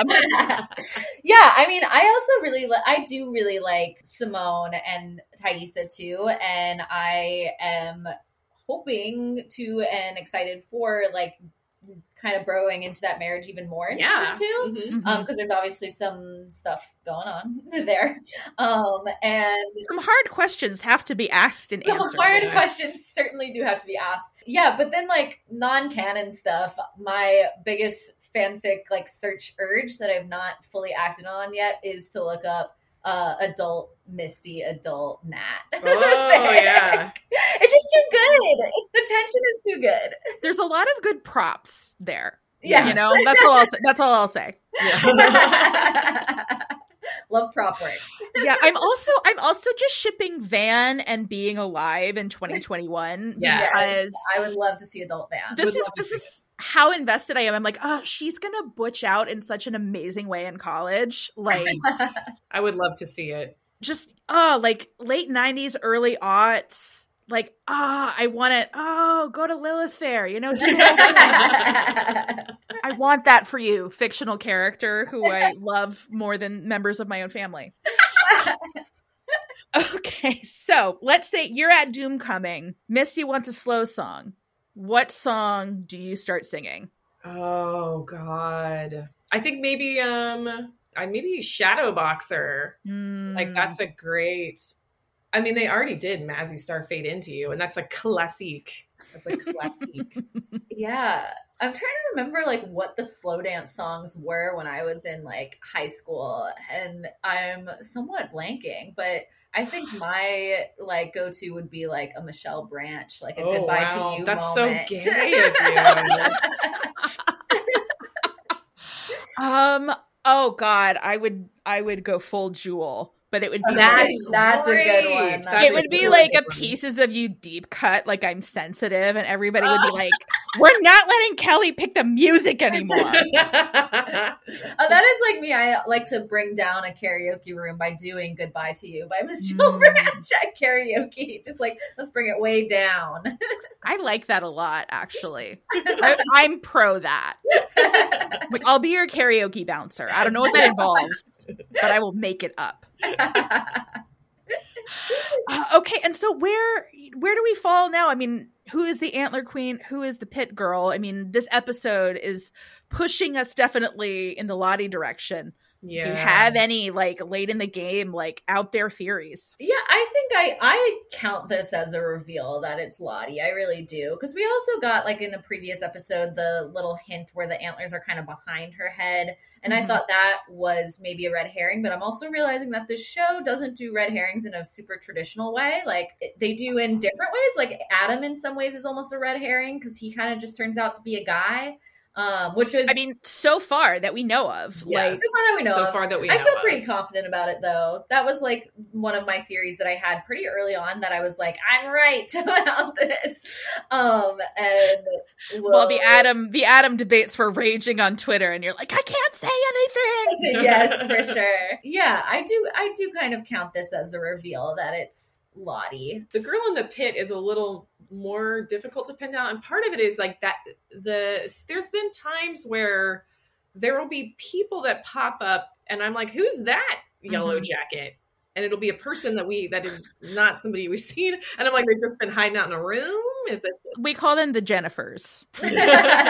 I mean, I do really like Simone and Taissa too, and I am hoping to and excited for like kind of burrowing into that marriage even more in season 2. Because there's obviously some stuff going on there. And some hard questions have to be asked and answered. Some hard questions certainly do have to be asked. Yeah, but then like non-canon stuff, my biggest fanfic like search urge that I've not fully acted on yet is to look up adult Misty, adult Nat. Oh yeah, it's just too good. It's the tension is too good. There's a lot of good props there. Yes. You know, that's all I'll say. Yeah. Love prop work. Yeah, I'm also just shipping Van and Being Alive in 2021 because I would love to see adult Van. This is how invested I am. I'm like, oh, she's gonna butch out in such an amazing way in college. Like, I would love to see it. Just like late 90s, early aughts. Like, I want it. Oh, go to Lilith Fair, you know. I want that for you, fictional character who I love more than members of my own family. Okay, so let's say you're at Doomcoming. Misty wants a slow song. What song do you start singing? Oh God, I think maybe maybe Shadow Boxer. Like that's a great. I mean, they already did Mazzy Star Fade Into You, and that's a classic. That's a classic. Yeah. I'm trying to remember like what the slow dance songs were when I was in like high school, and I'm somewhat blanking, but I think my like go-to would be like a Michelle Branch, like a Goodbye to You That's moment. So gay of you. Oh God, I would go full Jewel. But it would be that's a good one. It would be like a Pieces of You deep cut, like I'm sensitive, and everybody would be like, "We're not letting Kelly pick the music anymore." That is like me. I like to bring down a karaoke room by doing "Goodbye to You" by Michelle Branch at karaoke. Just like let's bring it way down. I like that a lot, actually. I'm pro that. Like, I'll be your karaoke bouncer. I don't know what that involves, but I will make it up. Okay, and so where do we fall now? I mean, who is the Antler Queen? Who is the Pit Girl? I mean, this episode is pushing us definitely in the Lottie direction. Yeah. Do you have any like late in the game, like out there theories? Yeah, I think I count this as a reveal that it's Lottie. I really do. Because we also got like in the previous episode, the little hint where the antlers are kind of behind her head. And I thought that was maybe a red herring, but I'm also realizing that this show doesn't do red herrings in a super traditional way. Like they do in different ways. Like Adam in some ways is almost a red herring because he kind of just turns out to be a guy. Which was, I mean, so far that we know of. Yes. Like, so far that we know I feel pretty confident about it, though. That was like one of my theories that I had pretty early on that I was like, I'm right about this. And well, the Adam debates were raging on Twitter, and you're like, I can't say anything. Yes, for sure. Yeah, I do kind of count this as a reveal that it's Lottie. The girl in the pit is a little more difficult to pin down, and part of it is like that there's been times where there will be people that pop up and I'm like, who's that yellow jacket? And it'll be a person that is not somebody we've seen, and I'm like, they've just been hiding out in a room. Is this we call them the Jennifers? So it's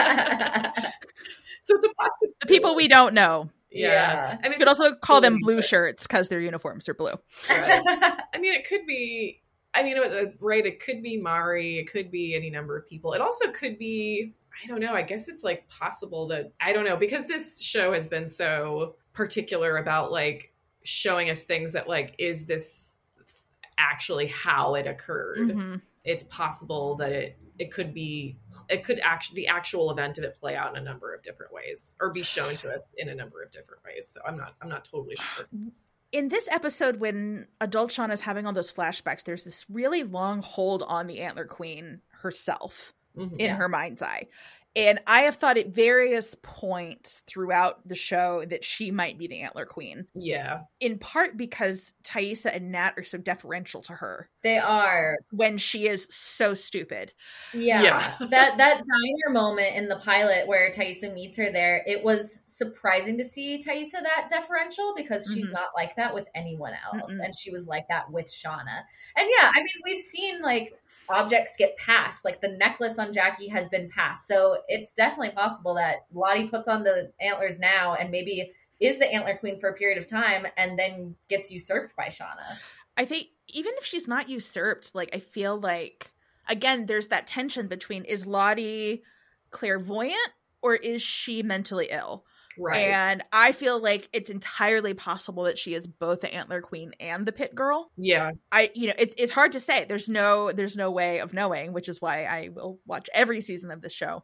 a possibility. The people we don't know. Yeah. And you could also call them blue shirts because their uniforms are blue. Right. I mean, it could be, right, it could be Mari, it could be any number of people. It also could be, I don't know, I guess it's like possible that, I don't know, because this show has been so particular about like showing us things that like, is this actually how it occurred? It's possible that it could actually, the actual event of it play out in a number of different ways or be shown to us in a number of different ways. So I'm not totally sure. In this episode, when adult Shauna is having all those flashbacks, there's this really long hold on the Antler Queen herself in her mind's eye. And I have thought at various points throughout the show that she might be the Antler Queen. Yeah. In part because Taissa and Nat are so deferential to her. They are. When she is so stupid. Yeah. That diner moment in the pilot where Taissa meets her there, it was surprising to see Taissa that deferential because she's not like that with anyone else. And she was like that with Shauna. And yeah, I mean, we've seen like objects get passed. Like the necklace on Jackie has been passed. So it's definitely possible that Lottie puts on the antlers now and maybe is the antler queen for a period of time and then gets usurped by Shauna. I think even if she's not usurped, like, I feel like, again, there's that tension between, is Lottie clairvoyant or is she mentally ill? Right. And I feel like it's entirely possible that she is both the antler queen and the pit girl. Yeah. It's hard to say. There's no way of knowing, which is why I will watch every season of this show.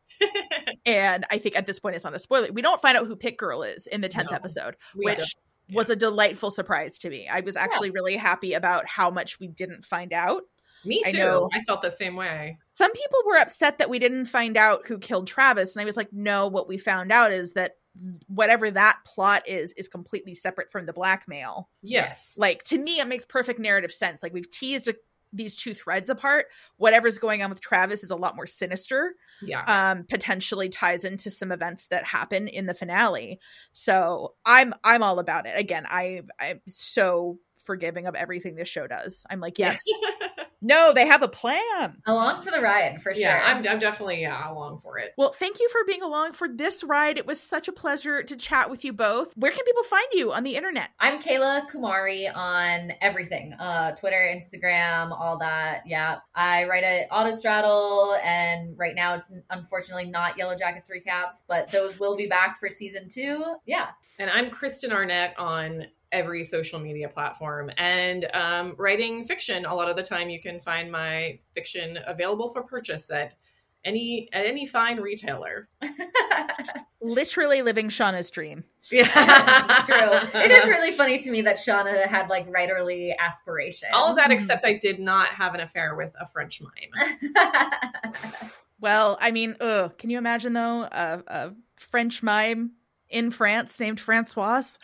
And I think at this point it's not a spoiler. We don't find out who Pit Girl is in the 10th episode, which was a delightful surprise to me. I was actually really happy about how much we didn't find out. Me too. I felt the same way. Some people were upset that we didn't find out who killed Travis. And I was like, no, what we found out is that whatever that plot is completely separate from the blackmail. Yes. Like, to me, it makes perfect narrative sense. Like, we've teased these two threads apart. Whatever's going on with Travis is a lot more sinister. Yeah. Potentially ties into some events that happen in the finale. So I'm all about it. Again, I'm so forgiving of everything this show does. I'm like, yes. No, they have a plan. Along for the ride, for sure. Yeah, I'm definitely along for it. Well, thank you for being along for this ride. It was such a pleasure to chat with you both. Where can people find you on the internet? I'm Kayla Kumari on everything. Twitter, Instagram, all that. Yeah. I write at Autostraddle, and right now it's unfortunately not Yellow Jackets recaps, but those will be back for season 2. Yeah. And I'm Kristen Arnett on every social media platform, and writing fiction. A lot of the time you can find my fiction available for purchase at any fine retailer. Literally living Shauna's dream. Yeah. It's true. It is really funny to me that Shauna had like writerly aspirations. All of that except I did not have an affair with a French mime. Well, I mean, can you imagine though a French mime in France named Francoise?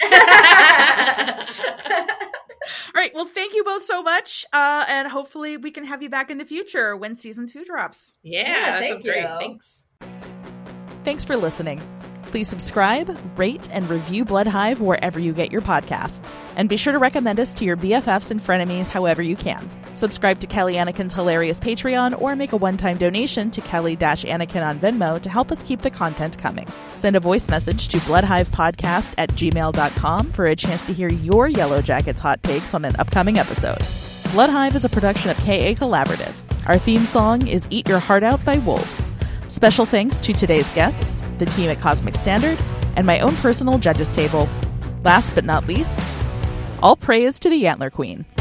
All right. Well, thank you both so much. And hopefully we can have you back in the future when season 2 drops. Yeah, that sounds great. Thanks. Thanks for listening. Please subscribe, rate, and review Blood Hive wherever you get your podcasts. And be sure to recommend us to your BFFs and frenemies however you can. Subscribe to Kelly Anakin's hilarious Patreon or make a one-time donation to Kelly-Anakin on Venmo to help us keep the content coming. Send a voice message to bloodhivepodcast@gmail.com for a chance to hear your Yellow Jackets hot takes on an upcoming episode. Blood Hive is a production of KA Collaborative. Our theme song is Eat Your Heart Out by Wolves. Special thanks to today's guests, the team at Cosmic Standard, and my own personal judges table. Last but not least, all praise to the Antler Queen.